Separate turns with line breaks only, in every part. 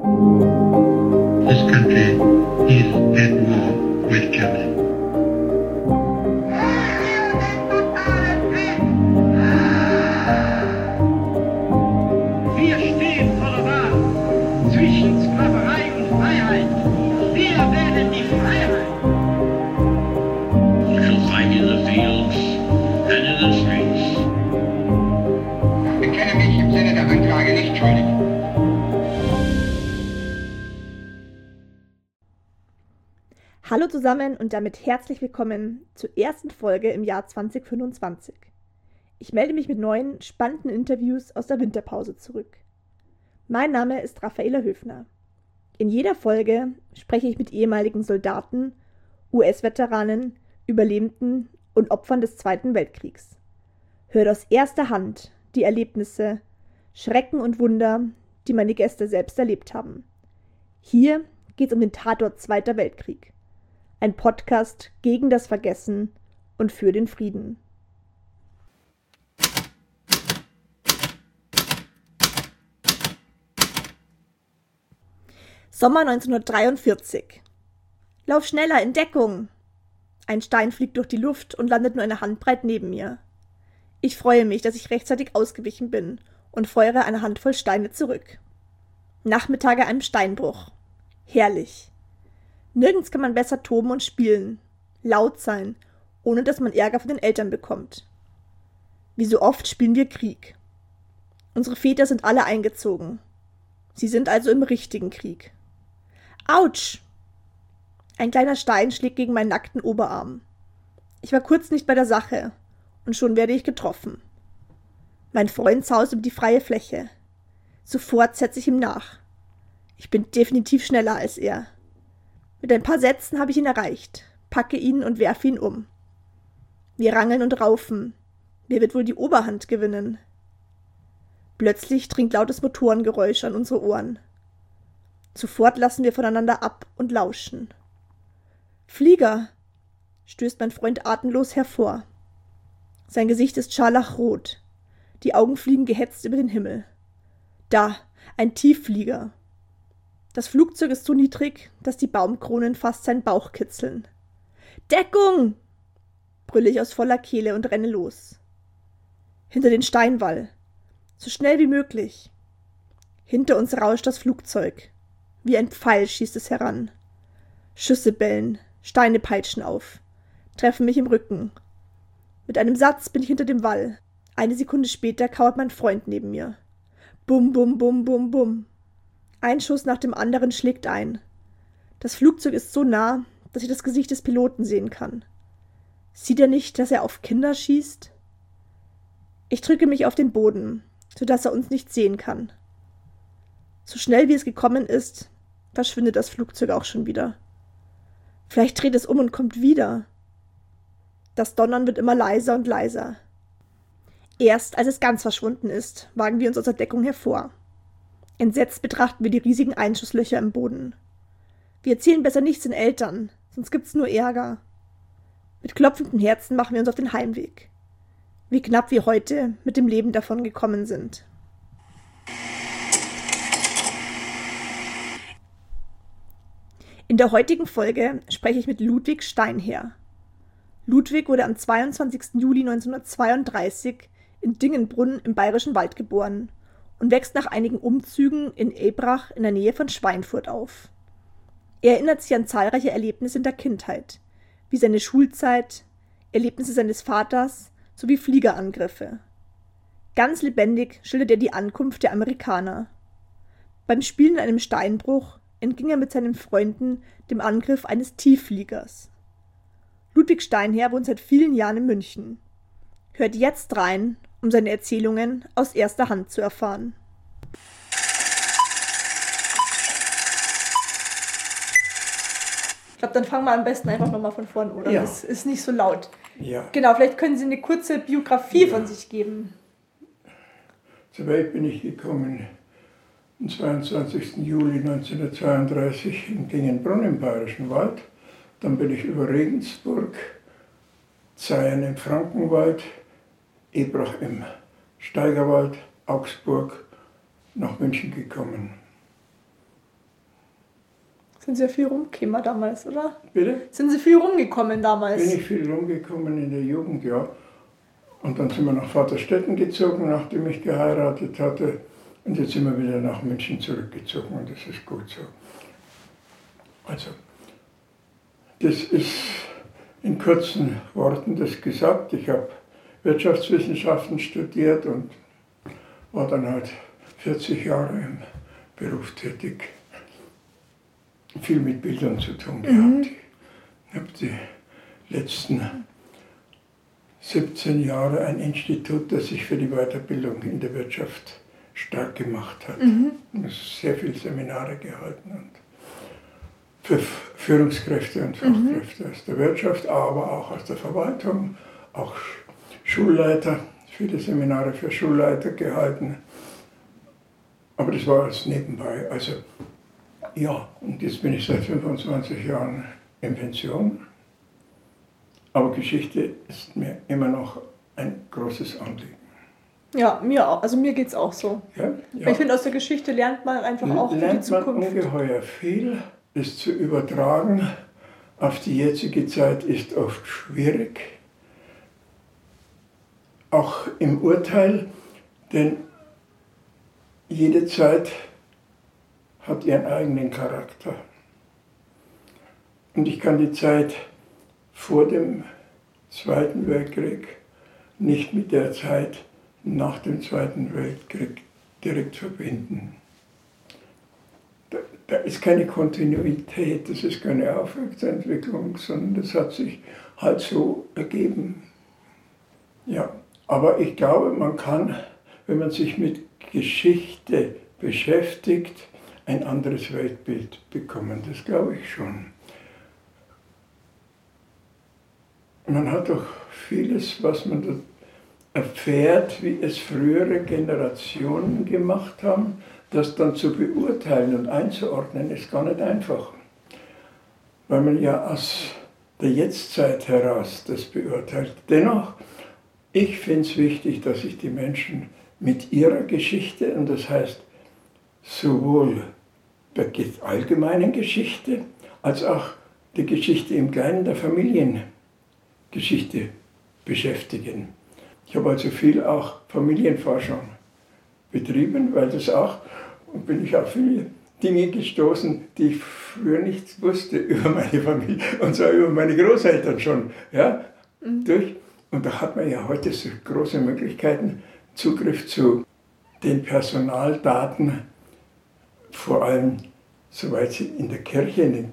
This country is at war with Germany.
Wir stehen vor der Wahl zwischen Sklaverei und Freiheit. Wir wählen die Freiheit.
You shall fight in the fields and in the streets.
Ich bekenne mich im Sinne der Anklage nicht schuldig.
Hallo zusammen und damit herzlich willkommen zur ersten Folge im Jahr 2025. Ich melde mich mit neuen, spannenden Interviews aus der Winterpause zurück. Mein Name ist Raffaela Höfner. In jeder Folge spreche ich mit ehemaligen Soldaten, US-Veteranen, Überlebenden und Opfern des Zweiten Weltkriegs. Hört aus erster Hand die Erlebnisse, Schrecken und Wunder, die meine Gäste selbst erlebt haben. Hier geht es um den Tatort Zweiter Weltkrieg. Ein Podcast gegen das Vergessen und für den Frieden. Sommer 1943. Lauf schneller, in Deckung! Ein Stein fliegt durch die Luft und landet nur eine Handbreit neben mir. Ich freue mich, dass ich rechtzeitig ausgewichen bin und feuere eine Handvoll Steine zurück. Nachmittage einem Steinbruch. Herrlich. Nirgends kann man besser toben und spielen, laut sein, ohne dass man Ärger von den Eltern bekommt. Wie so oft spielen wir Krieg. Unsere Väter sind alle eingezogen. Sie sind also im richtigen Krieg. Autsch! Ein kleiner Stein schlägt gegen meinen nackten Oberarm. Ich war kurz nicht bei der Sache und schon werde ich getroffen. Mein Freund saust über die freie Fläche. Sofort setze ich ihm nach. Ich bin definitiv schneller als er. Mit ein paar Sätzen habe ich ihn erreicht, packe ihn und werfe ihn um. Wir rangeln und raufen. Wer wird wohl die Oberhand gewinnen? Plötzlich dringt lautes Motorengeräusch an unsere Ohren. Sofort lassen wir voneinander ab und lauschen. Flieger! Stößt mein Freund atemlos hervor. Sein Gesicht ist scharlachrot. Die Augen fliegen gehetzt über den Himmel. Da, ein Tiefflieger. Das Flugzeug ist so niedrig, dass die Baumkronen fast seinen Bauch kitzeln. Deckung! Brülle ich aus voller Kehle und renne los. Hinter den Steinwall. So schnell wie möglich. Hinter uns rauscht das Flugzeug. Wie ein Pfeil schießt es heran. Schüsse bellen, Steine peitschen auf, treffen mich im Rücken. Mit einem Satz bin ich hinter dem Wall. Eine Sekunde später kauert mein Freund neben mir. Bum, bum, bum, bum, bum. Ein Schuss nach dem anderen schlägt ein. Das Flugzeug ist so nah, dass ich das Gesicht des Piloten sehen kann. Sieht er nicht, dass er auf Kinder schießt? Ich drücke mich auf den Boden, sodass er uns nicht sehen kann. So schnell wie es gekommen ist, verschwindet das Flugzeug auch schon wieder. Vielleicht dreht es um und kommt wieder. Das Donnern wird immer leiser und leiser. Erst als es ganz verschwunden ist, wagen wir uns aus der Deckung hervor. Entsetzt betrachten wir die riesigen Einschusslöcher im Boden. Wir erzählen besser nichts den Eltern, sonst gibt's nur Ärger. Mit klopfendem Herzen machen wir uns auf den Heimweg. Wie knapp wir heute mit dem Leben davon gekommen sind. In der heutigen Folge spreche ich mit Ludwig Steinherr. Ludwig wurde am 22. Juli 1932 in Dingenbrunn im Bayerischen Wald geboren und wächst nach einigen Umzügen in Ebrach in der Nähe von Schweinfurt auf. Er erinnert sich an zahlreiche Erlebnisse in der Kindheit, wie seine Schulzeit, Erlebnisse seines Vaters sowie Fliegerangriffe. Ganz lebendig schildert er die Ankunft der Amerikaner. Beim Spielen in einem Steinbruch entging er mit seinen Freunden dem Angriff eines Tieffliegers. Ludwig Steinherr wohnt seit vielen Jahren in München. Hört jetzt rein, um seine Erzählungen aus erster Hand zu erfahren. Ich glaube, dann fangen wir am besten einfach nochmal von vorn, oder?
Ja.
Das ist nicht so laut.
Ja.
Genau, vielleicht können Sie eine kurze Biografie von sich geben.
Zur Welt bin ich gekommen am 22. Juli 1932 in Dingenbrunn im Bayerischen Wald. Dann bin ich über Regensburg, Zeien im Frankenwald, Ebrach im Steigerwald, Augsburg nach München gekommen.
Sind Sie ja viel rumgekommen damals, oder?
Bitte?
Sind Sie viel rumgekommen damals?
Bin ich viel rumgekommen in der Jugend, ja. Und dann sind wir nach Vaterstetten gezogen, nachdem ich geheiratet hatte. Und jetzt sind wir wieder nach München zurückgezogen und das ist gut so. Also, das ist in kurzen Worten das gesagt. Ich habe Wirtschaftswissenschaften studiert und war dann halt 40 Jahre im Beruf tätig. Viel mit Bildung zu tun gehabt. Ich habe die letzten 17 Jahre ein Institut, das sich für die Weiterbildung in der Wirtschaft stark gemacht hat. Sehr viele Seminare gehalten und für Führungskräfte und Fachkräfte aus der Wirtschaft, aber auch aus der Verwaltung, auch Schulleiter, viele Seminare für Schulleiter gehalten. Aber das war alles nebenbei. Also ja, und jetzt bin ich seit 25 Jahren in Pension. Aber Geschichte ist mir immer noch ein großes Anliegen.
Ja, mir auch. Also mir geht es auch so.
Ja, ja.
Ich finde, aus der Geschichte lernt man einfach auch für die Zukunft.
Man ungeheuer viel. Es zu übertragen auf die jetzige Zeit ist oft schwierig. Auch im Urteil, denn jede Zeit hat ihren eigenen Charakter. Und ich kann die Zeit vor dem Zweiten Weltkrieg nicht mit der Zeit nach dem Zweiten Weltkrieg direkt verbinden. Da ist keine Kontinuität, das ist keine Aufwärtsentwicklung, sondern das hat sich halt so ergeben. Ja, aber ich glaube, man kann, wenn man sich mit Geschichte beschäftigt, ein anderes Weltbild bekommen. Das glaube ich schon. Man hat doch vieles, was man da erfährt, wie es frühere Generationen gemacht haben, das dann zu beurteilen und einzuordnen, ist gar nicht einfach. Weil man ja aus der Jetztzeit heraus das beurteilt. Dennoch, ich finde es wichtig, dass sich die Menschen mit ihrer Geschichte, und das heißt sowohl der allgemeinen Geschichte, als auch die Geschichte im Kleinen der Familiengeschichte beschäftigen. Ich habe also viel auch Familienforschung betrieben, weil das auch, und bin ich auf viele Dinge gestoßen, die ich früher nicht wusste über meine Familie, und zwar über meine Großeltern schon. Ja, und da hat man ja heute so große Möglichkeiten, Zugriff zu den Personaldaten, vor allem soweit sie in der Kirche, in den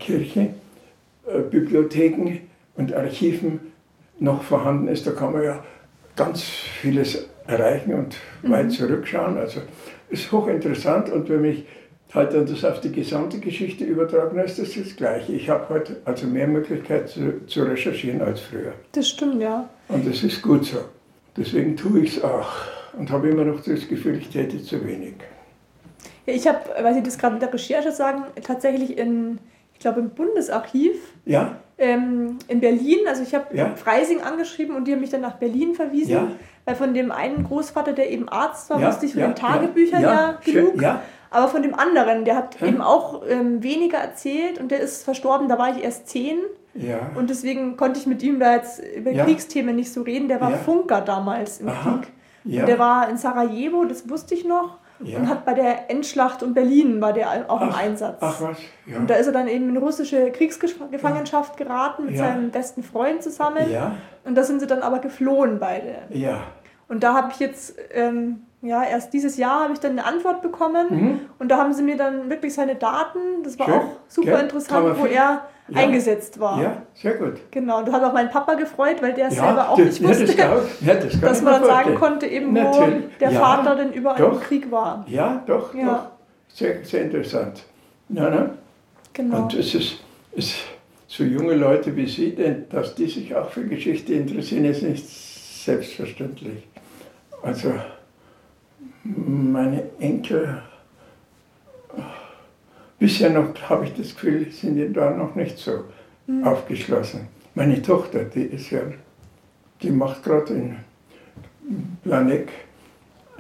Kirchenbibliotheken und Archiven noch vorhanden ist. Da kann man ja ganz vieles erreichen und weit zurückschauen. Also ist hochinteressant, und wenn ich halt dann das auf die gesamte Geschichte übertragen, ist das Gleiche. Ich habe heute also mehr Möglichkeiten zu recherchieren als früher.
Das stimmt, ja.
Und das ist gut so. Deswegen tue ich es auch und habe immer noch das Gefühl, ich täte zu wenig.
Ja, ich habe, weil Sie das gerade in der Recherche sagen, tatsächlich ich glaube im Bundesarchiv in Berlin, also ich habe Freising angeschrieben und die haben mich dann nach Berlin verwiesen, weil von dem einen Großvater, der eben Arzt war, wusste ich von den Tagebüchern genug. Aber von dem anderen, der hat eben auch weniger erzählt und der ist verstorben, da war ich erst 10. Ja. Und deswegen konnte ich mit ihm da jetzt über Kriegsthemen nicht so reden. Der war Funker damals im Krieg. Ja. Und der war in Sarajevo, das wusste ich noch. Ja. Und hat bei der Endschlacht um Berlin war der auch im Einsatz. Ach was, ja. Und da ist er dann eben in russische Kriegsgefangenschaft geraten mit seinem besten Freund zusammen. Ja. Und da sind sie dann aber geflohen beide. Ja. Und da habe ich jetzt, erst dieses Jahr habe ich dann eine Antwort bekommen. Und da haben sie mir dann wirklich seine Daten, das war auch super interessant, wo er eingesetzt war. Ja, sehr gut. Genau, und das hat auch mein Papa gefreut, weil der selber auch nicht wusste, dass man dann sagen konnte, eben wo der Vater denn überall im Krieg war. Ja, doch. Sehr, sehr interessant. Genau. Und es ist so junge Leute wie Sie, denn dass die sich auch für Geschichte interessieren, ist nicht selbstverständlich. Also meine Enkel, bisher noch habe ich das Gefühl, sind die da noch nicht so aufgeschlossen. Meine Tochter, die macht gerade in Planegg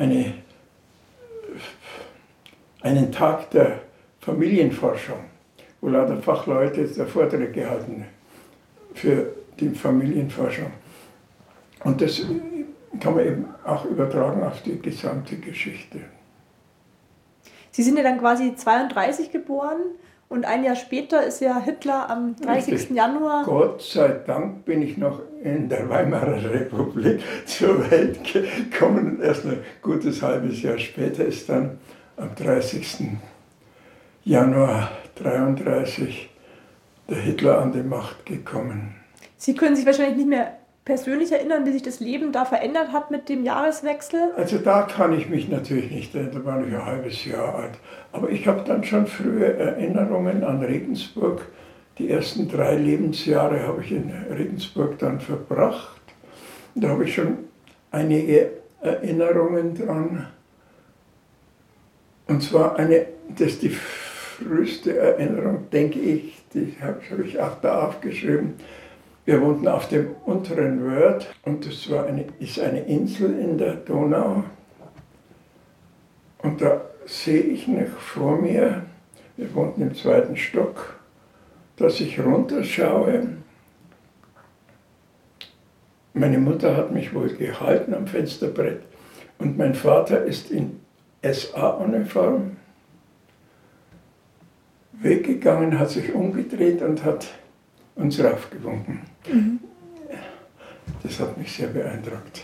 einen Tag der Familienforschung.
wo lauter Fachleute da Vorträge gehalten für die Familienforschung. Und das kann man eben auch übertragen auf die gesamte Geschichte.
Sie sind ja dann quasi 32 geboren und ein Jahr später ist ja Hitler am 30. Januar.
Gott sei Dank bin ich noch in der Weimarer Republik zur Welt gekommen und erst ein gutes halbes Jahr später ist dann am 30. Januar 1933 der Hitler an die Macht gekommen.
Sie können sich wahrscheinlich nicht mehr persönlich erinnern, wie sich das Leben da verändert hat mit dem Jahreswechsel?
Also da kann ich mich natürlich nicht erinnern, da war ich ein halbes Jahr alt. Aber ich habe dann schon frühe Erinnerungen an Regensburg. Die ersten 3 Lebensjahre habe ich in Regensburg dann verbracht. Da habe ich schon einige Erinnerungen dran. Und zwar das ist die früheste Erinnerung, denke ich, die habe ich auch da aufgeschrieben. Wir wohnten auf dem unteren Wörth und das ist eine Insel in der Donau. Und da sehe ich noch vor mir, wir wohnten im 2. Stock, dass ich runterschaue. Meine Mutter hat mich wohl gehalten am Fensterbrett und mein Vater ist in SA-Uniform weggegangen, hat sich umgedreht und hat uns raufgewunken. Das hat mich sehr beeindruckt.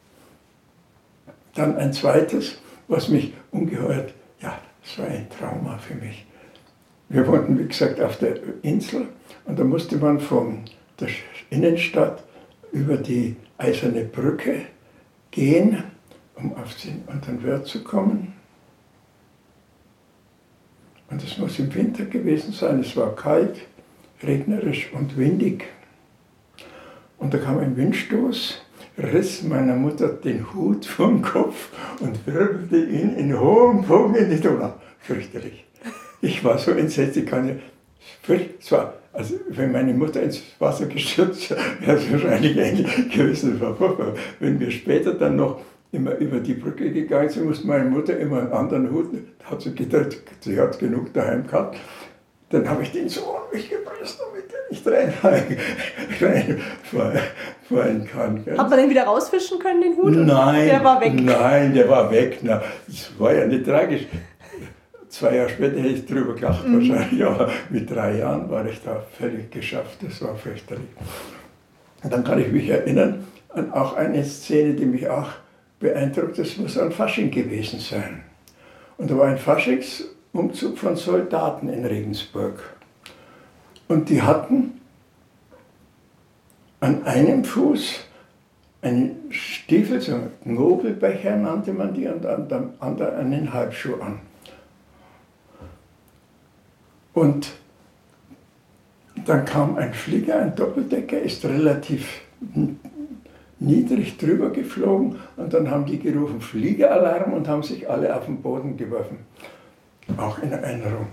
Dann ein zweites, was mich ungeheuer, ja, das war ein Trauma für mich. Wir wohnten, wie gesagt, auf der Insel und da musste man von der Innenstadt über die Eiserne Brücke gehen, um auf den unteren Wörth zu kommen. Und es muss im Winter gewesen sein, es war kalt, regnerisch und windig. Und da kam ein Windstoß, riss meiner Mutter den Hut vom Kopf und wirbelte ihn in hohem Bogen in die Donau. Fürchterlich. Ich war so entsetzt, ich kann ja, es war, also wenn meine Mutter ins Wasser gestürzt wäre, wäre es wahrscheinlich ähnlich gewesen. Wenn wir später dann noch immer über die Brücke gegangen sind, musste meine Mutter immer einen anderen Hut, hat sie gedacht, sie hat genug daheim gehabt. Dann habe ich den so an mich gepresst, damit er nicht reinfallen kann.
Hat man den wieder rausfischen können, den Hut?
Nein,
der war weg.
Nein, der war weg. Na, das war ja nicht tragisch. 2 Jahre später hätte ich drüber gelacht wahrscheinlich, aber mit 3 Jahren war ich da völlig geschafft. Das war fürchterlich. Und dann kann ich mich erinnern an auch eine Szene, die mich auch beeindruckt. Das muss an Fasching gewesen sein. Und da war ein Faschingsumzug von Soldaten in Regensburg. Und die hatten an einem Fuß einen Stiefel, so einen Nobelbecher nannte man die, und an dem anderen einen Halbschuh an. Und dann kam ein Flieger, ein Doppeldecker, ist relativ niedrig drüber geflogen und dann haben die gerufen Fliegeralarm und haben sich alle auf den Boden geworfen. Auch in Erinnerung.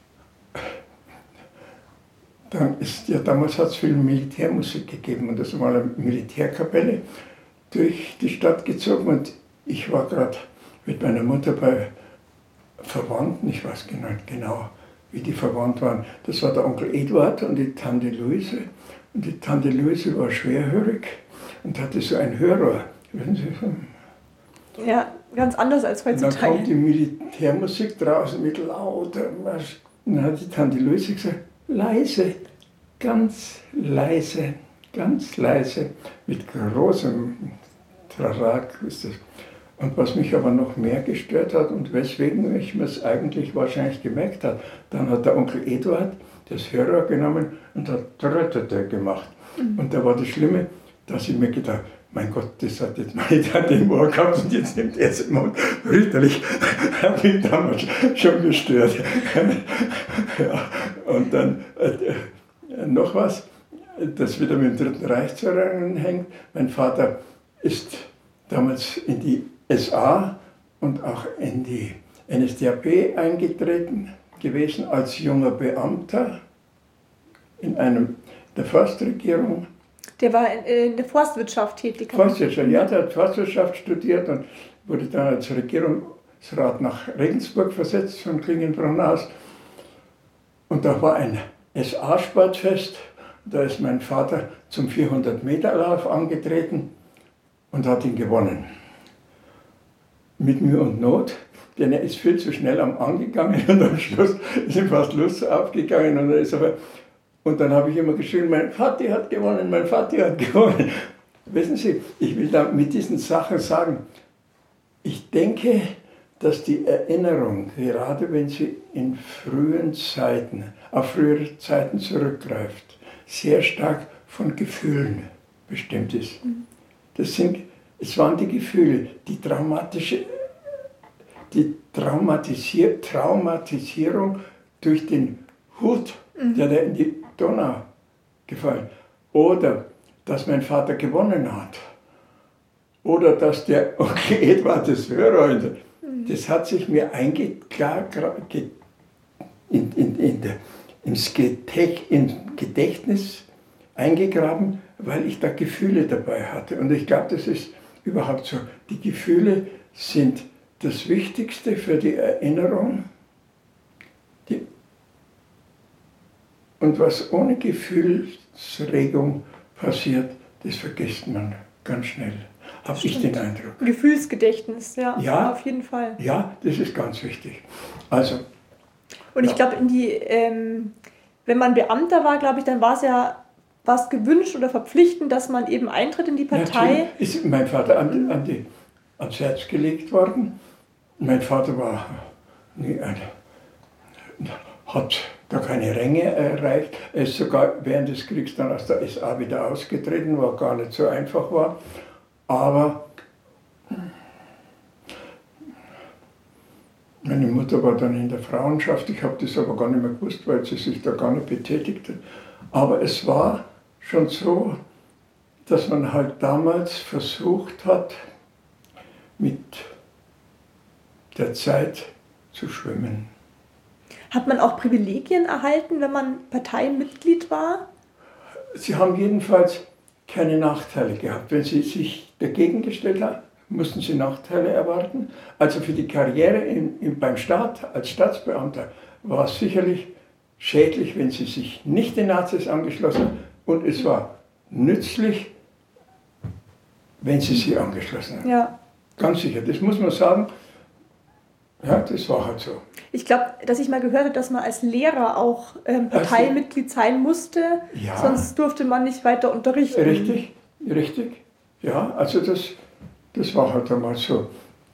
Dann ist ja, damals hat es viel Militärmusik gegeben und da ist mal eine Militärkapelle durch die Stadt gezogen und ich war gerade mit meiner Mutter bei Verwandten, ich weiß genau, wie die verwandt waren. Das war der Onkel Eduard und die Tante Luise. Und die Tante Luise war schwerhörig und hatte so ein Hörrohr. Wissen Sie, so.
Ja, ganz anders als heutzutage.
Und dann kommt die Militärmusik draußen mit lauter Marsch. Und dann hat die Tante Luise gesagt, leise, ganz leise, mit großem Trarak ist das. Und was mich aber noch mehr gestört hat und weswegen ich mir es eigentlich wahrscheinlich gemerkt habe, dann hat der Onkel Eduard das Hörrohr genommen und hat Tröttete gemacht. Und da war das Schlimme, dass ich mir gedacht habe, mein Gott, das hat jetzt meine Tante im Ohr gehabt und jetzt nimmt er es im Mund. Ritterlich, hat mich damals schon gestört. Ja, und dann noch was, das wieder mit dem Dritten Reich zusammenhängt. Mein Vater ist damals in die SA und auch in die NSDAP eingetreten gewesen als junger Beamter in der Forstregierung.
Der war in der Forstwirtschaft tätig.
Forstwirtschaft, ja, der hat Forstwirtschaft studiert und wurde dann als Regierungsrat nach Regensburg versetzt von Klingenbrunn aus. Und Und da war ein SA-Sportfest. Da ist mein Vater zum 400-Meter-Lauf angetreten und hat ihn gewonnen. Mit Mühe und Not, denn er ist viel zu schnell angegangen und am Schluss ist ihm fast Lust aufgegangen. Und dann habe ich immer geschrien, mein Vati hat gewonnen, mein Vati hat gewonnen. Wissen Sie, ich will da mit diesen Sachen sagen, ich denke, dass die Erinnerung, gerade wenn sie in frühen Zeiten, auf frühere Zeiten zurückgreift, sehr stark von Gefühlen bestimmt ist. Es waren die Gefühle, die Traumatisierung durch den Hut, der da in die Donau gefallen, oder dass mein Vater gewonnen hat, oder dass der Onkel Edward das Hörer, das hat sich mir ins Gedächtnis eingegraben, weil ich da Gefühle dabei hatte. Und ich glaube, das ist überhaupt so. Die Gefühle sind das Wichtigste für die Erinnerung. Und was ohne Gefühlsregung passiert, das vergisst man ganz schnell. Habe ich den Eindruck.
Gefühlsgedächtnis, ja, auf jeden Fall.
Ja, das ist ganz wichtig. Also,
und ich glaube, wenn man Beamter war, glaube ich, dann war es ja gewünscht oder verpflichtend, dass man eben eintritt in die Partei.
Ist mein Vater ans Herz gelegt worden. Mein Vater hat da keine Ränge erreicht. Er ist sogar während des Kriegs dann aus der SA wieder ausgetreten, was gar nicht so einfach war. Aber meine Mutter war dann in der Frauenschaft. Ich habe das aber gar nicht mehr gewusst, weil sie sich da gar nicht betätigt hat. Aber es war schon so, dass man halt damals versucht hat, mit der Zeit zu schwimmen.
Hat man auch Privilegien erhalten, wenn man Parteimitglied war?
Sie haben jedenfalls keine Nachteile gehabt. Wenn Sie sich dagegen gestellt haben, mussten Sie Nachteile erwarten. Also für die Karriere beim Staat als Staatsbeamter war es sicherlich schädlich, wenn Sie sich nicht den Nazis angeschlossen haben. Und es war nützlich, wenn Sie sich angeschlossen haben.
Ja.
Ganz sicher, das muss man sagen. Ja, das war halt so.
Ich glaube, dass ich mal gehört habe, dass man als Lehrer auch Parteimitglied sein musste,
ja.
Sonst durfte man nicht weiter unterrichten.
Richtig. Ja, also das war halt einmal so.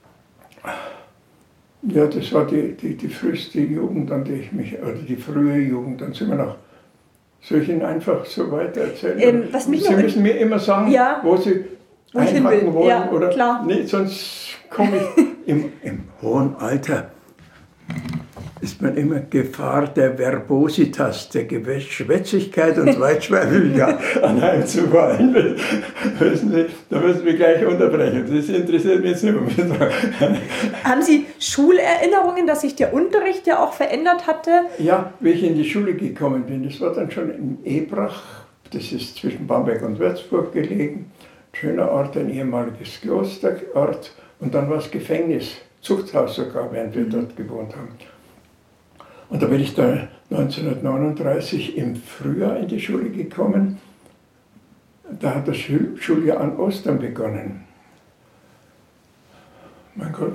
Ja, das war die früheste Jugend, an die ich mich, oder die frühe Jugend, dann sind wir noch. Soll ich Ihnen einfach so weiter erzählen? Sie müssen mir immer sagen,
ja,
wo Sie einhaken wollen.
Ja,
oder?
Klar.
Nee, sonst komme ich im hohen Alter. Ist man immer Gefahr der Verbositas, der Schwätzigkeit und Weitschweifigkeit anheimzufallen. Wissen Sie, da müssen wir gleich unterbrechen. Das interessiert mich jetzt nicht mehr.
Haben Sie Schulerinnerungen, dass sich der Unterricht ja auch verändert hatte?
Ja, wie ich in die Schule gekommen bin, das war dann schon in Ebrach, das ist zwischen Bamberg und Würzburg gelegen. Ein schöner Ort, ein ehemaliges Klosterort. Und dann war es Gefängnis, Zuchthaus sogar, während wir dort gewohnt haben. Und da bin ich da 1939 im Frühjahr in die Schule gekommen. Da hat das Schuljahr an Ostern begonnen. Mein Gott.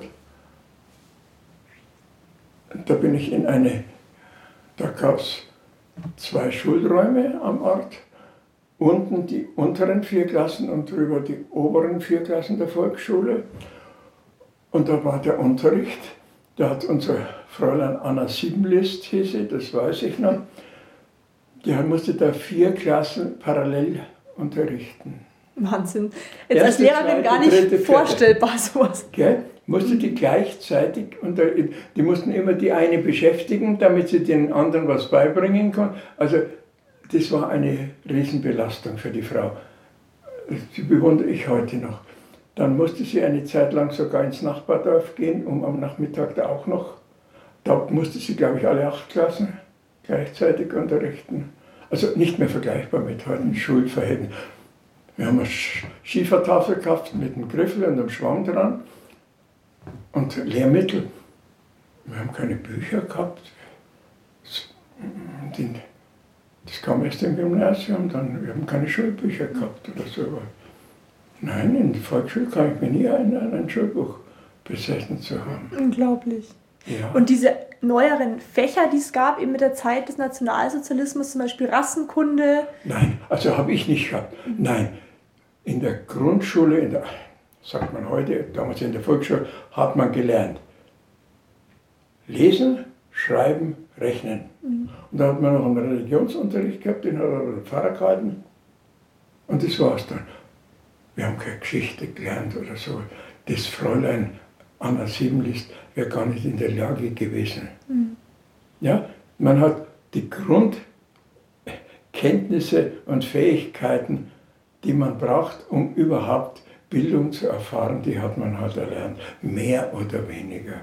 Da bin ich da gab es 2 Schulräume am Ort. Unten die unteren 4 Klassen und drüber die oberen 4 Klassen der Volksschule. Und da war der Unterricht. Da hat unser Fräulein Anna Siebenlist, hieß sie, das weiß ich noch, die musste da 4 Klassen parallel unterrichten.
Wahnsinn. Jetzt als Lehrerin gar nicht vorstellbar sowas.
Gell? Musste die gleichzeitig, die mussten immer die eine beschäftigen, damit sie den anderen was beibringen konnten. Also das war eine Riesenbelastung für die Frau. Die bewundere ich heute noch. Dann musste sie eine Zeit lang sogar ins Nachbardorf gehen, um am Nachmittag da auch noch. Da musste sie, glaube ich, alle 8 Klassen gleichzeitig unterrichten. Also nicht mehr vergleichbar mit heutigen Schulverhältnissen. Wir haben eine Schiefertafel gehabt mit einem Griffel und einem Schwamm dran und Lehrmittel. Wir haben keine Bücher gehabt. Das kam erst im Gymnasium, wir haben keine Schulbücher gehabt oder so. Nein, in der Volksschule kann ich mich nie erinnern, ein Schulbuch besessen zu haben.
Unglaublich.
Ja.
Und diese neueren Fächer, die es gab, eben mit der Zeit des Nationalsozialismus, zum Beispiel Rassenkunde?
Nein, also habe ich nicht gehabt. Nein, in der Grundschule, sagt man heute, damals in der Volksschule, hat man gelernt. Lesen, schreiben, rechnen. Und da hat man noch einen Religionsunterricht gehabt, den hat der Pfarrer gehalten. Und das war's dann. Wir haben keine Geschichte gelernt oder so. Das Fräulein Anna Siebenlist wäre gar nicht in der Lage gewesen. Ja, man hat die Grundkenntnisse und Fähigkeiten, die man braucht, um überhaupt Bildung zu erfahren, die hat man halt erlernt. Mehr oder weniger.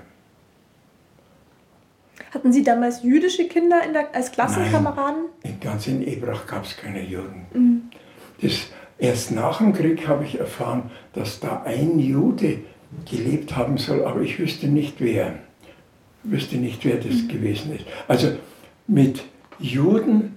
Hatten Sie damals jüdische Kinder als Klassenkameraden?
Nein, ganz in Ebrach gab es keine Juden. Erst nach dem Krieg habe ich erfahren, dass da ein Jude gelebt haben soll, aber ich wüsste nicht wer. Das gewesen ist. Also mit Juden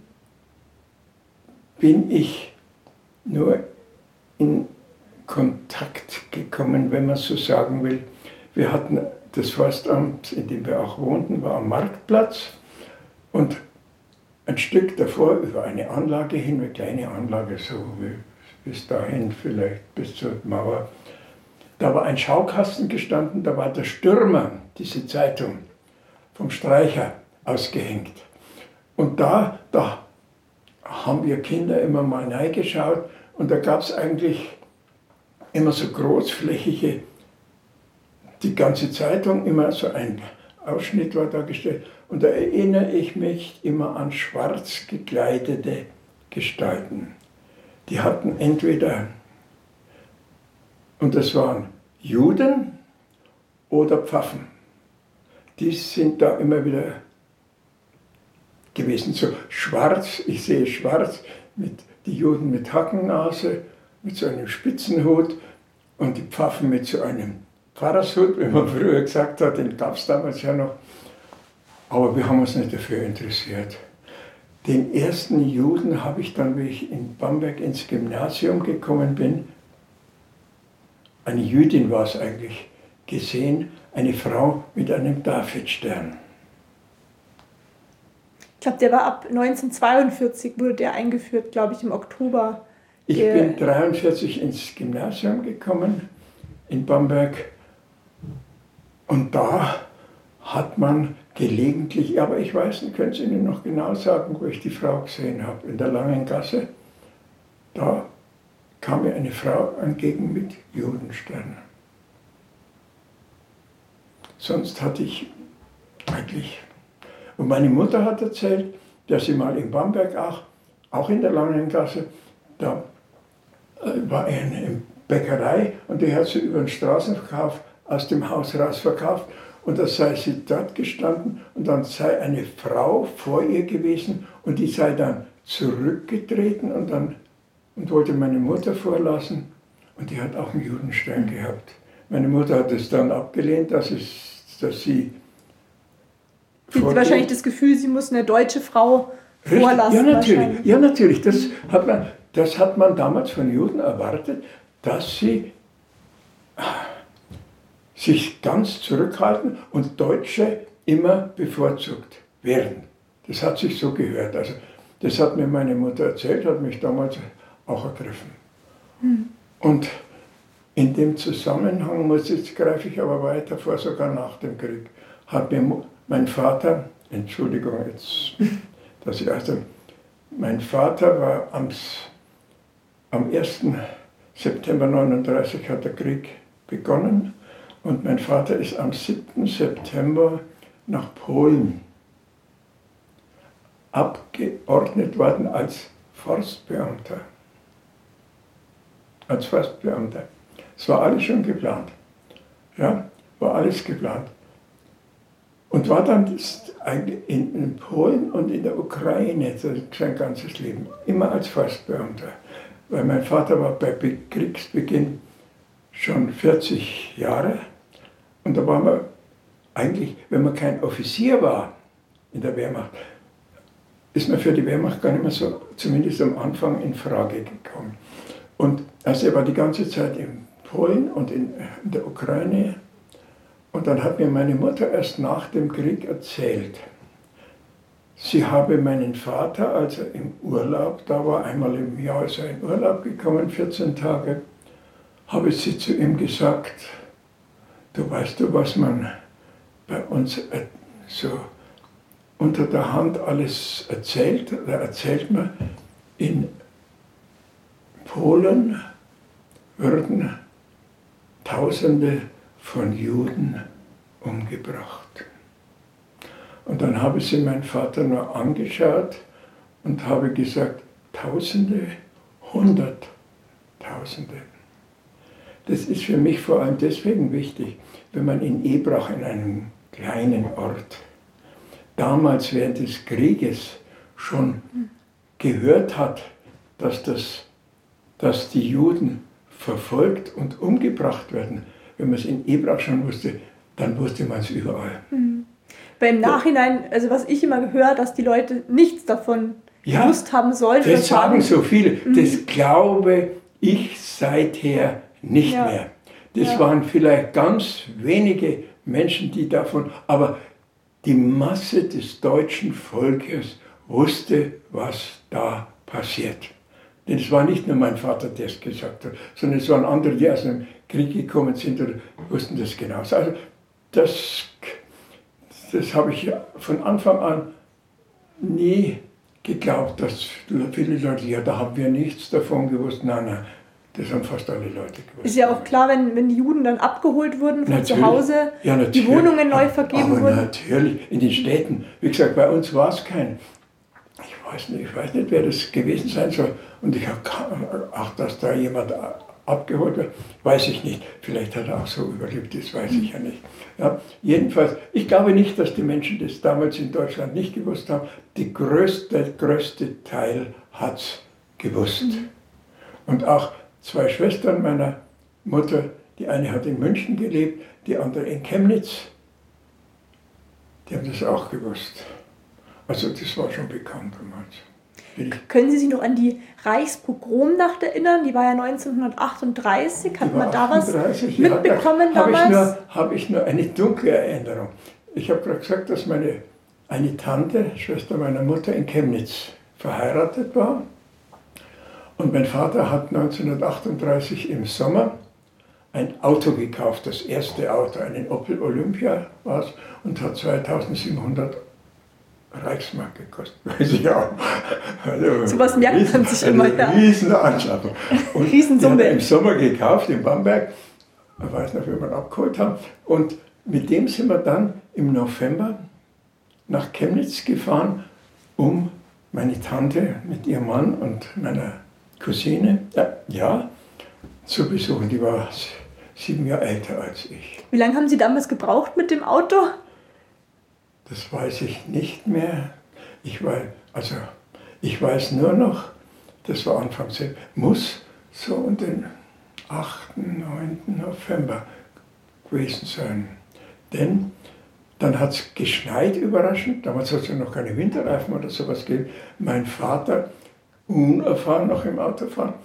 bin ich nur in Kontakt gekommen, wenn man so sagen will. Wir hatten das Forstamt, in dem wir auch wohnten, war am Marktplatz und ein Stück davor über eine Anlage hin, eine kleine Anlage, so wie bis dahin vielleicht bis zur Mauer. Da war ein Schaukasten gestanden, da war der Stürmer, diese Zeitung, vom Streicher ausgehängt. Und da haben wir Kinder immer mal reingeschaut und da gab es eigentlich immer so großflächige, die ganze Zeitung, immer so ein Ausschnitt war dargestellt. Und da erinnere ich mich immer an schwarz gekleidete Gestalten. Die hatten entweder, und das waren Juden oder Pfaffen. Die sind da immer wieder gewesen. So schwarz, ich sehe schwarz, die Juden mit Hackennase, mit so einem Spitzenhut und die Pfaffen mit so einem Pfarrershut, wie man früher gesagt hat, den gab es damals ja noch. Aber wir haben uns nicht dafür interessiert. Den ersten Juden habe ich dann, wie ich in Bamberg ins Gymnasium gekommen bin, eine Jüdin war es eigentlich, gesehen, eine Frau mit einem Davidstern.
Ich glaube, der war ab 1942, wurde der eingeführt, glaube ich, im Oktober.
Ich bin 1943 ins Gymnasium gekommen in Bamberg und da hat man gelegentlich, aber ich weiß nicht, können Sie Ihnen noch genau sagen, wo ich die Frau gesehen habe, in der Langen Gasse, da kam mir eine Frau entgegen mit Judenstern. Sonst hatte ich eigentlich, und meine Mutter hat erzählt, dass sie mal in Bamberg auch in der Langen Gasse, da war eine Bäckerei und die hat sie über den Straßenverkauf aus dem Haus raus verkauft. Und da sei sie dort gestanden und dann sei eine Frau vor ihr gewesen und die sei dann zurückgetreten und wollte meine Mutter vorlassen und die hat auch einen Judenstern gehabt. Meine Mutter hat es dann abgelehnt, dass sie
Sie hat wahrscheinlich das Gefühl, sie muss eine deutsche Frau vorlassen.
Ja, natürlich. Das hat man damals von Juden erwartet, dass sie sich ganz zurückhalten und Deutsche immer bevorzugt werden. Das hat sich so gehört. Also, das hat mir meine Mutter erzählt, hat mich damals auch ergriffen. Und in dem Zusammenhang, jetzt greife ich aber weiter vor, sogar nach dem Krieg, hat mir mein Vater, Entschuldigung jetzt, dass ich also, mein Vater war am 1. September 1939 hat der Krieg begonnen. Und mein Vater ist am 7. September nach Polen abgeordnet worden als Forstbeamter. Es war alles schon geplant. Ja, war alles geplant. Und war dann in Polen und in der Ukraine sein ganzes Leben, immer als Forstbeamter. Weil mein Vater war bei Kriegsbeginn schon 40 Jahre. Und da war man eigentlich, wenn man kein Offizier war in der Wehrmacht, ist mir für die Wehrmacht gar nicht mehr so, zumindest am Anfang, in Frage gekommen. Und also er war die ganze Zeit in Polen und in der Ukraine. Und dann hat mir meine Mutter erst nach dem Krieg erzählt, sie habe meinen Vater, als er im Urlaub da war, einmal im Jahr ist er in Urlaub gekommen, 14 Tage, habe sie zu ihm gesagt, du weißt du, was man bei uns so unter der Hand alles erzählt? Da erzählt man, in Polen würden Tausende von Juden umgebracht. Und dann habe sie meinen Vater nur angeschaut und habe gesagt, Tausende, Hunderttausende. Das ist für mich vor allem deswegen wichtig, wenn man in Ebrach, in einem kleinen Ort, damals während des Krieges schon gehört hat, dass die Juden verfolgt und umgebracht werden. Wenn man es in Ebrach schon wusste, dann wusste man es überall.
Weil im Nachhinein, also was ich immer gehört, dass die Leute nichts davon gewusst haben sollen.
Das sagen so viele. Das glaube ich seither nicht mehr. Das waren vielleicht ganz wenige Menschen, die davon, aber die Masse des deutschen Volkes wusste, was da passiert. Denn es war nicht nur mein Vater, der es gesagt hat, sondern es waren andere, die aus dem Krieg gekommen sind und wussten das genauso. Also das habe ich von Anfang an nie geglaubt, dass viele Leute, ja, da haben wir nichts davon gewusst. Nein, das haben fast alle Leute gewusst.
Ist ja auch klar, wenn die Juden dann abgeholt wurden von zu Hause, die Wohnungen neu vergeben wurden.
Natürlich, in den Städten. Wie gesagt, bei uns war es kein, ich weiß nicht, wer das gewesen sein soll. Und ich habe, dass da jemand abgeholt wird, weiß ich nicht. Vielleicht hat er auch so überlebt, das weiß ich ja nicht. Ja, jedenfalls, ich glaube nicht, dass die Menschen das damals in Deutschland nicht gewusst haben. Der größte Teil hat es gewusst. Und auch 2 Schwestern meiner Mutter, die eine hat in München gelebt, die andere in Chemnitz, die haben das auch gewusst. Also das war schon bekannt damals.
Können Sie sich noch an die Reichspogromnacht erinnern? Die war ja 1938. Hat man da was mitbekommen damals?
Habe ich nur eine dunkle Erinnerung. Ich habe gerade gesagt, dass eine Tante, Schwester meiner Mutter, in Chemnitz verheiratet war. Und mein Vater hat 1938 im Sommer ein Auto gekauft, das erste Auto, einen Opel Olympia war es, und hat 2700 Reichsmark gekostet. Weiß ich auch. Also,
so was merkt man sich immer, ja.
Riesenanschaffung. Und
Riesensumme.
Die hat er im Sommer gekauft in Bamberg. Ich weiß noch, wie wir ihn abgeholt haben. Und mit dem sind wir dann im November nach Chemnitz gefahren, um meine Tante mit ihrem Mann und meiner Cousine zu besuchen. Die war 7 Jahre älter als ich.
Wie lange haben Sie damals gebraucht mit dem Auto?
Das weiß ich nicht mehr. Ich weiß nur noch, das war Anfang September, muss so um den 8., 9. November gewesen sein. Denn dann hat es geschneit, überraschend. Damals hat es ja noch keine Winterreifen oder sowas gegeben. Mein Vater, unerfahren noch im Autofahren,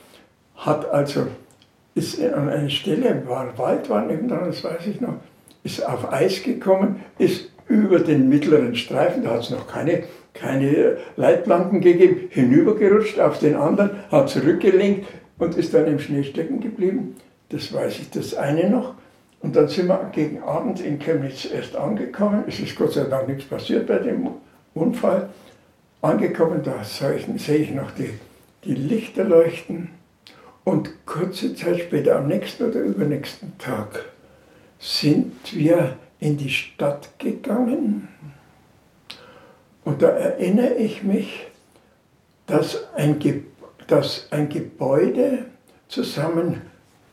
ist an eine Stelle, Wald war nebendran, das weiß ich noch, ist auf Eis gekommen, ist über den mittleren Streifen, da hat es noch keine Leitplanken gegeben, hinübergerutscht auf den anderen, hat zurückgelenkt und ist dann im Schnee stecken geblieben. Das weiß ich, das eine noch. Und dann sind wir gegen Abend in Chemnitz erst angekommen. Es ist Gott sei Dank nichts passiert bei dem Unfall. Angekommen, da sehe ich noch die Lichter leuchten. Und kurze Zeit später, am nächsten oder übernächsten Tag, sind wir in die Stadt gegangen. Und da erinnere ich mich, dass ein Gebäude zusammengefallen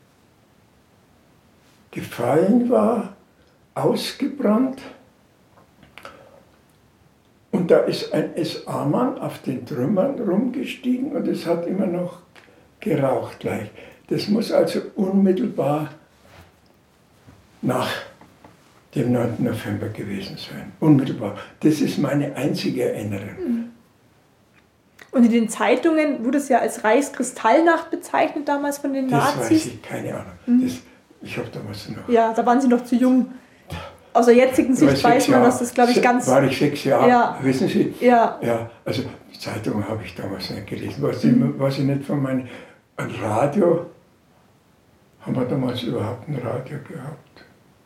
war, ausgebrannt. Und da ist ein SA-Mann auf den Trümmern rumgestiegen und es hat immer noch geraucht gleich. Das muss also unmittelbar nach dem 9. November gewesen sein. Unmittelbar. Das ist meine einzige Erinnerung.
Und in den Zeitungen wurde es ja als Reichskristallnacht bezeichnet damals von den Nazis.
Das weiß ich, keine Ahnung. Ich habe damals noch...
Ja, da waren Sie noch zu jung. Aus der jetzigen Sicht weiß man, dass das, glaube ich, ganz...
War ich 6 Jahre,
Ja.
wissen Sie?
Ja.
Ja, also die Zeitung habe ich damals nicht gelesen. Was ich nicht von meinem... Ein Radio... Haben wir damals überhaupt ein Radio gehabt?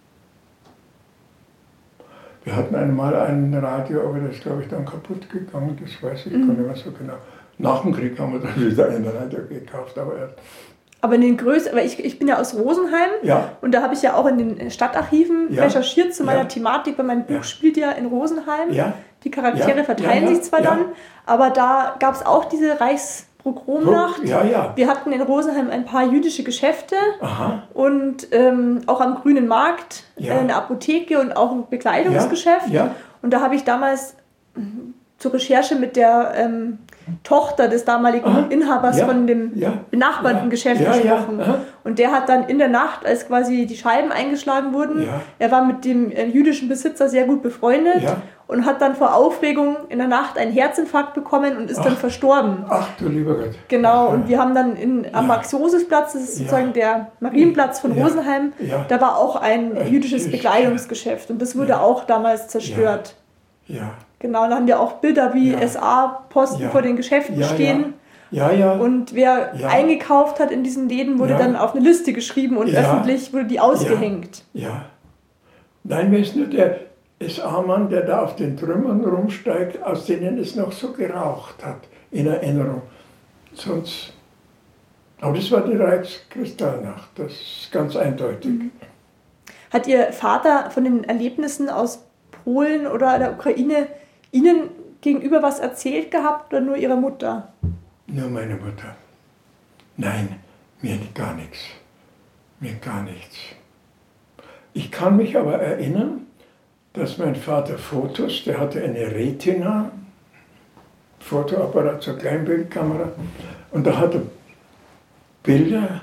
Wir hatten einmal ein Radio, aber das ist, glaube ich, dann kaputt gegangen. Das weiß ich gar nicht mehr so genau. Nach dem Krieg haben wir dann wieder ein Radio gekauft,
aber in den größeren, weil ich bin ja aus Rosenheim
ja.
Und da habe ich ja auch in den Stadtarchiven recherchiert zu meiner Thematik, weil mein Buch spielt ja in Rosenheim.
Ja.
Die Charaktere verteilen sich zwar dann, aber da gab es auch diese Reichspogromnacht.
Ja.
Wir hatten in Rosenheim ein paar jüdische Geschäfte.
Aha.
Und auch am Grünen Markt eine Apotheke und auch ein Bekleidungsgeschäft.
Ja.
Und da habe ich damals zur Recherche mit der Tochter des damaligen Inhabers von dem benachbarten Geschäft gesprochen. Und der hat dann in der Nacht, als quasi die Scheiben eingeschlagen wurden, er war mit dem jüdischen Besitzer sehr gut befreundet und hat dann vor Aufregung in der Nacht einen Herzinfarkt bekommen und ist dann verstorben.
Ach du lieber Gott.
Genau, und wir haben dann am Max-Josef-Platz, das ist sozusagen der Marienplatz von Rosenheim, da war auch ein jüdisches Bekleidungsgeschäft und das wurde auch damals zerstört.
Ja.
Genau, da haben wir auch Bilder wie SA-Posten vor den Geschäften stehen.
Ja.
Und wer eingekauft hat in diesen Läden, wurde dann auf eine Liste geschrieben und öffentlich wurde die ausgehängt.
Ja. Nein, mir ist nur der SA-Mann, der da auf den Trümmern rumsteigt, aus denen es noch so geraucht hat, in Erinnerung. Sonst. Aber das war die Reichskristallnacht, das ist ganz eindeutig.
Hat Ihr Vater von den Erlebnissen aus Polen oder der Ukraine Ihnen gegenüber was erzählt gehabt oder nur Ihrer Mutter?
Nur meine Mutter. Nein, mir gar nichts. Mir gar nichts. Ich kann mich aber erinnern, dass mein Vater Fotos, der hatte eine Retina, Fotoapparat zur Kleinbildkamera, und da hat er Bilder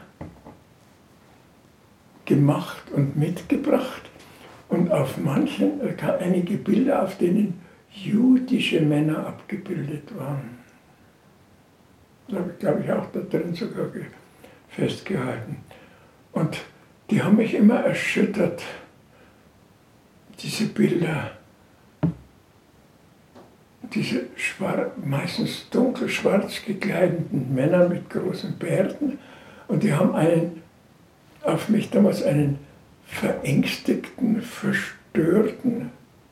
gemacht und mitgebracht. Und auf manchen, einige Bilder, auf denen jüdische Männer abgebildet waren. Da habe ich, glaube ich, auch da drin sogar festgehalten. Und die haben mich immer erschüttert, diese Bilder. Diese meistens dunkelschwarz gekleideten Männer mit großen Bärten. Und die haben auf mich damals einen verängstigten, verstörten,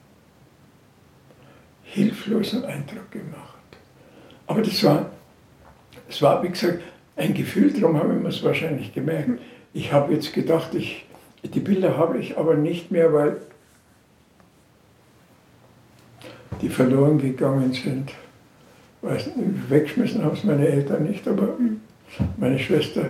hilflosen Eindruck gemacht. Aber das war, wie gesagt, ein Gefühl, darum haben wir es wahrscheinlich gemerkt. Ich habe jetzt gedacht, die Bilder habe ich aber nicht mehr, weil die verloren gegangen sind. Weggeschmissen haben es meine Eltern nicht, aber meine Schwester,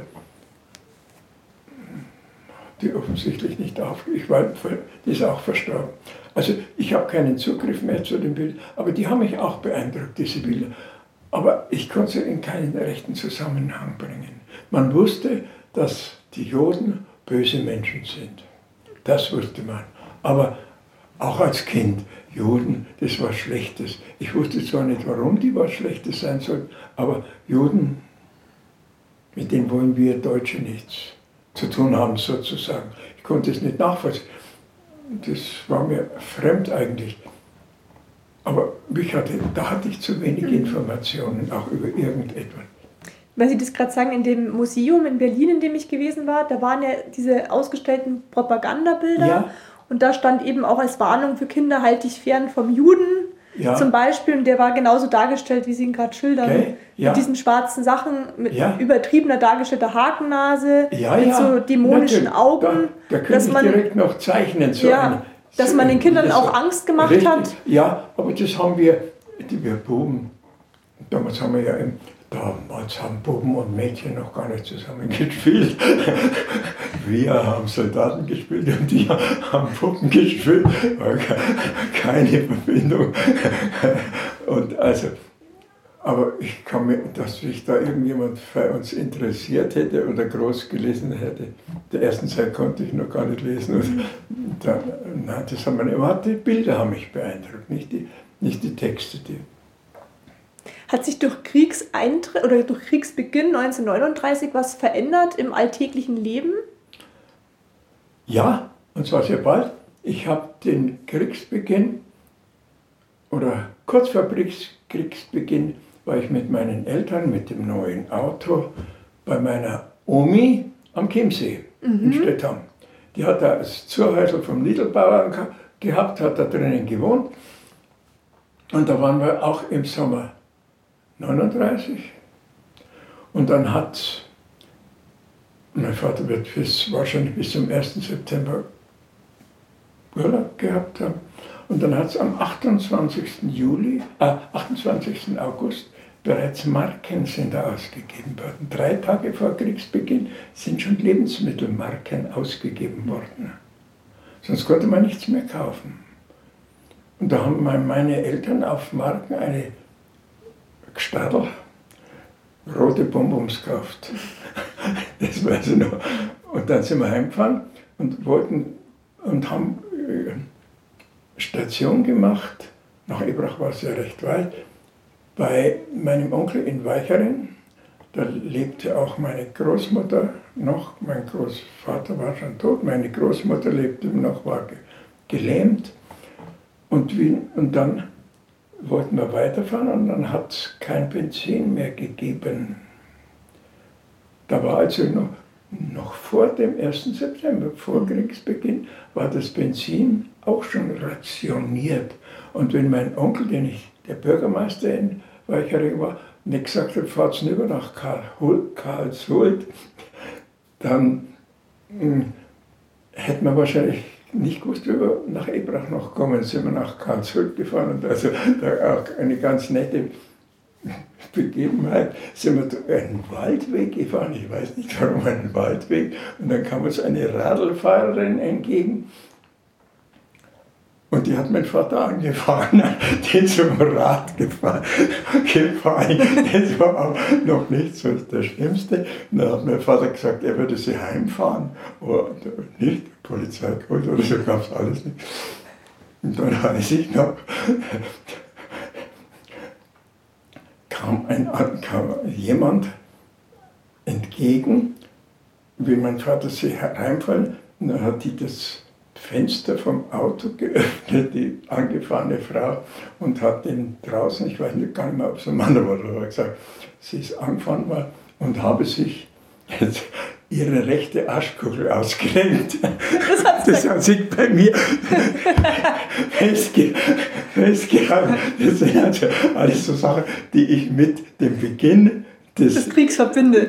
die offensichtlich nicht die ist auch verstorben. Also ich habe keinen Zugriff mehr zu den Bildern, aber die haben mich auch beeindruckt, diese Bilder. Aber ich konnte sie in keinen rechten Zusammenhang bringen. Man wusste, dass die Juden böse Menschen sind. Das wusste man. Aber auch als Kind, Juden, das war Schlechtes. Ich wusste zwar nicht, warum die was Schlechtes sein sollten, aber Juden, mit denen wollen wir Deutsche nichts zu tun haben, sozusagen. Ich konnte es nicht nachvollziehen. Das war mir fremd eigentlich. Aber da hatte ich zu wenig Informationen, auch über irgendetwas.
Weil Sie das gerade sagen, in dem Museum in Berlin, in dem ich gewesen war, da waren ja diese ausgestellten Propagandabilder.
Ja.
Und da stand eben auch als Warnung für Kinder, halt dich fern vom Juden. Ja. Zum Beispiel, und der war genauso dargestellt, wie Sie ihn gerade schildern. Okay. Ja. Mit diesen schwarzen Sachen, mit übertriebener dargestellter Hakennase, mit so dämonischen
natürlich.
Augen.
Da könnte ich direkt noch zeichnen.
Dass man den Kindern auch Angst gemacht hat.
Ja, aber das haben wir Buben, damals haben Buben und Mädchen noch gar nicht zusammen gespielt. Wir haben Soldaten gespielt und die haben Puppen gespielt. Keine Verbindung. Und also, aber ich kann mir, dass sich da irgendjemand für uns interessiert hätte oder groß gelesen hätte. Der ersten Zeit konnte ich noch gar nicht lesen. Die Bilder haben mich beeindruckt, nicht die Texte.
Hat sich durch Kriegseintritt oder durch Kriegsbeginn 1939 was verändert im alltäglichen Leben?
Ja, und zwar sehr bald. Ich habe den Kriegsbeginn oder kurz vor Kriegsbeginn war ich mit meinen Eltern mit dem neuen Auto bei meiner Omi am Chiemsee in Stettham. Die hat da das Zuhäusl vom Niedelbauer gehabt, hat da drinnen gewohnt. Und da waren wir auch im Sommer 39. Und dann hat, mein Vater wird wahrscheinlich bis zum 1. September Urlaub gehabt haben. Und dann hat es am 28. August bereits Marken sind da ausgegeben worden. 3 Tage vor Kriegsbeginn sind schon Lebensmittelmarken ausgegeben worden. Sonst konnte man nichts mehr kaufen. Und da haben meine Eltern auf Marken eine Gstadl rote Bonbons gekauft. Das weiß ich noch. Und dann sind wir heimgefahren und haben Station gemacht. Nach Ebrach war es ja recht weit. Bei meinem Onkel in Weicheren, da lebte auch meine Großmutter noch. Mein Großvater war schon tot, meine Großmutter lebte noch, war gelähmt. Und dann wollten wir weiterfahren und dann hat es kein Benzin mehr gegeben. Da war also noch vor dem 1. September, vor Kriegsbeginn, war das Benzin auch schon rationiert. Und wenn mein Onkel, der Bürgermeister in Weichering war, nicht gesagt hat, fahrt's rüber nach Karlshult, dann hätten wir wahrscheinlich nicht gewusst, wie wir nach Ebrach noch kommen. Sind wir nach Karlshult gefahren und also da auch eine ganz nette Begebenheit, sind wir einen Waldweg gefahren, ich weiß nicht warum einen Waldweg, und dann kam uns eine Radlfahrerin entgegen und die hat meinen Vater angefahren, den zum Rad gefahren. Das war auch noch nicht so das Schlimmste. Und dann hat mein Vater gesagt, er würde sie heimfahren, aber nicht Polizei geholt oder so, gab es alles nicht. Und dann weiß ich noch, kam jemand entgegen, wie mein Vater sie heimfallen, und dann hat die das Fenster vom Auto geöffnet, die angefahrene Frau, und hat den draußen, ich weiß nicht, gar nicht mehr, ob es ein Mann war, aber gesagt, sie ist angefahren worden und habe sich jetzt ihre rechte Arschkugel ausgerenkt. Das hat sich bei mir festgehalten. Das sind also alles so Sachen, die ich mit dem Beginn des
Kriegs verbinde.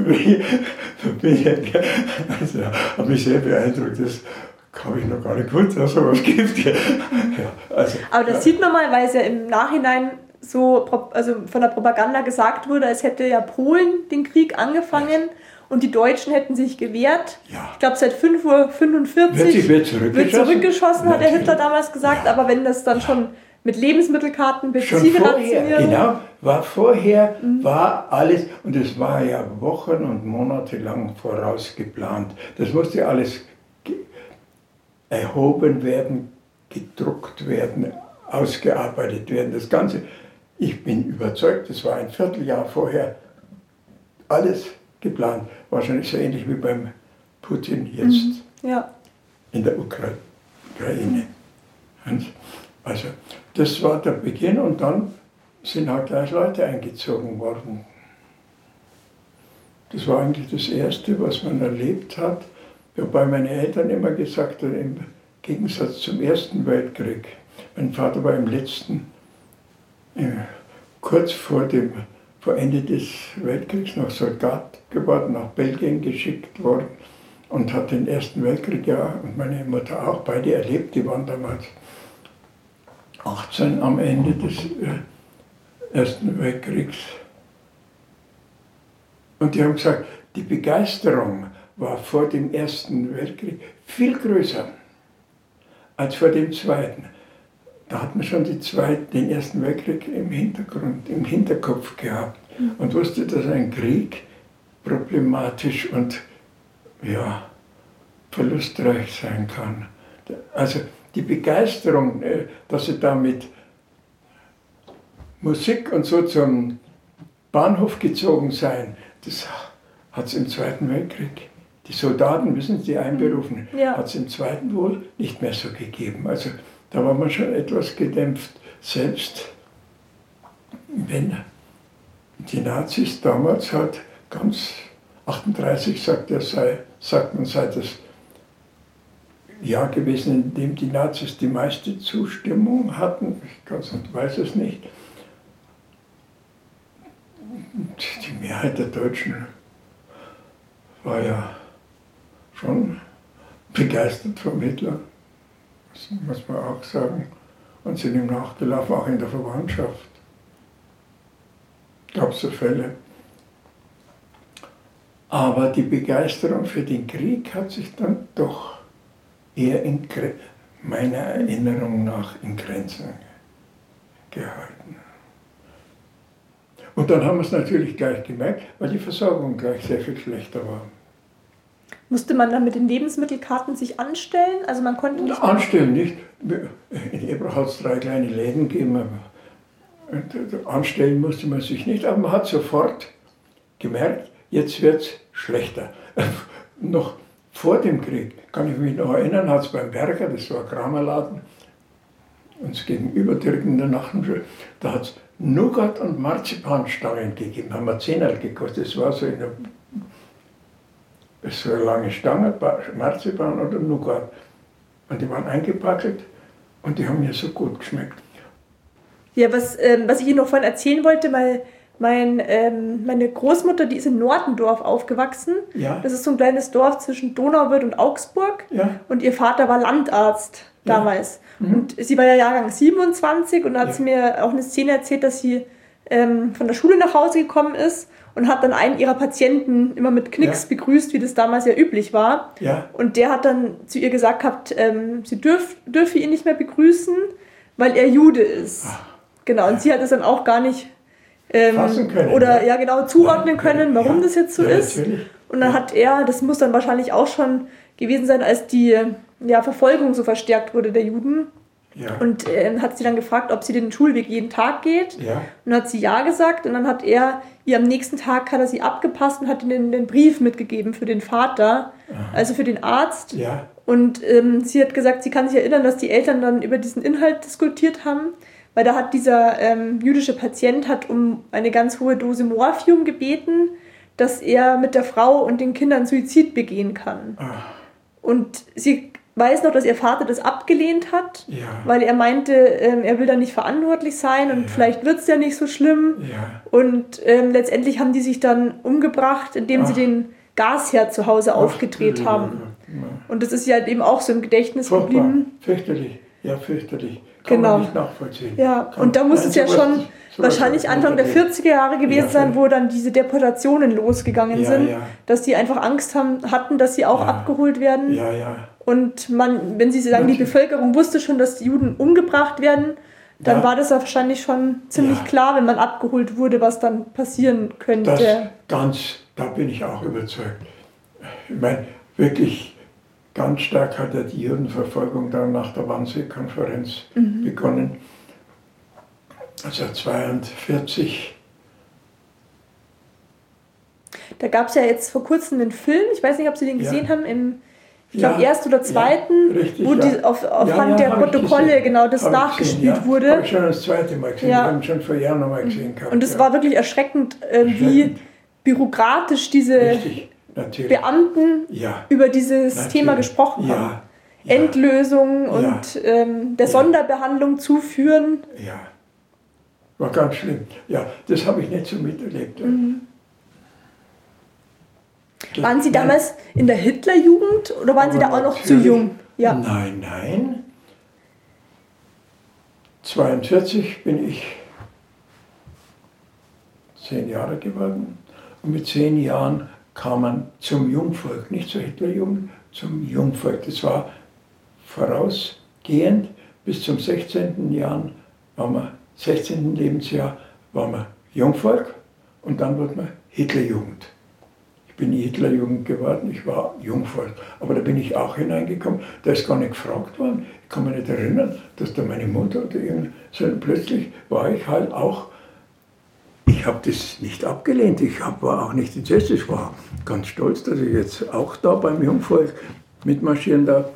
Also, hat mich sehr beeindruckt. Das habe ich noch gar nicht gewusst, dass es sowas gibt. Ja, also,
aber das sieht man mal, weil es ja im Nachhinein so von der Propaganda gesagt wurde, als hätte ja Polen den Krieg angefangen und die Deutschen hätten sich gewehrt.
Ja.
Ich glaube, seit 5:45
wird
zurückgeschossen, hat der Hitler damals gesagt. Ja. Aber wenn das dann schon mit Lebensmittelkarten, Benzinrationierung...
Genau, war alles, und es war ja Wochen und Monate lang vorausgeplant. Das musste alles erhoben werden, gedruckt werden, ausgearbeitet werden. Das Ganze, ich bin überzeugt, das war ein Vierteljahr vorher alles geplant. Wahrscheinlich so ähnlich wie beim Putin jetzt in der Ukraine. Also das war der Beginn, und dann sind halt gleich Leute eingezogen worden. Das war eigentlich das Erste, was man erlebt hat. Wobei meine Eltern immer gesagt haben, im Gegensatz zum Ersten Weltkrieg, mein Vater war im letzten, kurz vor Ende des Weltkriegs noch Soldat geworden, nach Belgien geschickt worden und hat den Ersten Weltkrieg, ja, und meine Mutter auch, beide erlebt. Die waren damals 18 am Ende des Ersten Weltkriegs. Und die haben gesagt, die Begeisterung war vor dem Ersten Weltkrieg viel größer als vor dem Zweiten. Da hat man schon den Ersten Weltkrieg im Hinterkopf gehabt und wusste, dass ein Krieg problematisch und verlustreich sein kann. Also die Begeisterung, dass sie da mit Musik und so zum Bahnhof gezogen sein, das hat es im Zweiten Weltkrieg, die Soldaten, wissen Sie, die Einberufenen,
Ja.
hat es im Zweiten wohl nicht mehr so gegeben. Also da war man schon etwas gedämpft. Selbst wenn die Nazis damals halt ganz 38 sagt man, sei das Jahr gewesen, in dem die Nazis die meiste Zustimmung hatten. Ich weiß es nicht. Die Mehrheit der Deutschen war ja schon begeistert vom Hitler, das muss man auch sagen, und sind ihm nachgelaufen, auch in der Verwandtschaft. Gab es so Fälle. Aber die Begeisterung für den Krieg hat sich dann doch eher meiner Erinnerung nach in Grenzen gehalten. Und dann haben wir es natürlich gleich gemerkt, weil die Versorgung gleich sehr viel schlechter war.
Musste man dann mit den Lebensmittelkarten sich anstellen? Also man konnte nicht...
Anstellen nicht. In Ebrach hat es 3 kleine Läden gegeben, aber anstellen musste man sich nicht. Aber man hat sofort gemerkt, jetzt wird es schlechter. Noch vor dem Krieg, kann ich mich noch erinnern, hat es beim Berger, das war ein Kramerladen, uns gegenüber direkt in der Nachtenschule, da hat es Nougat und Marzipanstangen gegeben, haben wir 10 gekostet. Das war so eine lange Stange, Marzipan oder Nougat. Und die waren eingepackt und die haben mir so gut geschmeckt.
Ja, was ich Ihnen noch vorhin erzählen wollte, weil meine Großmutter, die ist in Nordendorf aufgewachsen.
Ja.
Das ist so ein kleines Dorf zwischen Donauwörth und Augsburg.
Ja.
Und ihr Vater war Landarzt damals.
Ja. Mhm.
Und sie war ja Jahrgang 27 und da hat sie mir auch eine Szene erzählt, dass sie von der Schule nach Hause gekommen ist und hat dann einen ihrer Patienten immer mit Knicks begrüßt, wie das damals ja üblich war.
Ja.
Und der hat dann zu ihr gesagt gehabt, sie dürfe ihn nicht mehr begrüßen, weil er Jude ist.
Ach.
Genau, und sie hat es dann auch gar nicht
fassen können,
oder ja genau zuordnen können, warum das jetzt so ist.
Natürlich.
Und dann hat er, das muss dann wahrscheinlich auch schon gewesen sein, als die Verfolgung so verstärkt wurde der Juden.
Ja.
Und hat sie dann gefragt, ob sie den Schulweg jeden Tag geht.
Ja.
Und dann hat sie ja gesagt. Und dann hat er ihr am nächsten Tag hat er sie abgepasst und hat ihnen den Brief mitgegeben für den Vater, also für den Arzt.
Ja.
Und sie hat gesagt, sie kann sich erinnern, dass die Eltern dann über diesen Inhalt diskutiert haben. Weil da hat dieser jüdische Patient hat um eine ganz hohe Dose Morphium gebeten, dass er mit der Frau und den Kindern Suizid begehen kann.
Ach.
Und sie weiß noch, dass ihr Vater das abgelehnt hat, weil er meinte, er will da nicht verantwortlich sein und vielleicht wird es ja nicht so schlimm.
Ja.
Und letztendlich haben die sich dann umgebracht, indem sie den Gasherd zu Hause aufgedreht haben.
Ja.
Und das ist ja halt eben auch so im Gedächtnis
Furchtbar.
geblieben.
Fürchterlich. Ja, fürchterlich. Kann man nicht nachvollziehen.
Ja, und da muss es ja schon wahrscheinlich Anfang der 40er Jahre gewesen sein, wo dann diese Deportationen losgegangen sind, dass die einfach Angst hatten, dass sie auch abgeholt werden.
Ja, ja.
Und wenn Sie sagen, die Bevölkerung wusste schon, dass die Juden umgebracht werden, dann war das ja wahrscheinlich schon ziemlich klar, wenn man abgeholt wurde, was dann passieren könnte.
Da bin ich auch überzeugt. Ich meine, wirklich ganz stark hat ja die Judenverfolgung dann nach der Wannsee-Konferenz begonnen. Also 1942. Da
gab es ja jetzt vor kurzem einen Film, ich weiß nicht, ob Sie den gesehen haben, ich glaube, erst oder zweiten,
richtig,
wo die aufhand der Protokolle genau das nachgespielt wurde.
Habe ich schon das zweite Mal gesehen, wir haben schon vor Jahren noch mal gesehen gehabt.
Und es war wirklich erschreckend, wie bürokratisch diese Beamten über dieses Thema gesprochen haben. Endlösung und der Sonderbehandlung zuführen.
Ja, war ganz schlimm. Ja, das habe ich nicht so miterlebt.
Waren Sie damals in der Hitlerjugend oder waren Sie da auch noch zu jung? Ja.
Nein, nein. 1942 bin ich 10 Jahre geworden und mit 10 Jahren kam man zum Jungvolk, nicht zur Hitlerjugend, zum Jungvolk. Das war vorausgehend bis zum 16. Lebensjahr waren wir Jungvolk und dann wurde man Hitlerjugend. Ich bin nie Hitlerjugend geworden, ich war Jungvolk. Aber da bin ich auch hineingekommen, da ist gar nicht gefragt worden. Ich kann mich nicht erinnern, dass da meine Mutter oder irgend, sondern plötzlich war ich halt auch ich habe das nicht abgelehnt, war auch nicht entsetzt, ich war ganz stolz, dass ich jetzt auch da beim Jungvolk mitmarschieren darf.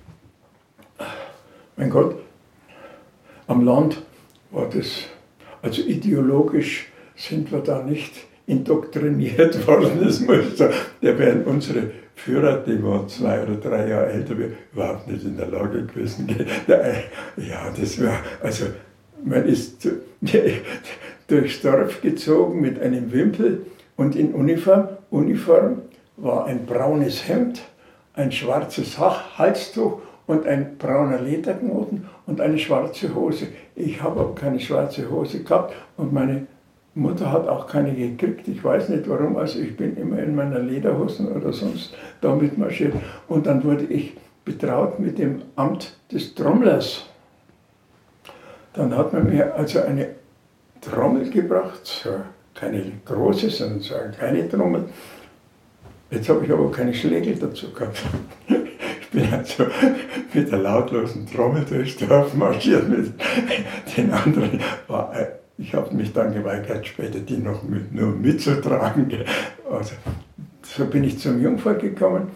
Mein Gott, am Land war das, also ideologisch sind wir da nicht indoktriniert worden, das muss ich sagen. Da wären unsere Führer, die waren 2 oder 3 Jahre älter, überhaupt nicht in der Lage gewesen. Ja, das war, also man ist durchs Dorf gezogen mit einem Wimpel und in Uniform. Uniform war ein braunes Hemd, ein schwarzes Halstuch und ein brauner Lederknoten und eine schwarze Hose. Ich habe aber keine schwarze Hose gehabt und meine Mutter hat auch keine gekriegt. Ich weiß nicht warum, also ich bin immer in meiner Lederhosen oder sonst damit marschiert. Und dann wurde ich betraut mit dem Amt des Trommlers. Dann hat man mir also eine Trommel gebracht, so keine große, sondern so eine kleine Trommel. Jetzt habe ich aber keine Schlägel dazu gehabt. Ich bin also mit der lautlosen Trommel durchs Dorf marschiert, mit den anderen. Ich habe mich dann geweigert, später die noch nur mitzutragen. Also, so bin ich zum Jungvolk gekommen.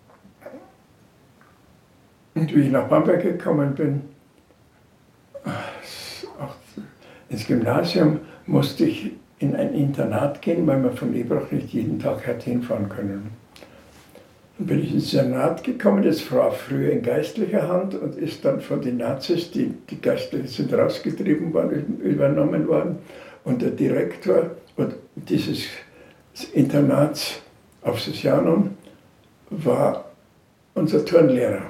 Und wie ich nach Bamberg gekommen bin, ins Gymnasium, musste ich in ein Internat gehen, weil wir von Ebrach nicht jeden Tag hat hinfahren können. Dann bin ich ins Internat gekommen, das war früher in geistlicher Hand und ist dann von den Nazis, die Geistlichen sind rausgetrieben worden, übernommen worden. Und der Direktor dieses Internats auf Sesianum war unser Turnlehrer.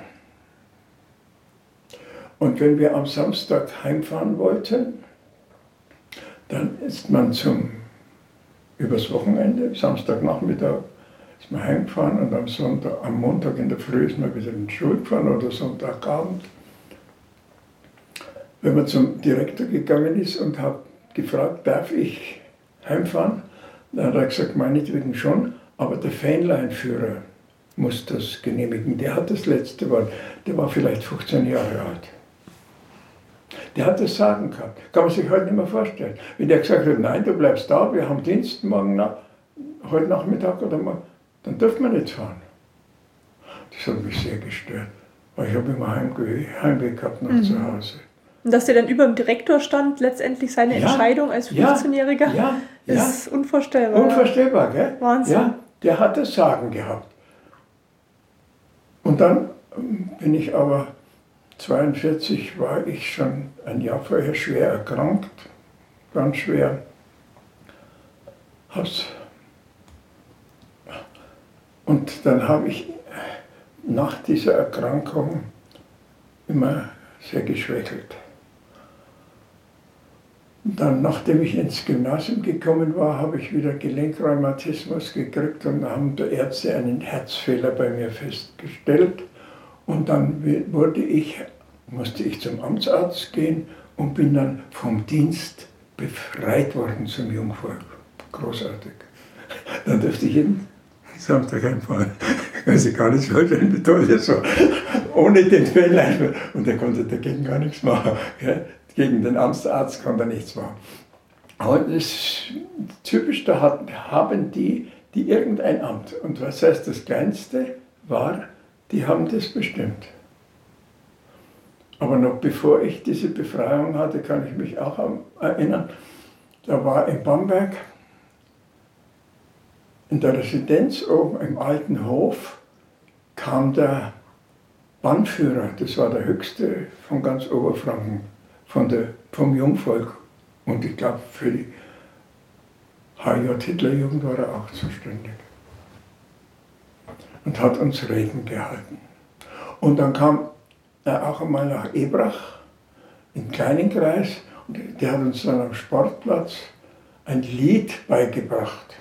Und wenn wir am Samstag heimfahren wollten, dann ist man übers Wochenende, Samstagnachmittag, ist man heimgefahren und am Montag in der Früh ist man wieder in die Schule gefahren oder Sonntagabend. Wenn man zum Direktor gegangen ist und hat gefragt, darf ich heimfahren, dann hat er gesagt, meinetwegen schon, aber der Fähnleinführer muss das genehmigen. Der hat das letzte Wort, der war vielleicht 15 Jahre alt. Der hat das Sagen gehabt. Kann man sich heute nicht mehr vorstellen. Wenn der gesagt hat, nein, du bleibst da, wir haben Dienst morgen heute Nachmittag oder morgen, dann dürfen wir nicht fahren. Das hat mich sehr gestört, weil ich habe immer Heimweg gehabt nach zu Hause.
Und dass der dann über dem Direktor stand, letztendlich seine Entscheidung als 15-Jähriger, ist unvorstellbar.
Unvorstellbar, gell?
Wahnsinn.
Ja, der hat das Sagen gehabt. Und dann bin ich aber 1942 war ich schon ein Jahr vorher schwer erkrankt, ganz schwer. Und dann habe ich nach dieser Erkrankung immer sehr geschwächelt. Und dann, nachdem ich ins Gymnasium gekommen war, habe ich wieder Gelenkrheumatismus gekriegt und haben die Ärzte einen Herzfehler bei mir festgestellt. Und dann musste ich zum Amtsarzt gehen und bin dann vom Dienst befreit worden zum Jungvolk. Großartig. Dann durfte ich jeden Samstag heimfahren. Also gar nicht vorstellen, wie toll das war. Ohne den Fähnlein. Und er konnte dagegen gar nichts machen. Gegen den Amtsarzt konnte er nichts machen. Aber das ist typisch, da haben die irgendein Amt. Und was heißt, das Kleinste war, die haben das bestimmt. Aber noch bevor ich diese Befreiung hatte, kann ich mich auch erinnern, da war in Bamberg, in der Residenz oben im alten Hof, kam der Bannführer, das war der höchste von ganz Oberfranken, vom Jungvolk. Und ich glaube, für die HJ-Hitlerjugend war er auch zuständig. Und hat uns Reden gehalten. Und dann kam er auch einmal nach Ebrach, im kleinen Kreis, und der hat uns dann am Sportplatz ein Lied beigebracht.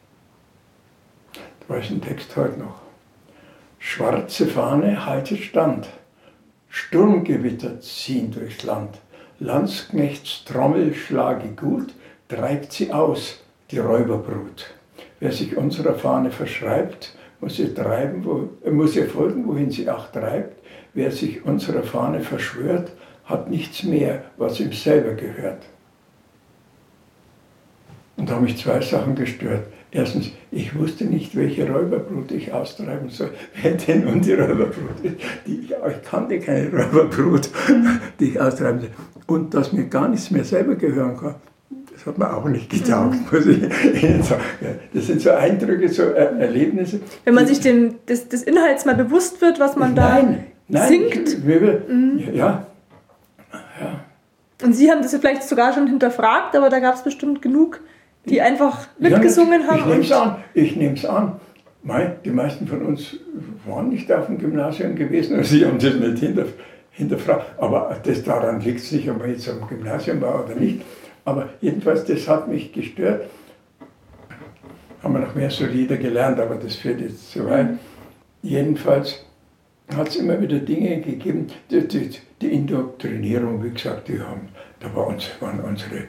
Da weiß ein Text heute noch. Schwarze Fahne, haltet stand, Sturmgewitter ziehen durchs Land, Landsknechts Trommel schlage gut, treibt sie aus, die Räuberbrut. Wer sich unserer Fahne verschreibt, muss ihr folgen, wohin sie auch treibt. Wer sich unserer Fahne verschwört, hat nichts mehr, was ihm selber gehört. Und da haben mich zwei Sachen gestört. Erstens, ich wusste nicht, welche Räuberbrut ich austreiben soll. Wer denn nun die Räuberbrut ist? Ich kannte keine Räuberbrut, die ich austreiben soll. Und dass mir gar nichts mehr selber gehören kann, das hat mir auch nicht getaugt, muss ich Ihnen sagen. Das sind so Eindrücke, so Erlebnisse.
Wenn man sich des Inhalts mal bewusst wird, was man da singt.
Ja.
Und Sie haben das ja vielleicht sogar schon hinterfragt, aber da gab es bestimmt genug, die einfach mitgesungen haben.
Ich nehme es an. Die meisten von uns waren nicht auf dem Gymnasium gewesen, also sie haben das nicht hinterfragt. Aber daran liegt es nicht, ob man jetzt am Gymnasium war oder nicht. Aber jedenfalls, das hat mich gestört. Haben wir noch mehr so Lieder gelernt, aber das führt jetzt zu weit. Jedenfalls hat es immer wieder Dinge gegeben, die Indoktrinierung, wie gesagt, da waren unsere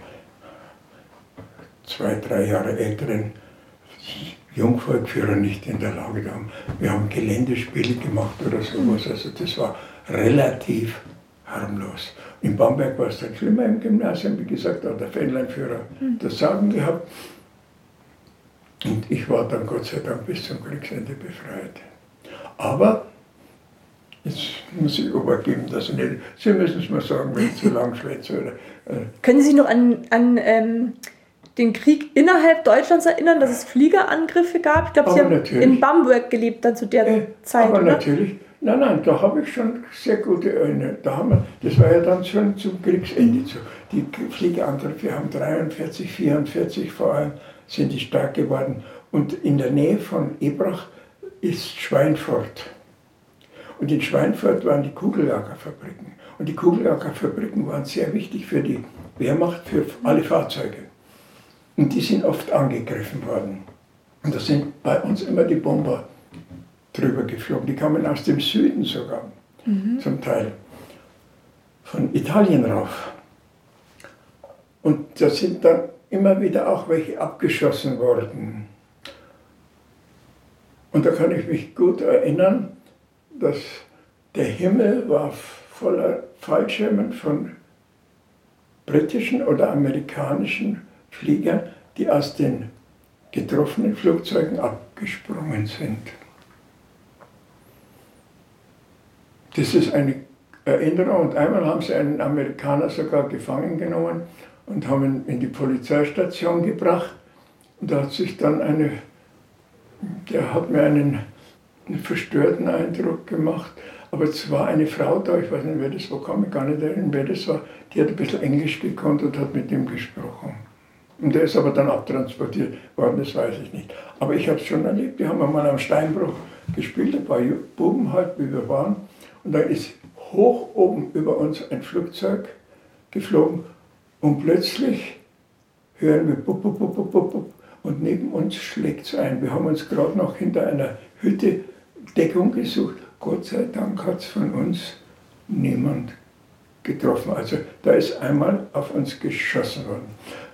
2-3 Jahre älteren Jungvolkführer nicht in der Lage. Wir haben Geländespiele gemacht oder sowas, also das war relativ harmlos. In Bamberg war es dann schlimmer im Gymnasium, wie gesagt, da hat der Fähnleinführer das Sagen gehabt. Und ich war dann Gott sei Dank bis zum Kriegsende befreit. Aber jetzt muss ich übergeben, dass ich nicht. Sie müssen es mal sagen, wenn ich zu lang schwätze.
Können Sie sich noch an den Krieg innerhalb Deutschlands erinnern, dass es Fliegerangriffe gab? Ich glaube, Sie haben in Bamberg gelebt dann zu der Zeit,
aber
oder?
Natürlich. Nein, da habe ich schon sehr gute Erinnerungen. Das war ja dann schon zum Kriegsende. Die Fliegerangriffe haben 43, 44 vor allem, sind die stark geworden. Und in der Nähe von Ebrach ist Schweinfurt. Und in Schweinfurt waren die Kugellagerfabriken. Und die Kugellagerfabriken waren sehr wichtig für die Wehrmacht, für alle Fahrzeuge. Und die sind oft angegriffen worden. Und da sind bei uns immer die Bomber drüber geflogen. Die kamen aus dem Süden sogar, zum Teil, von Italien rauf. Und da sind dann immer wieder auch welche abgeschossen worden. Und da kann ich mich gut erinnern, dass der Himmel war voller Fallschirmen von britischen oder amerikanischen Fliegern, die aus den getroffenen Flugzeugen abgesprungen sind. Das ist eine Erinnerung. Und einmal haben sie einen Amerikaner sogar gefangen genommen und haben ihn in die Polizeistation gebracht. Und da hat sich dann der hat mir einen verstörten Eindruck gemacht. Aber es war eine Frau da, ich weiß nicht, wer das war, kann mich gar nicht erinnern, wer das war. Die hat ein bisschen Englisch gekonnt und hat mit ihm gesprochen. Und der ist aber dann abtransportiert worden, das weiß ich nicht. Aber ich habe es schon erlebt, die haben einmal am Steinbruch gespielt, ein paar Buben halt, wie wir waren. Und da ist hoch oben über uns ein Flugzeug geflogen und plötzlich hören wir bup, bup, bup, bup, bup, und neben uns schlägt es ein. Wir haben uns gerade noch hinter einer Hütte Deckung gesucht. Gott sei Dank hat es von uns niemand getroffen. Also da ist einmal auf uns geschossen worden.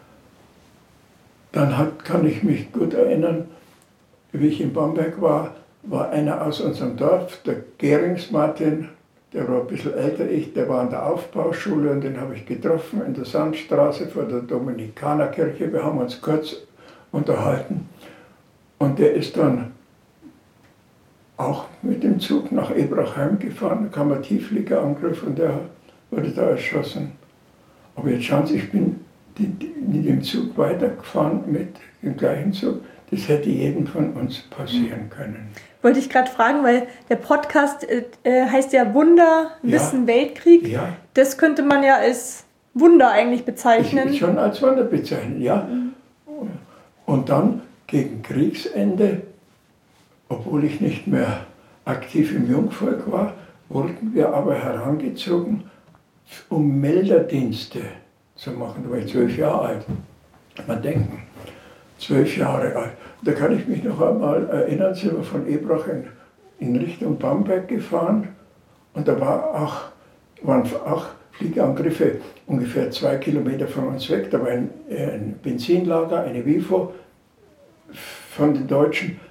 Dann kann ich mich gut erinnern, wie ich in Bamberg war einer aus unserem Dorf, der Geringsmartin, der war ein bisschen älter, der war an der Aufbauschule und den habe ich getroffen in der Sandstraße vor der Dominikanerkirche. Wir haben uns kurz unterhalten und der ist dann auch mit dem Zug nach Ebrach heimgefahren. Da kam ein Tieffliegerangriff und der wurde da erschossen. Aber jetzt schauen Sie, ich bin mit dem Zug weitergefahren, mit dem gleichen Zug. Das hätte jedem von uns passieren können.
Wollte ich gerade fragen, weil der Podcast heißt ja Wunder, Wissen, Weltkrieg. Ja. Das könnte man ja als Wunder eigentlich bezeichnen.
Schon als Wunder bezeichnen, ja. Und dann gegen Kriegsende, obwohl ich nicht mehr aktiv im Jungvolk war, wurden wir aber herangezogen, um Melderdienste zu machen. Da war ich 12 Jahre alt. Man denken, 12 Jahre alt. Da kann ich mich noch einmal erinnern, sind wir von Ebrach in Richtung Bamberg gefahren und da waren auch Fliegerangriffe ungefähr 2 Kilometer von uns weg. Da war ein Benzinlager, eine WIFO von den Deutschen.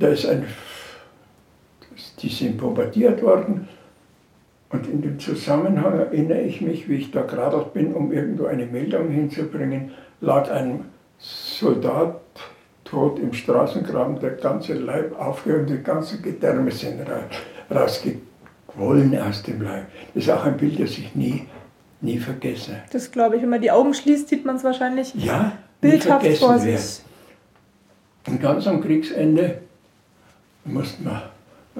Die sind bombardiert worden. Und in dem Zusammenhang erinnere ich mich, wie ich da geradelt bin, um irgendwo eine Meldung hinzubringen, lag ein Soldat tot im Straßengraben, der ganze Leib aufgehört, die ganzen Gedärme sind rausgequollen aus dem Leib. Das ist auch ein Bild, das ich nie vergesse.
Das glaube ich, wenn man die Augen schließt, sieht man es wahrscheinlich
Ja,
bildhaft vor
werden.
sich.
Und ganz am Kriegsende mussten wir,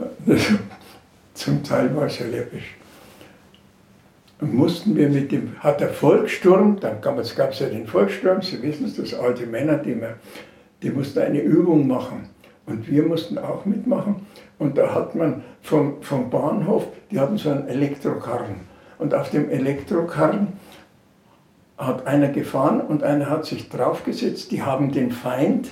zum Teil war es ja läppisch, mussten wir hat der Volkssturm, dann gab es ja den Volkssturm, Sie wissen es, das alte Männer, die mussten eine Übung machen. Und wir mussten auch mitmachen. Und da hat man vom Bahnhof, die hatten so einen Elektrokarren. Und auf dem Elektrokarren hat einer gefahren und einer hat sich draufgesetzt. Die haben den Feind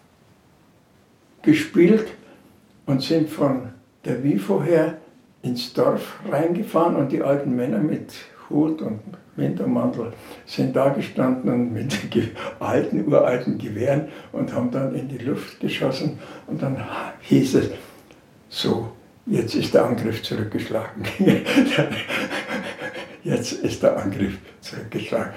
gespielt und sind von der Wifo her ins Dorf reingefahren und die alten Männer mit Hut und Wintermantel sind da gestanden und mit uralten Gewehren und haben dann in die Luft geschossen und dann hieß es, so, jetzt ist der Angriff zurückgeschlagen. Jetzt ist der Angriff zurückgeschlagen.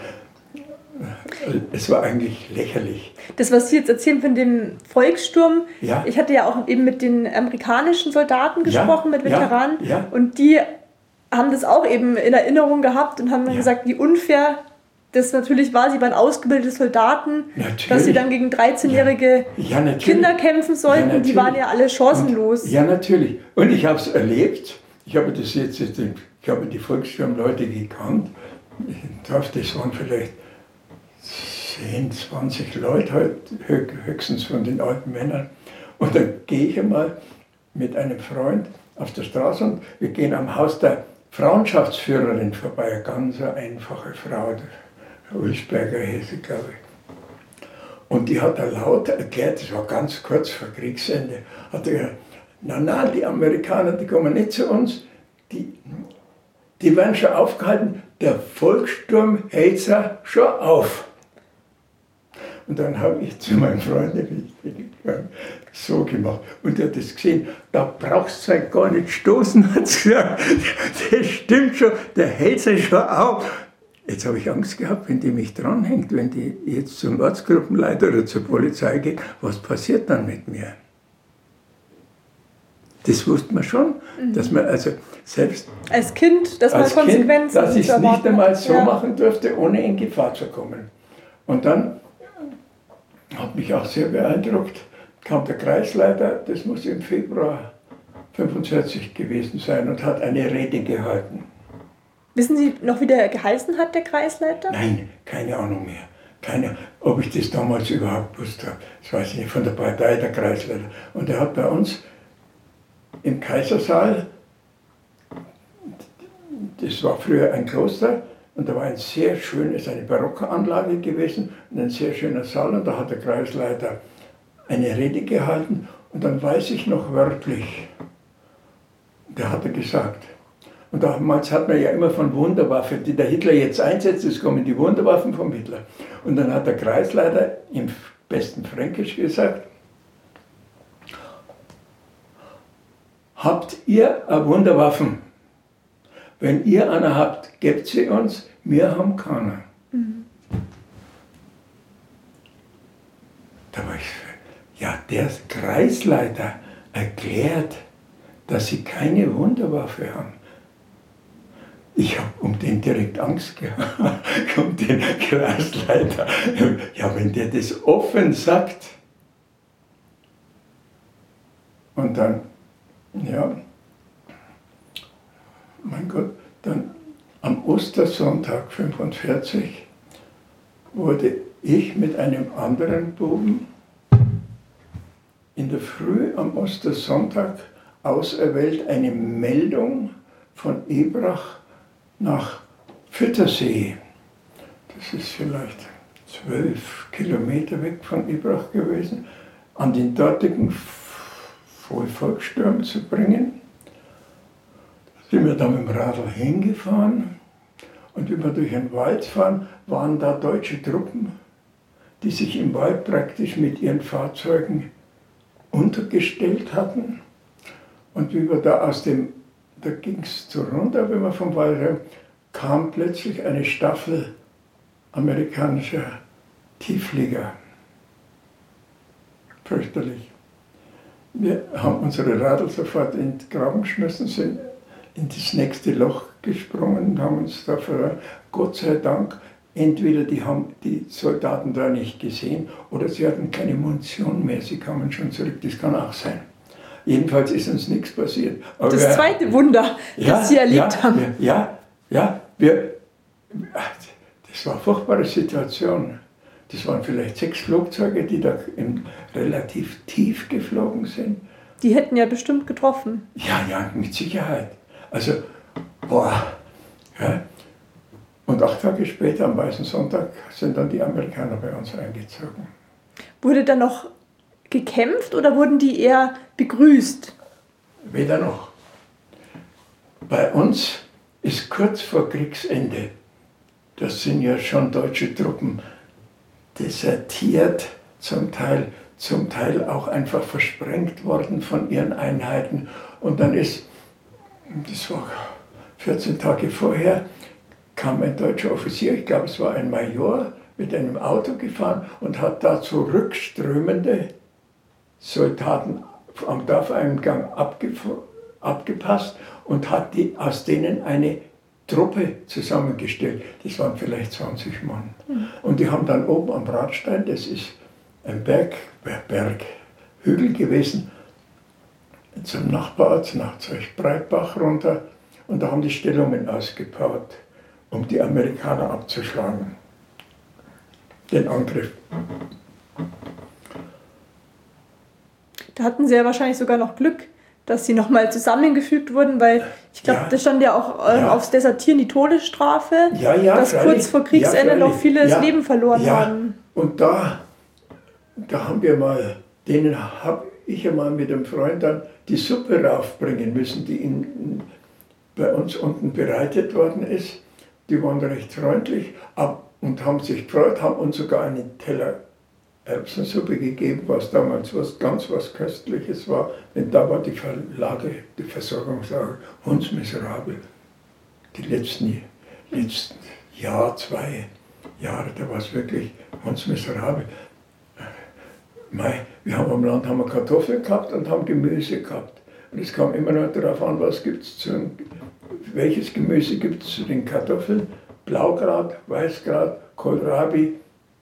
Es war eigentlich lächerlich.
Das, was Sie jetzt erzählen von dem Volkssturm,
Ja.
Ich hatte ja auch eben mit den amerikanischen Soldaten gesprochen, mit Veteranen,
ja.
und die haben das auch eben in Erinnerung gehabt und haben dann gesagt, wie unfair das natürlich war. Sie waren ausgebildete Soldaten, dass sie dann gegen 13-jährige Kinder kämpfen sollten. Die waren ja alle chancenlos.
Und, ja, natürlich. Und ich habe es erlebt. Ich habe die Volkssturmleute gekannt. Das waren vielleicht 10, 20 Leute höchstens von den alten Männern. Und dann gehe ich einmal mit einem Freund auf der Straße und wir gehen am Haus der Frauenschaftsführerin vorbei, eine ganz einfache Frau, Ulsberger hieß sie, glaube ich. Und die hat da laut erklärt, das war ganz kurz vor Kriegsende, hat er gesagt, na, die Amerikaner, die kommen nicht zu uns, die werden schon aufgehalten, der Volkssturm hält schon auf. Und dann habe ich zu meinem Freund so gemacht. Und er hat das gesehen, da brauchst du halt gar nicht stoßen, hat sie gesagt. Das stimmt schon, der hält sich schon auf. Jetzt habe ich Angst gehabt, wenn die mich dranhängt, wenn die jetzt zum Ortsgruppenleiter oder zur Polizei geht, was passiert dann mit mir? Das wusste man schon, dass man also selbst
als Kind, dass man Konsequenzen
dass ich es nicht einmal so machen durfte, ohne in Gefahr zu kommen. Und dann hat mich auch sehr beeindruckt, kam der Kreisleiter, das muss im Februar 1945 gewesen sein, und hat eine Rede gehalten.
Wissen Sie noch, wie der geheißen hat, der Kreisleiter?
Nein, keine Ahnung mehr. Ob ich das damals überhaupt gewusst habe, das weiß ich nicht, von der Partei, der Kreisleiter. Und er hat bei uns im Kaisersaal, das war früher ein Kloster, und da war eine barocke Anlage gewesen und ein sehr schöner Saal, und da hat der Kreisleiter eine Rede gehalten, und dann weiß ich noch wörtlich, der hatte gesagt, und damals hat man ja immer von Wunderwaffen, die der Hitler jetzt einsetzt, es kommen die Wunderwaffen vom Hitler. Und dann hat der Kreisleiter im besten Fränkisch gesagt, habt ihr eine Wunderwaffen? Wenn ihr eine habt, gebt sie uns, wir haben keine. Da war ich, ja, der Kreisleiter erklärt, dass sie keine Wunderwaffe haben. Ich habe um den direkt Angst gehabt, um den Kreisleiter. Ja, wenn der das offen sagt. Und dann, ja, mein Gott, dann am Ostersonntag 1945 wurde ich mit einem anderen Buben in der Früh am Ostersonntag auserwählt, eine Meldung von Ebrach nach Füttersee. Das ist vielleicht 12 Kilometer weg von Ebrach gewesen, an den dortigen Volkssturm zu bringen. Da sind wir da mit dem Radl hingefahren, und wie wir durch den Wald fahren, waren da deutsche Truppen, die sich im Wald praktisch mit ihren Fahrzeugen untergestellt hatten. Und wie wir da da ging es so runter, wenn wir vom Wald her, kam plötzlich eine Staffel amerikanischer Tiefflieger. fürchterlich. Wir haben unsere Radl sofort in den Graben geschmissen, sind in das nächste Loch gesprungen und haben uns da Gott sei Dank, entweder die haben die Soldaten da nicht gesehen oder sie hatten keine Munition mehr, sie kamen schon zurück, das kann auch sein. Jedenfalls ist uns nichts passiert. Aber
das zweite Wunder, das Sie erlebt haben.
Das war eine furchtbare Situation. Das waren vielleicht 6 Flugzeuge, die da relativ tief geflogen sind.
Die hätten ja bestimmt getroffen.
Ja, mit Sicherheit. Also, boah. Ja. Und 8 Tage später, am Weißen Sonntag, sind dann die Amerikaner bei uns eingezogen.
Wurde da noch gekämpft oder wurden die eher begrüßt?
Weder noch. Bei uns ist kurz vor Kriegsende, das sind ja schon deutsche Truppen, desertiert, zum Teil auch einfach versprengt worden von ihren Einheiten. Und dann das war 14 Tage vorher, kam ein deutscher Offizier, ich glaube es war ein Major, mit einem Auto gefahren und hat da zurückströmende Soldaten am Dorfeingang abgepasst und hat aus denen eine Truppe zusammengestellt. Das waren vielleicht 20 Mann. Und die haben dann oben am Bratstein, das ist ein Hügel gewesen, zum Nachbarort, nach Breitbach runter, und da haben die Stellungen ausgebaut, um die Amerikaner abzuschlagen. Den Angriff.
Da hatten Sie ja wahrscheinlich sogar noch Glück, dass Sie nochmal zusammengefügt wurden, weil ich glaube, da stand ja auch aufs Desertieren die Todesstrafe, dass
freilich,
kurz vor Kriegsende noch viele das Leben verloren haben.
Und da haben wir mal, denen habe ich einmal mit einem Freund dann die Suppe raufbringen müssen, die bei uns unten bereitet worden ist. Die waren recht freundlich und haben sich gefreut, haben uns sogar einen Teller Erbsensuppe gegeben, was damals ganz was Köstliches war. Denn da war die Versorgungslage hundsmiserabel. Die letzten Jahr, 2 Jahre, da war es wirklich hundsmiserabel. Wir haben am Land Kartoffeln gehabt und haben Gemüse gehabt. Und es kam immer noch darauf an, welches Gemüse gibt es zu den Kartoffeln. Blaugrad, Weißgrad, Kohlrabi,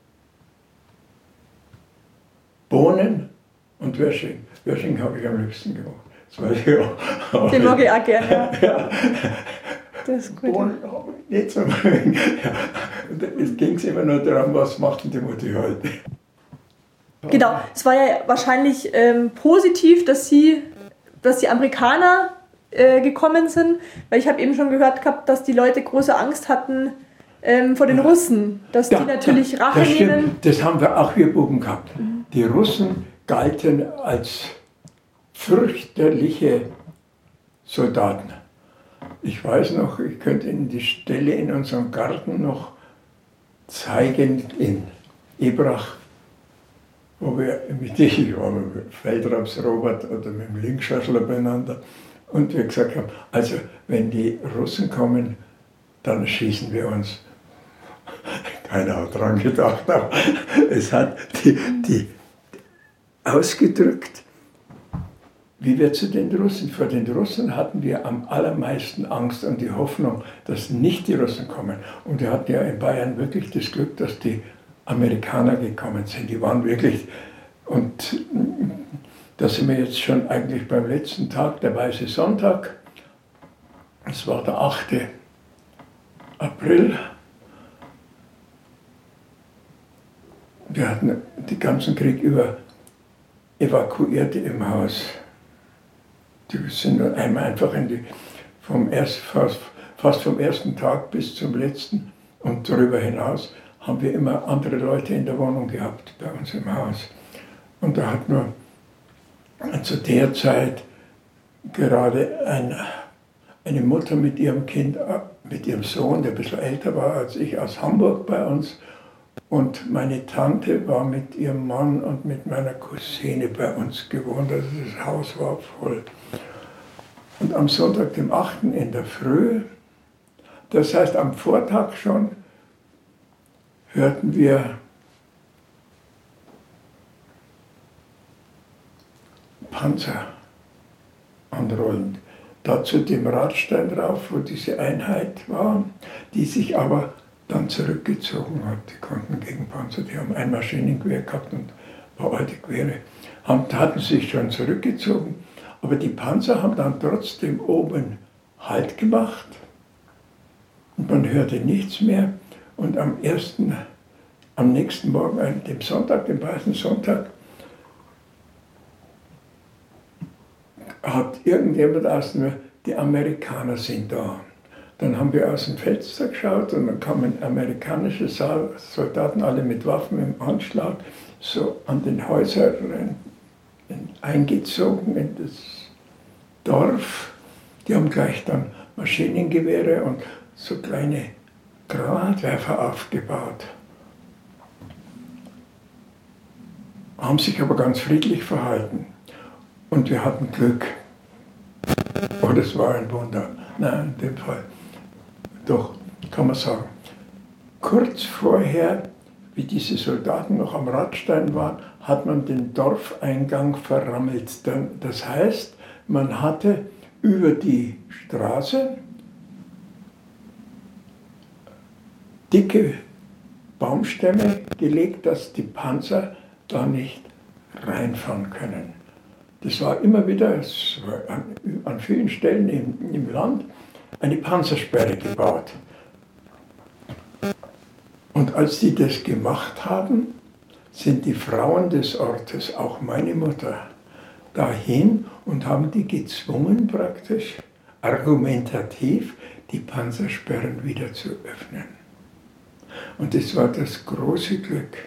Bohnen und Würsching. Würsching habe ich am liebsten gemacht. Das weiß ich auch.
Den mag ich auch gerne.
Ja.
Das ist gut.
Bohnen habe ich nicht so mögen. Es ging immer nur darum, was macht denn die Mutti heute.
Genau, es war ja wahrscheinlich positiv, dass die Amerikaner gekommen sind, weil ich habe eben schon gehört gehabt, dass die Leute große Angst hatten vor den Russen, dass die natürlich Rache nehmen.
Das haben wir auch hier oben gehabt. Die Russen galten als fürchterliche Soldaten. Ich weiß noch, ich könnte Ihnen die Stelle in unserem Garten noch zeigen, in Ebrach, wo wir ich war mit Feldraps Robert oder mit dem Linkscharschler beieinander, und wir gesagt haben, also wenn die Russen kommen, dann schießen wir uns. Keiner hat dran gedacht, aber es hat die ausgedrückt, wie wir zu den Russen. Vor den Russen hatten wir am allermeisten Angst und die Hoffnung, dass nicht die Russen kommen. Und wir hatten ja in Bayern wirklich das Glück, dass die Amerikaner gekommen sind. Die waren wirklich, und da sind wir jetzt schon eigentlich beim letzten Tag, der Weiße Sonntag. Es war der 8. April. Wir hatten den ganzen Krieg über Evakuierte im Haus. Die sind einmal einfach fast vom ersten Tag bis zum letzten und darüber hinaus haben wir immer andere Leute in der Wohnung gehabt, bei uns im Haus. Und da hat nur zu der Zeit gerade eine Mutter mit ihrem Kind, mit ihrem Sohn, der ein bisschen älter war als ich, aus Hamburg bei uns. Und meine Tante war mit ihrem Mann und mit meiner Cousine bei uns gewohnt, also das Haus war voll. Und am Sonntag, dem 8. in der Früh, das heißt am Vortag schon, hörten wir Panzer anrollen. Da zu dem Radstein drauf, wo diese Einheit war, die sich aber dann zurückgezogen hat. Die konnten gegen Panzer, die haben ein Maschinengewehr gehabt und ein paar alte Gewehre, hatten sich schon zurückgezogen. Aber die Panzer haben dann trotzdem oben Halt gemacht und man hörte nichts mehr. Und am nächsten Morgen, dem Sonntag, dem Weißen Sonntag, hat irgendjemand die Amerikaner sind da. Dann haben wir aus dem Fenster geschaut und dann kamen amerikanische Soldaten, alle mit Waffen im Anschlag, so an den Häusern eingezogen in das Dorf. Die haben gleich dann Maschinengewehre und so kleine Granatwerfer aufgebaut. Haben sich aber ganz friedlich verhalten. Und wir hatten Glück. Oh, das war ein Wunder. Nein, in dem Fall. Doch, kann man sagen. Kurz vorher, wie diese Soldaten noch am Radstein waren, hat man den Dorfeingang verrammelt. Das heißt, man hatte über die Straße dicke Baumstämme gelegt, dass die Panzer da nicht reinfahren können. Das war immer wieder an vielen Stellen im Land eine Panzersperre gebaut. Und als die das gemacht haben, sind die Frauen des Ortes, auch meine Mutter, dahin und haben die gezwungen, praktisch argumentativ die Panzersperren wieder zu öffnen. Und das war das große Glück.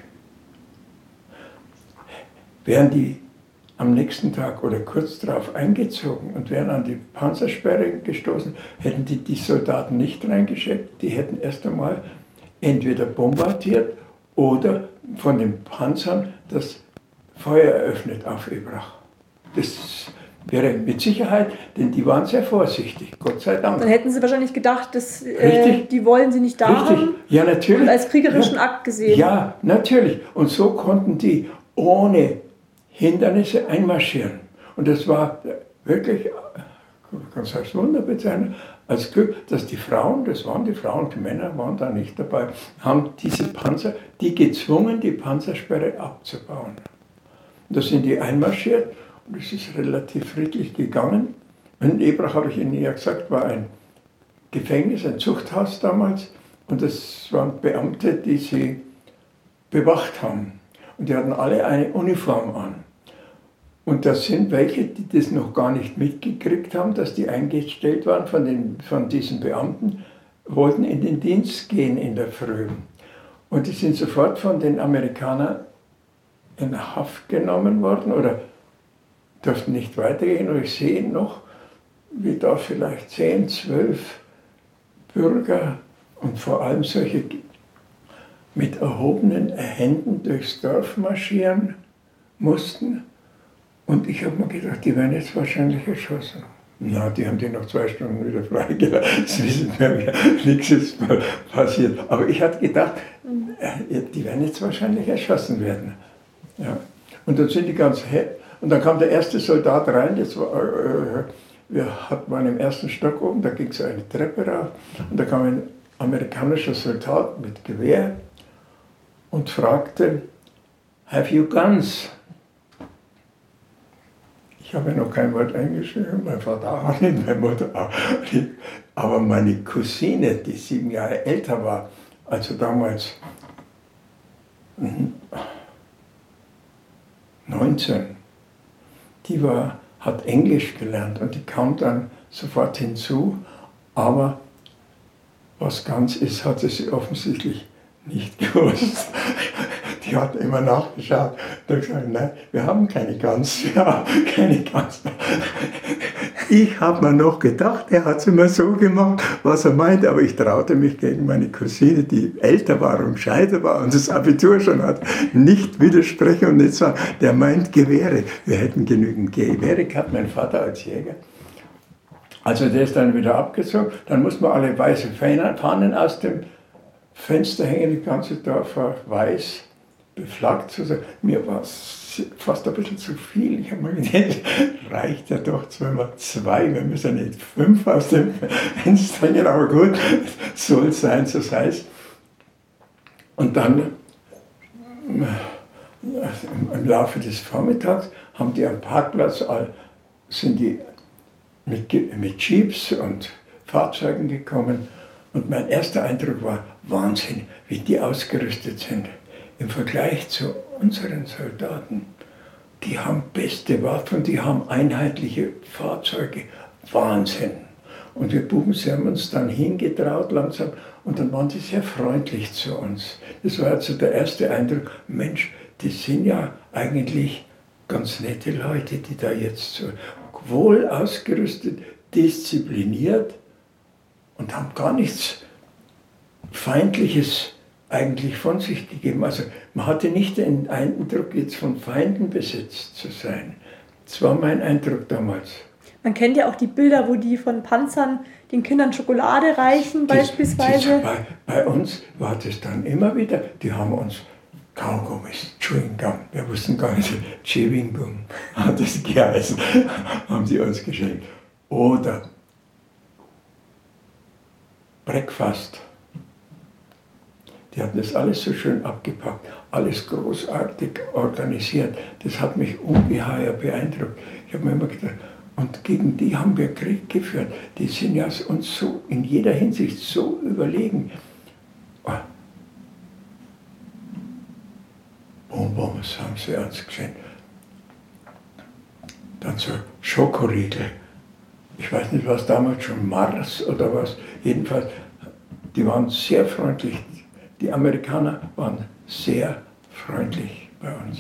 Wären die am nächsten Tag oder kurz darauf eingezogen und wären an die Panzersperre gestoßen, hätten die Soldaten nicht reingeschickt, die hätten erst einmal entweder bombardiert oder von den Panzern das Feuer eröffnet auf Ebrach. Das wäre mit Sicherheit, denn die waren sehr vorsichtig, Gott sei Dank.
Dann hätten sie wahrscheinlich gedacht, dass die wollen sie nicht da haben.
Ja, natürlich.
Und als kriegerischen Akt gesehen.
Ja, natürlich. Und so konnten die ohne Hindernisse einmarschieren. Und das war wirklich, man kann es als Wunder bezeichnen, als Glück, dass die Frauen, das waren die Frauen, die Männer waren da nicht dabei, haben diese Panzer, die gezwungen, die Panzersperre abzubauen. Und da sind die einmarschiert und es ist relativ friedlich gegangen. In Ebrach, habe ich Ihnen ja gesagt, war ein Gefängnis, ein Zuchthaus damals und das waren Beamte, die sie bewacht haben. Und die hatten alle eine Uniform an. Und das sind welche, die das noch gar nicht mitgekriegt haben, dass die eingestellt waren von diesen Beamten, wollten in den Dienst gehen in der Früh. Und die sind sofort von den Amerikanern in Haft genommen worden oder durften nicht weitergehen. Und ich sehe noch, wie da vielleicht 10, 12 Bürger und vor allem solche mit erhobenen Händen durchs Dorf marschieren mussten. Und ich habe mir gedacht, die werden jetzt wahrscheinlich erschossen. Na, die haben die nach 2 Stunden wieder freigelassen. Das wissen wir mehr. Nichts ist passiert. Aber ich hatte gedacht, die werden jetzt wahrscheinlich erschossen werden. Ja. Und dann sind die ganz und dann kam der erste Soldat rein. Das war, wir waren im 1. Stock oben, da ging es eine Treppe rauf. Und da kam ein amerikanischer Soldat mit Gewehr und fragte, "Have you guns?" Ich habe noch kein Wort eingeschrieben, mein Vater auch nicht, meine Mutter auch nicht. Aber meine Cousine, die 7 Jahre älter war, also damals 19, die hat Englisch gelernt und die kam dann sofort hinzu, aber was ganz ist, hatte sie offensichtlich nicht gewusst. Die hat immer nachgeschaut und gesagt, nein, wir haben keine Gans, wir haben keine Gans. Ich habe mir noch gedacht, er hat es immer so gemacht, was er meinte, aber ich traute mich gegen meine Cousine, die älter war und gescheiter war und das Abitur schon hat, nicht widersprechen und nicht sagen, der meint Gewehre. Wir hätten genügend Gewehre gehabt, mein Vater als Jäger. Also der ist dann wieder abgezogen, dann mussten wir alle weiße Fahnen aus dem Fenster hängen, das ganze Dorf war weiß beflaggt zu sein. Mir war es fast ein bisschen zu viel. Ich habe mir gedacht, reicht ja doch zweimal 2, wir müssen ja nicht 5 aus dem Fenster hängen, aber gut, soll sein, so sei es. Und dann im Laufe des Vormittags haben die am Parkplatz, sind die mit Jeeps und Fahrzeugen gekommen. Und mein erster Eindruck war, Wahnsinn, wie die ausgerüstet sind. Im Vergleich zu unseren Soldaten, die haben beste Waffen, die haben einheitliche Fahrzeuge. Wahnsinn. Und wir Buben, sie haben uns dann hingetraut langsam und dann waren sie sehr freundlich zu uns. Das war also der erste Eindruck, Mensch, die sind ja eigentlich ganz nette Leute, die da jetzt so wohl ausgerüstet, diszipliniert und haben gar nichts Feindliches eigentlich von sich gegeben. Also man hatte nicht den Eindruck, jetzt von Feinden besetzt zu sein. Das war mein Eindruck damals.
Man kennt ja auch die Bilder, wo die von Panzern den Kindern Schokolade reichen beispielsweise.
Bei uns war das dann immer wieder, die haben uns Kaugummis, Chewing Gum, wir wussten gar nicht, Chewing Gum hat das geheißen, haben sie uns geschenkt. Oder Breakfast. Die hatten das alles so schön abgepackt, alles großartig organisiert. Das hat mich ungeheuer beeindruckt. Ich habe mir immer gedacht, und gegen die haben wir Krieg geführt. Die sind ja uns so in jeder Hinsicht so überlegen. Bonbons haben sie uns geschenkt. Dann so Schokoriegel. Ich weiß nicht, was damals schon Mars oder was. Jedenfalls, die waren sehr freundlich. Die Amerikaner waren sehr freundlich bei uns.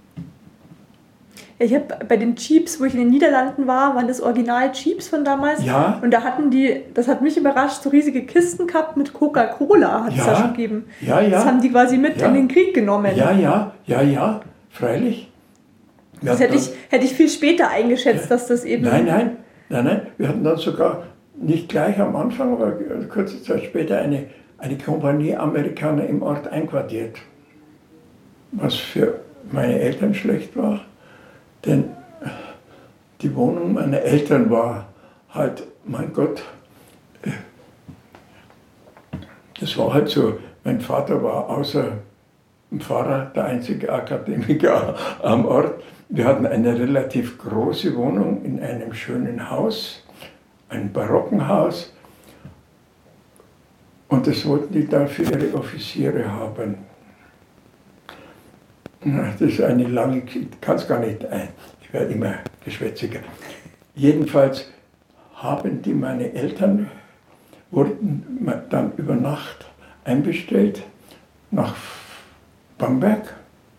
Ich habe bei den Jeeps, wo ich in den Niederlanden war, waren das Original Jeeps von damals.
Ja.
Und da hatten die, das hat mich überrascht, so riesige Kisten gehabt mit Coca-Cola, hat es da schon gegeben.
Ja, ja.
Das haben die quasi mit in den Krieg genommen.
Ja, freilich.
Das hätte ich viel später eingeschätzt, dass das eben...
Nein. Wir hatten dann sogar nicht gleich am Anfang, aber kurze Zeit später eine Kompanie Amerikaner im Ort einquartiert. Was für meine Eltern schlecht war. Denn die Wohnung meiner Eltern war halt, mein Gott, das war halt so. Mein Vater war außer dem Pfarrer der einzige Akademiker am Ort. Wir hatten eine relativ große Wohnung in einem schönen Haus, ein barocken Haus. Und das wollten die da für ihre Offiziere haben. Das ist eine lange Geschichte, kann es gar nicht ein. Ich werde immer geschwätziger. Jedenfalls haben die meine Eltern, wurden dann über Nacht einbestellt nach Bamberg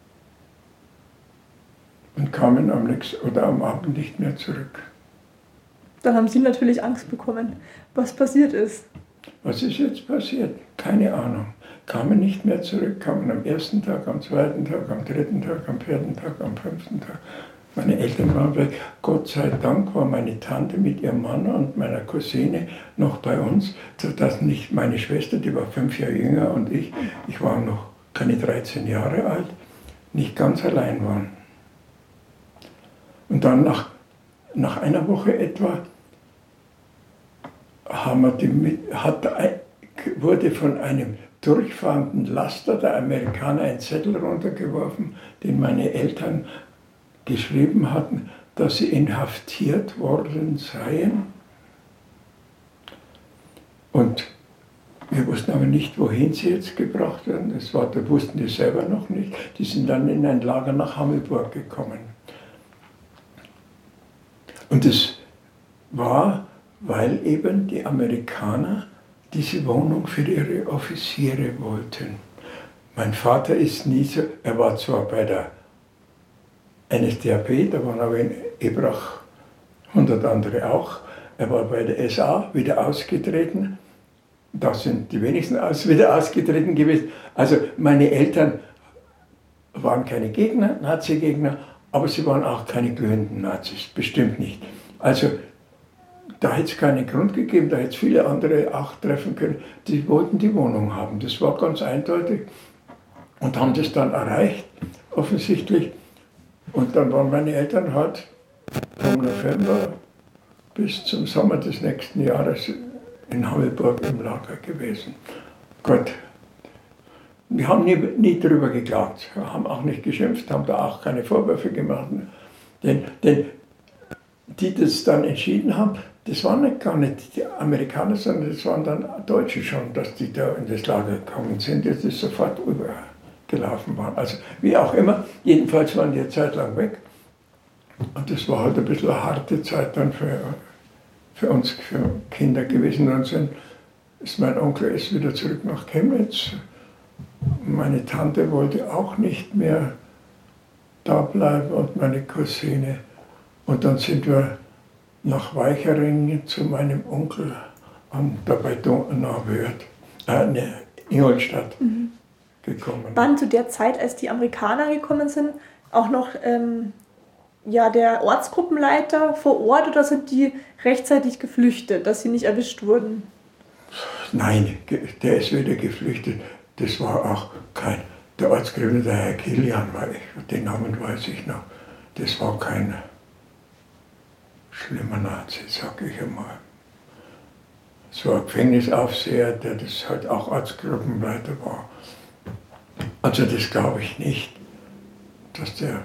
und kamen am Abend nicht mehr zurück.
Dann haben Sie natürlich Angst bekommen, was passiert ist.
Was ist jetzt passiert? Keine Ahnung. Kamen nicht mehr zurück, kamen am ersten Tag, am zweiten Tag, am dritten Tag, am vierten Tag, am fünften Tag. Meine Eltern waren weg. Gott sei Dank war meine Tante mit ihrem Mann und meiner Cousine noch bei uns, sodass nicht meine Schwester, die war 5 Jahre jünger, und ich war noch keine 13 Jahre alt, nicht ganz allein waren. Und dann nach einer Woche etwa wurde von einem durchfahrenden Laster der Amerikaner ein Zettel runtergeworfen, den meine Eltern geschrieben hatten, dass sie inhaftiert worden seien. Und wir wussten aber nicht, wohin sie jetzt gebracht werden. Das wussten die selber noch nicht. Die sind dann in ein Lager nach Hammelburg gekommen. Und es war, weil eben die Amerikaner diese Wohnung für ihre Offiziere wollten. Mein Vater ist nie so, er war zwar bei der NSDAP, da waren aber in Ebrach 100 andere auch. Er war bei der SA wieder ausgetreten. Da sind die wenigsten wieder ausgetreten gewesen. Also meine Eltern waren keine Gegner, Nazi-Gegner, aber sie waren auch keine glühenden Nazis, bestimmt nicht. Also da hätte es keinen Grund gegeben, da hätte es viele andere auch treffen können. Die wollten die Wohnung haben, das war ganz eindeutig und haben das dann erreicht. offensichtlich. Und dann waren meine Eltern halt vom November bis zum Sommer des nächsten Jahres in Hammelburg im Lager gewesen. Gott, wir haben nie darüber geklagt, haben auch nicht geschimpft, haben da auch keine Vorwürfe gemacht. Denn die das dann entschieden haben, das waren gar nicht die Amerikaner, sondern das waren dann Deutsche schon, dass die da in das Lager gekommen sind, die das sofort übergelaufen waren. Also wie auch immer, jedenfalls waren die eine Zeit lang weg. Und das war halt ein bisschen eine harte Zeit dann für uns, für Kinder gewesen. Dann ist mein Onkel wieder zurück nach Chemnitz. Meine Tante wollte auch nicht mehr da bleiben und meine Cousine. Und dann sind wir nach Weichering zu meinem Onkel bei Ingolstadt gekommen.
Waren zu der Zeit, als die Amerikaner gekommen sind, auch noch der Ortsgruppenleiter vor Ort oder sind die rechtzeitig geflüchtet, dass sie nicht erwischt wurden?
Nein, der ist wieder geflüchtet. Das war auch der Ortsgruppenleiter, der Herr Kilian, den Namen weiß ich noch. Das war kein schlimmer Nazi, sag ich einmal. So ein Gefängnisaufseher, der das halt auch Ortsgruppenleiter war. Also das glaube ich nicht, dass der...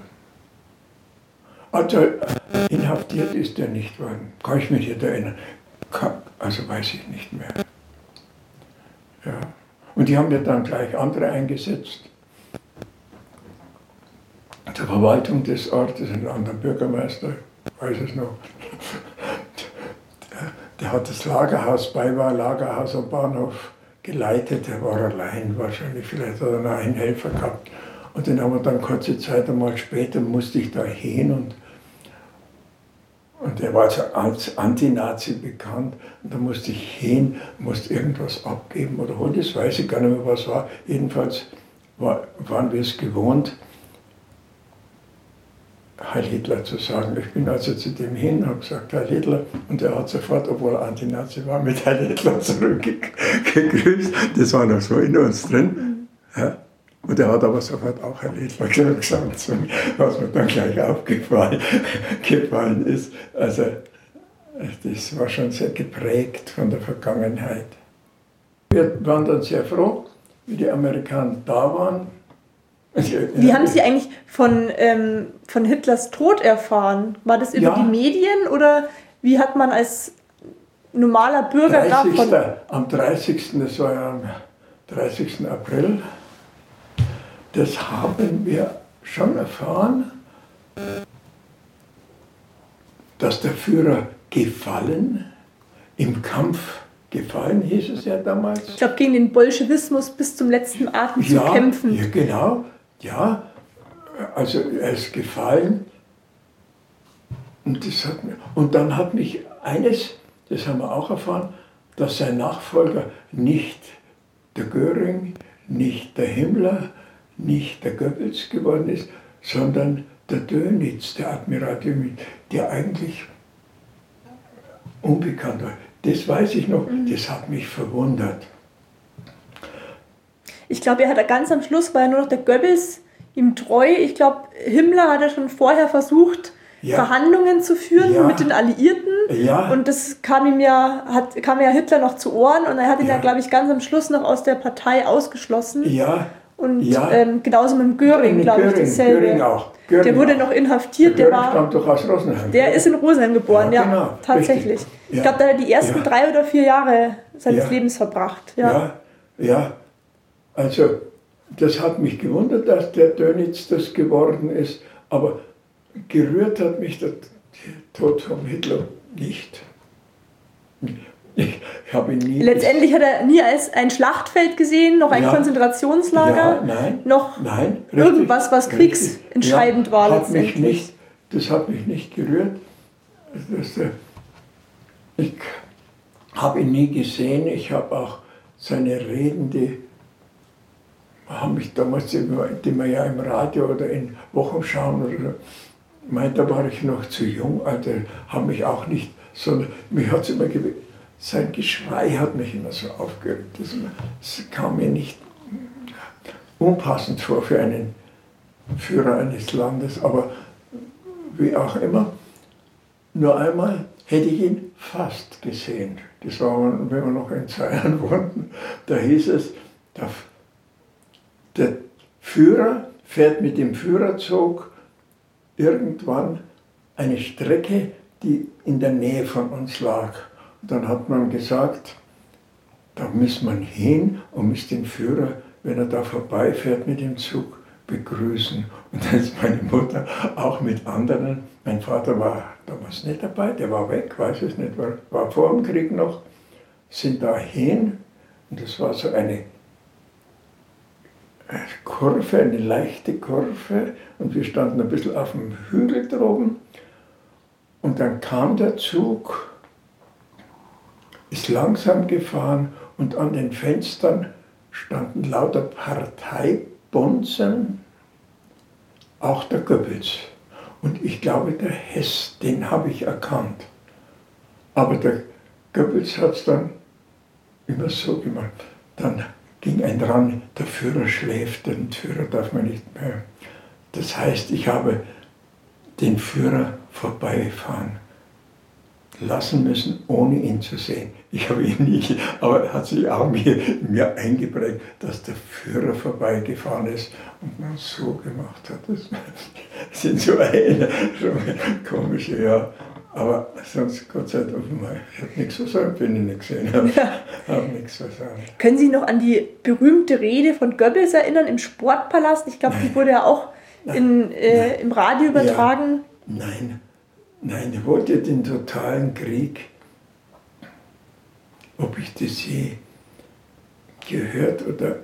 Also inhaftiert ist er nicht worden. Kann ich mich nicht erinnern. Also weiß ich nicht mehr. Ja. Und die haben ja dann gleich andere eingesetzt. Der Verwaltung des Ortes, ein anderer Bürgermeister, weiß es noch. Der hat das Lagerhaus, Beiwahr Lagerhaus am Bahnhof geleitet. Der war allein wahrscheinlich, vielleicht hat er noch einen Helfer gehabt. Und den haben wir dann kurze Zeit einmal später, musste ich da hin und er war also als Anti-Nazi bekannt. Und da musste ich hin, musste irgendwas abgeben oder holen, das weiß ich gar nicht mehr, was war. Jedenfalls waren wir es gewohnt, Heil Hitler zu sagen. Ich bin also zu dem hin, habe gesagt, Heil Hitler, und er hat sofort, obwohl er Anti-Nazi war, mit Heil Hitler zurückgegrüßt. Das war noch so in uns drin. Ja. Und er hat aber sofort auch Heil Hitler gesagt, was mir dann gleich aufgefallen ist. Also das war schon sehr geprägt von der Vergangenheit. Wir waren dann sehr froh, wie die Amerikaner da waren.
Wie haben Sie eigentlich von Hitlers Tod erfahren? War das über die Medien oder wie hat man als normaler Bürger davon...
Am 30. Das war ja am 30. April, das haben wir schon erfahren, dass der Führer gefallen, im Kampf gefallen, hieß es ja damals.
Ich glaube, gegen den Bolschewismus bis zum letzten Atem zu kämpfen.
Ja, genau. Ja, also er ist gefallen und dann hat mich eines, das haben wir auch erfahren, dass sein Nachfolger nicht der Göring, nicht der Himmler, nicht der Goebbels geworden ist, sondern der Dönitz, der Admiral Dönitz, der eigentlich unbekannt war. Das weiß ich noch, das hat mich verwundert.
Ich glaube, er hat ganz am Schluss, war ja nur noch der Goebbels ihm treu. Ich glaube, Himmler hat er schon vorher versucht, Verhandlungen zu führen mit den Alliierten. Ja. Und das kam ja Hitler noch zu Ohren und er hat ihn ja, glaube ich, ganz am Schluss noch aus der Partei ausgeschlossen. Ja. Und genauso mit dem Göring, glaube ich, dasselbe. Göring auch. Der wurde noch inhaftiert.
Der stammt doch aus Rosenheim.
Der ist in Rosenheim geboren, genau, tatsächlich. Ja. Ich glaube, da hat er die ersten 3 oder 4 Jahre seines Lebens verbracht. Ja. Also das hat mich gewundert, dass der Dönitz das geworden ist, aber gerührt hat mich der Tod von Hitler nicht. Ich habe ihn nie... Letztendlich hat er nie als ein Schlachtfeld gesehen, noch ein Konzentrationslager, noch irgendwas, was kriegsentscheidend war letztendlich.
Das hat mich nicht gerührt. Ich habe ihn nie gesehen, ich habe auch seine Reden, die haben mich damals, die man ja im Radio oder in Wochenschauen oder so, da war ich noch zu jung, also haben mich auch nicht, sondern mich hat es immer sein Geschrei hat mich immer so aufgeregt. Das kam mir nicht unpassend vor für einen Führer eines Landes, aber wie auch immer, nur einmal hätte ich ihn fast gesehen. Das war, wenn wir noch in Zayern wohnten, da hieß es, der Führer fährt mit dem Führerzug irgendwann eine Strecke, die in der Nähe von uns lag. Und dann hat man gesagt, da muss man hin und muss den Führer, wenn er da vorbeifährt mit dem Zug, begrüßen. Und dann ist meine Mutter auch mit anderen, mein Vater war damals nicht dabei, der war weg, weiß es nicht, war vor dem Krieg noch, sind da hin und das war so eine Kurve, eine leichte Kurve und wir standen ein bisschen auf dem Hügel droben und dann kam der Zug, ist langsam gefahren und an den Fenstern standen lauter Parteibonzen, auch der Goebbels. Und ich glaube, der Hess, den habe ich erkannt. Aber der Goebbels hat es dann immer so gemacht. Dann ging ein dran, der Führer schläft, den Führer darf man nicht mehr. Das heißt, ich habe den Führer vorbeifahren lassen müssen, ohne ihn zu sehen. Ich habe ihn nicht, aber er hat sich auch mir eingeprägt, dass der Führer vorbeigefahren ist und man so gemacht hat. Das sind so komische, ja. Aber sonst, Gott sei Dank, ich habe nichts zu sagen, wenn ich nicht gesehen habe.
Ja.
Habe nichts zu sagen.
Können Sie noch an die berühmte Rede von Goebbels erinnern im Sportpalast? Ich glaube, die wurde ja auch im Radio übertragen.
Ja. Nein, er wollte den totalen Krieg. Ob ich das je gehört oder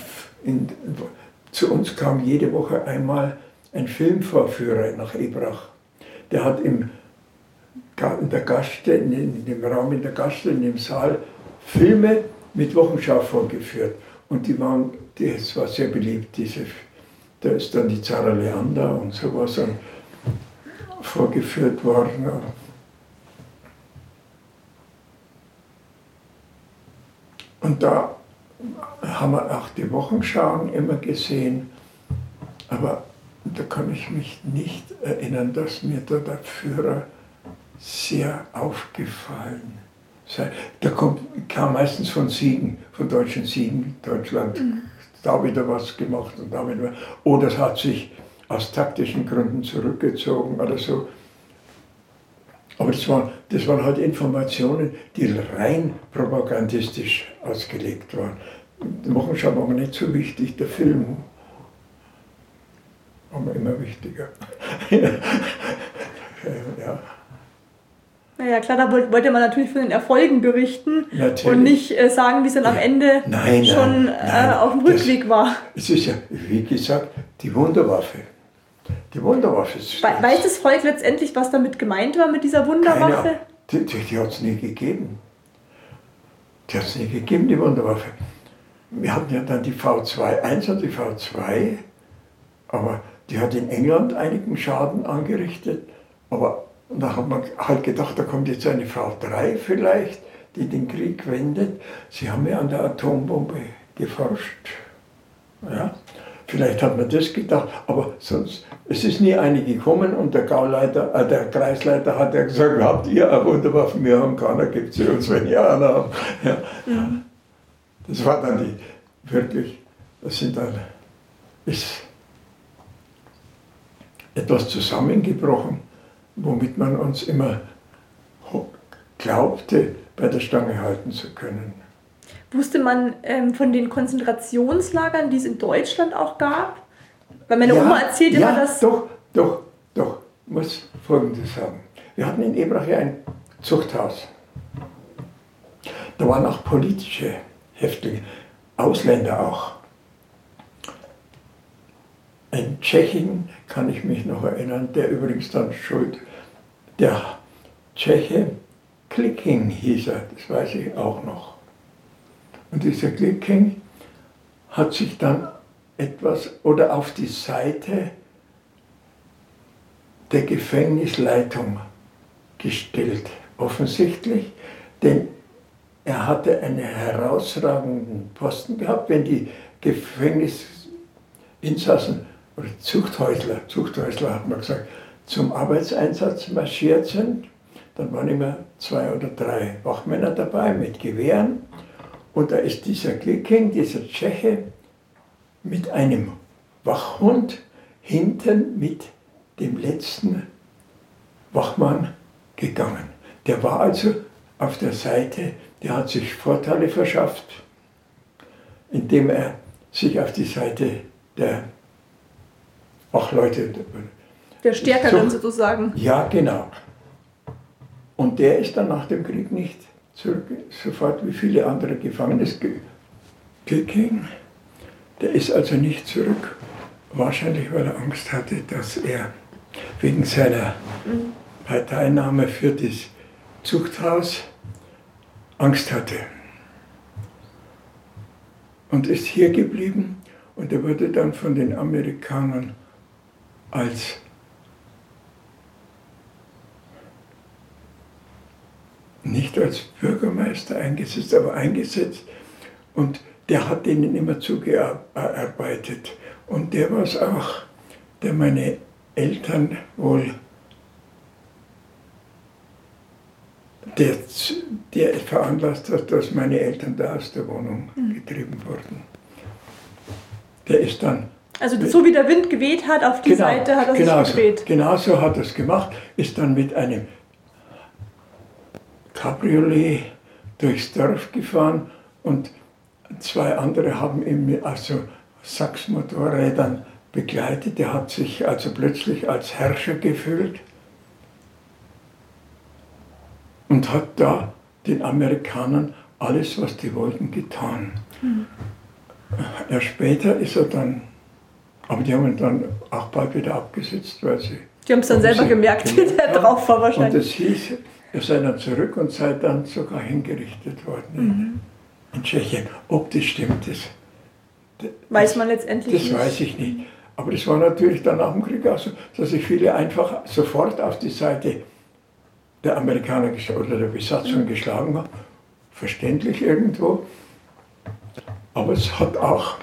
zu uns kam jede Woche einmal ein Filmvorführer nach Ebrach. Der hat in der Gaststätte, in dem Raum in der Gaststätte, in dem Saal, Filme mit Wochenschau vorgeführt. Und das war sehr beliebt, da ist dann die Zara Leander und sowas vorgeführt worden. Und da haben wir auch die Wochenschauen immer gesehen, aber da kann ich mich nicht erinnern, dass mir da der Führer sehr aufgefallen sei. Der kam meistens von Siegen, von deutschen Siegen, Deutschland, da wieder was gemacht und da wieder. Oder es hat sich aus taktischen Gründen zurückgezogen oder so. Aber das waren halt Informationen, die rein propagandistisch ausgelegt waren. Die Wochenschau war mir nicht so wichtig, der Film war mir immer wichtiger. Ja.
Naja, klar, da wollte man natürlich von den Erfolgen berichten und nicht sagen, wie es dann am Ende schon auf dem Rückweg war. Es
ist ja, wie gesagt, die Wunderwaffe. Die Wunderwaffe ist...
Weiß das Volk letztendlich, was damit gemeint war mit dieser Wunderwaffe?
Die hat es nie gegeben. Die hat es nie gegeben, die Wunderwaffe. Wir hatten ja dann die V2-1 und die V2, aber die hat in England einigen Schaden angerichtet. Aber da hat man halt gedacht, da kommt jetzt eine V3 vielleicht, die den Krieg wendet. Sie haben ja an der Atombombe geforscht. Ja. Vielleicht hat man das gedacht, aber sonst, es ist nie eine gekommen und der Kreisleiter hat ja gesagt, habt ihr eine Wunderwaffe, wir haben keine, gibt sie uns, wenn ihr eine habt. Ja. Mhm. Das war dann ist etwas zusammengebrochen, womit man uns immer glaubte, bei der Stange halten zu können.
Wusste man von den Konzentrationslagern, die es in Deutschland auch gab? Weil meine Oma erzählt immer, dass...
Doch, ich muss Folgendes sagen. Wir hatten in Ebrach ja ein Zuchthaus. Da waren auch politische Häftlinge, Ausländer auch. Ein Tschechen, kann ich mich noch erinnern, der übrigens dann der Tscheche, Klicking hieß er, das weiß ich auch noch. Und dieser Klicking hat sich dann auf die Seite der Gefängnisleitung gestellt, offensichtlich, denn er hatte einen herausragenden Posten gehabt, wenn die Gefängnisinsassen oder Zuchthäusler hat man gesagt, zum Arbeitseinsatz marschiert sind. Dann waren immer 2 oder 3 Wachmänner dabei mit Gewehren. Und da ist dieser Gliking, dieser Tscheche, mit einem Wachhund hinten mit dem letzten Wachmann gegangen. Der war also auf der Seite, der hat sich Vorteile verschafft, indem er sich auf die Seite der Wachleute...
Der Stärkeren sozusagen.
Ja, genau. Und der ist dann nach dem Krieg nicht zurück, sofort wie viele andere Gefangene gegangen. Der ist also nicht zurück, wahrscheinlich weil er Angst hatte, dass er wegen seiner Parteinahme für das Zuchthaus Angst hatte. Und ist hier geblieben und er wurde dann von den Amerikanern als nicht als Bürgermeister eingesetzt, aber eingesetzt. Und der hat denen immer zugearbeitet. Und der war es auch, der meine Eltern wohl, der veranlasst hat, dass meine Eltern da aus der Wohnung getrieben wurden. Der ist dann...
Also so wie der Wind geweht hat, auf die Seite hat er sich gedreht.
Genau so hat er es gemacht, ist dann mit einem Cabriolet durchs Dorf gefahren und 2 andere haben ihn mit Sachs-Motorrädern begleitet. Der hat sich also plötzlich als Herrscher gefühlt und hat da den Amerikanern alles, was die wollten, getan. Erst später ist er dann, aber die haben ihn dann auch bald wieder abgesetzt, weil sie...
Die haben es dann selber gemerkt, wie der drauf war wahrscheinlich.
Und es hieß, er sei dann zurück und sei dann sogar hingerichtet worden in Tschechien. Ob das stimmt, das
weiß man letztendlich
nicht. Das weiß ich nicht. Aber das war natürlich dann nach dem Krieg auch so, dass sich viele einfach sofort auf die Seite der Amerikaner oder der Besatzung geschlagen haben. Verständlich irgendwo. Aber es hat auch,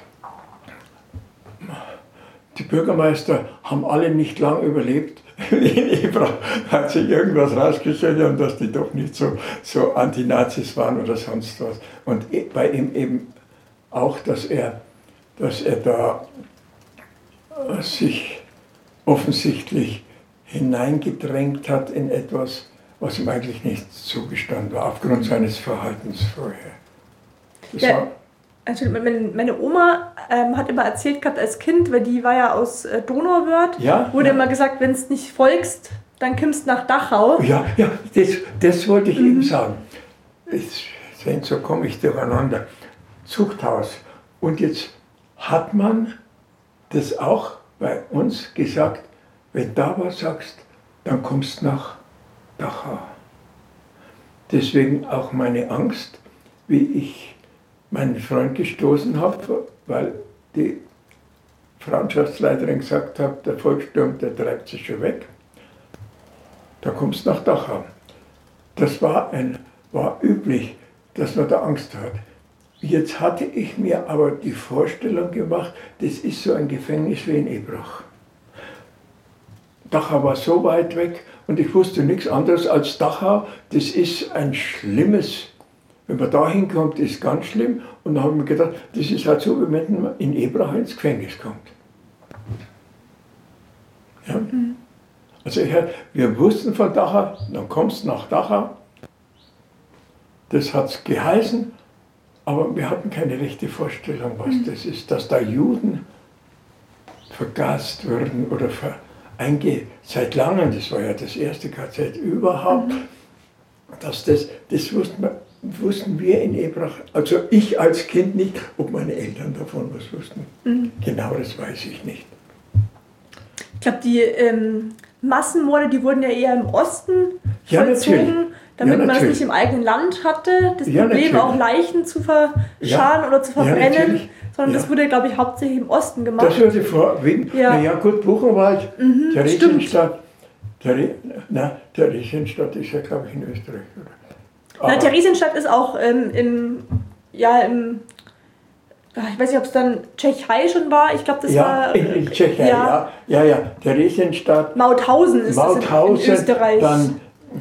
die Bürgermeister haben alle nicht lang überlebt. In Ebrach hat sich irgendwas rausgestellt, und dass die doch nicht so Antinazis waren oder sonst was. Und bei ihm eben auch, dass er da sich offensichtlich hineingedrängt hat in etwas, was ihm eigentlich nicht zugestanden war, aufgrund seines Verhaltens vorher.
Meine Oma hat immer erzählt gehabt als Kind, weil die war ja aus Donauwörth, wurde immer gesagt, wenn du nicht folgst, dann kommst du nach Dachau.
Ja, das wollte ich eben sagen. So komme ich durcheinander. Zuchthaus. Und jetzt hat man das auch bei uns gesagt, wenn da was sagst, dann kommst du nach Dachau. Deswegen auch meine Angst, wie ich meinen Freund gestoßen habe, weil die Frauenschaftsleiterin gesagt hat, der Volkssturm, der treibt sich schon weg. Da kommst du nach Dachau. Das war üblich, dass man da Angst hat. Jetzt hatte ich mir aber die Vorstellung gemacht, das ist so ein Gefängnis wie in Ebrach. Dachau war so weit weg und ich wusste nichts anderes als Dachau, das ist ein schlimmes, wenn man da hinkommt, ist ganz schlimm. Und dann habe ich mir gedacht, das ist halt so, wie wenn man in Ebrach ins Gefängnis kommt. Ja? Also wir wussten von Dachau, dann kommst du nach Dachau. Das hat es geheißen, aber wir hatten keine rechte Vorstellung, was das ist. Dass da Juden vergast wurden oder seit langem, das war ja das erste KZ überhaupt, dass das wussten wir in Ebrach, also ich als Kind nicht, ob meine Eltern davon was wussten. Genau das weiß ich nicht.
Ich glaube, die Massenmorde, die wurden ja eher im Osten vollzogen, damit man es nicht im eigenen Land hatte. Das Problem, auch Leichen zu verscharen oder zu verbrennen, sondern das wurde, glaube ich, hauptsächlich im Osten gemacht.
Das wurde naja gut, Buchenwald, Theresienstadt. Theresienstadt ist ja, glaube ich, in Österreich, oder?
Theresienstadt ist auch im ich weiß nicht, ob es dann Tschechei schon war. Ich glaube, das war...
in Tschechei, ja. Theresienstadt.
Mauthausen ist das in Österreich.
Dann...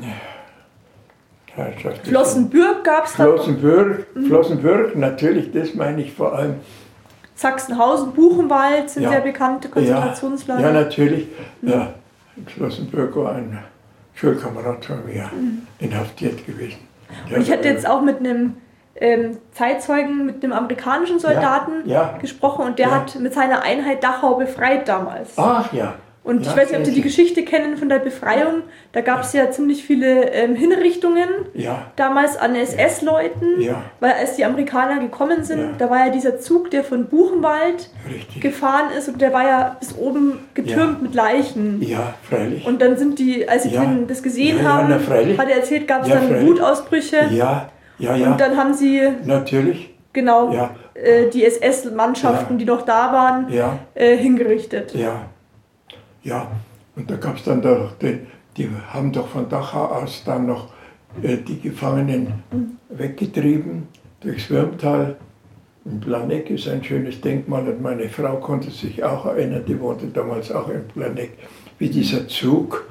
Flossenbürg gab es dann.
Flossenbürg, natürlich, das meine ich vor allem.
Sachsenhausen, Buchenwald sind sehr bekannte Konzentrationslager.
Ja, natürlich. Ja, Flossenbürg war ein Schulkamerad von mir, inhaftiert gewesen.
Und ich hatte jetzt auch mit einem Zeitzeugen, mit einem amerikanischen Soldaten gesprochen und der hat mit seiner Einheit Dachau befreit damals.
Ach ja.
Und ich weiß nicht, ob Sie die Geschichte kennen von der Befreiung. Da gab es ja ziemlich viele Hinrichtungen damals an SS-Leuten, weil als die Amerikaner gekommen sind, da war ja dieser Zug, der von Buchenwald gefahren ist und der war ja bis oben getürmt mit Leichen.
Ja, freilich.
Und dann sind die, als sie das gesehen haben, hat er erzählt, gab es dann Wutausbrüche.
Ja.
Und dann haben sie
genau
die SS-Mannschaften, die noch da waren, hingerichtet.
Ja, und da gab es dann doch, die haben doch von Dachau aus dann noch die Gefangenen weggetrieben durchs Würmtal. In Planegg ist ein schönes Denkmal und meine Frau konnte sich auch erinnern, die wohnte damals auch in Planegg, wie dieser Zug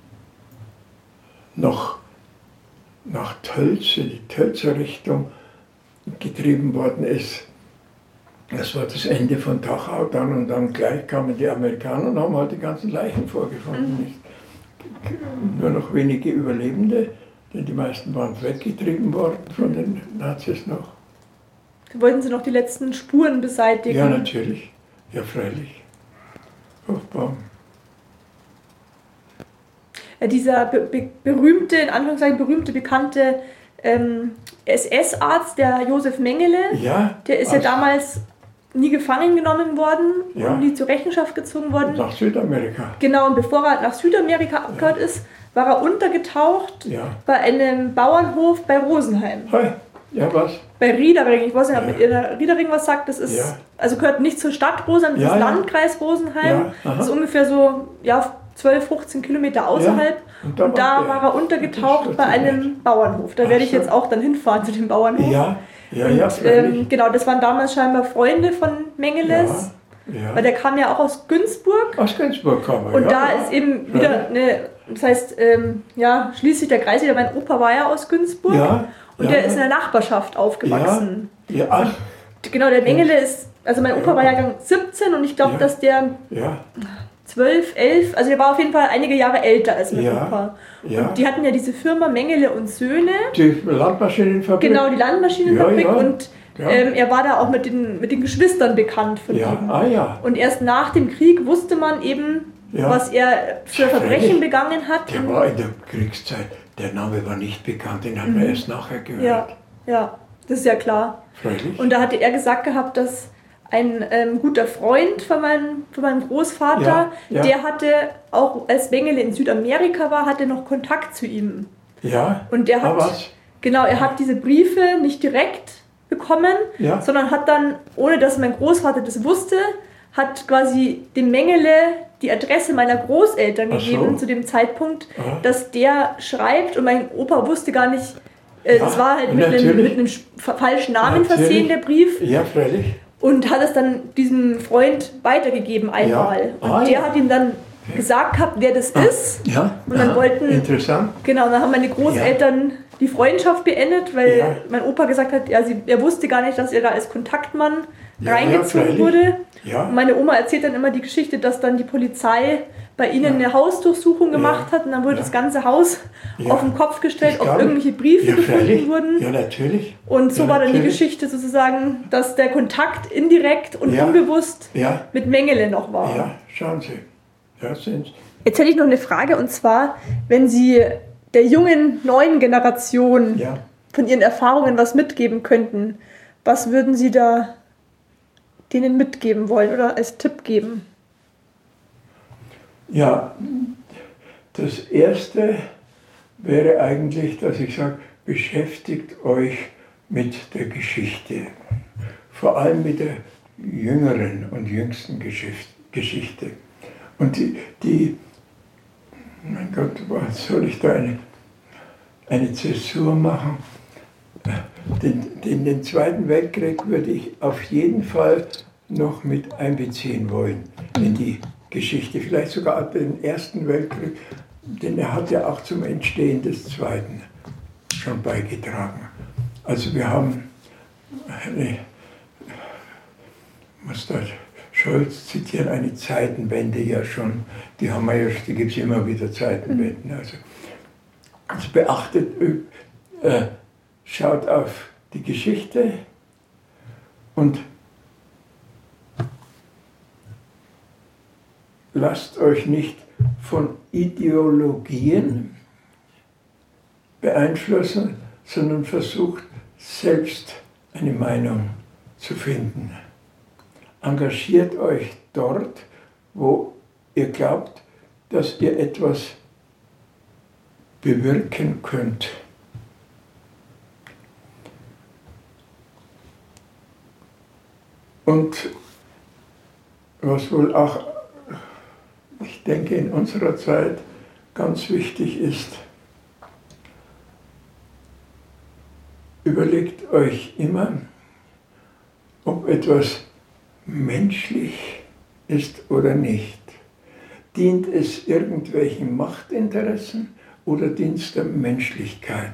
noch nach Tölz, in die Tölzer Richtung getrieben worden ist. Das war das Ende von Dachau dann und dann gleich kamen die Amerikaner und haben halt die ganzen Leichen vorgefunden. Nur noch wenige Überlebende, denn die meisten waren weggetrieben worden von den Nazis noch.
Wollten sie noch die letzten Spuren beseitigen?
Ja, natürlich. Ja, freilich. Aufbauen.
Dieser berühmte, in Anführungszeichen bekannte SS-Arzt, der Josef Mengele, der ist ja damals nie gefangen genommen worden und nie zur Rechenschaft gezogen worden.
Nach Südamerika.
Genau, und bevor er nach Südamerika abgehauen ist, war er untergetaucht bei einem Bauernhof bei Rosenheim.
Ja, was?
Bei Riedering, ich weiß nicht, ob ihr Riedering was sagt, das ist, also gehört nicht zur Stadt Rosenheim, das ist Landkreis Rosenheim, das ist ungefähr so 12, 15 Kilometer außerhalb. Und da war er untergetaucht bei einem Bauernhof. Da werde ich jetzt auch dann hinfahren zu dem Bauernhof. Genau, das waren damals scheinbar Freunde von Mengeles. Weil der kam ja auch aus Günzburg.
Aus Günzburg kam er,
und da ist eben wieder das heißt, schließlich der Kreis wieder, mein Opa war ja aus Günzburg. Und der ist in der Nachbarschaft aufgewachsen. Genau, der Mengele ist, also mein Opa war Jahrgang 17 und ich glaube, dass der 12, 11, also der war auf jeden Fall einige Jahre älter als mein Opa. Und die hatten ja diese Firma Mengele und Söhne. Die
Landmaschinenfabrik.
Genau, die Landmaschinenfabrik. Und er war da auch mit den Geschwistern bekannt von ihm. Und erst nach dem Krieg wusste man eben, was er für Verbrechen begangen hat.
Der war in der Kriegszeit, der Name war nicht bekannt, den hat man erst nachher gehört.
Ja, das ist ja klar.
Freilich.
Und da hatte er gesagt gehabt, dass ein guter Freund von meinem Großvater, der hatte, auch als Mengele in Südamerika war, hatte noch Kontakt zu ihm. Und der hat, er hat diese Briefe nicht direkt bekommen, sondern hat dann, ohne dass mein Großvater das wusste, hat quasi dem Mengele die Adresse meiner Großeltern gegeben zu dem Zeitpunkt, dass der schreibt und mein Opa wusste gar nicht, es war halt mit einem falschen Namen versehen, der Brief.
Ja, freilich.
Und hat es dann diesem Freund weitergegeben einmal. Und der hat ihm dann gesagt gehabt, wer das ist. Und dann wollten...
Interessant.
Genau, dann haben meine Großeltern die Freundschaft beendet, weil mein Opa gesagt hat, er wusste gar nicht, dass er da als Kontaktmann reingezogen wurde. Und meine Oma erzählt dann immer die Geschichte, dass dann die Polizei bei ihnen eine Hausdurchsuchung gemacht hat und dann wurde das ganze Haus auf den Kopf gestellt, ob irgendwelche Briefe gefunden wurden.
Ja, natürlich.
Und so war dann die Geschichte sozusagen, dass der Kontakt indirekt und unbewusst mit Mengele noch war.
Ja, schauen Sie. Ja, sind's.
Jetzt hätte ich noch eine Frage, und zwar, wenn Sie der jungen, neuen Generation von Ihren Erfahrungen was mitgeben könnten, was würden Sie da denen mitgeben wollen oder als Tipp geben?
Ja, das Erste wäre eigentlich, dass ich sage, beschäftigt euch mit der Geschichte. Vor allem mit der jüngeren und jüngsten Geschichte. Und mein Gott, was soll ich da eine Zäsur machen? Den Zweiten Weltkrieg würde ich auf jeden Fall noch mit einbeziehen wollen in die Geschichte. Vielleicht sogar den Ersten Weltkrieg, denn er hat ja auch zum Entstehen des Zweiten schon beigetragen. Also wir haben muss da Scholz zitieren, eine Zeitenwende ja schon. Die haben wir ja, die gibt es immer wieder, Zeitenwenden. Also beachtet, schaut auf die Geschichte und lasst euch nicht von Ideologien beeinflussen, sondern versucht selbst eine Meinung zu finden. Engagiert euch dort, wo ihr glaubt, dass ihr etwas bewirken könnt. Und was wohl auch, ich denke, in unserer Zeit ganz wichtig ist, überlegt euch immer, ob etwas menschlich ist oder nicht. Dient es irgendwelchen Machtinteressen oder dient es der Menschlichkeit?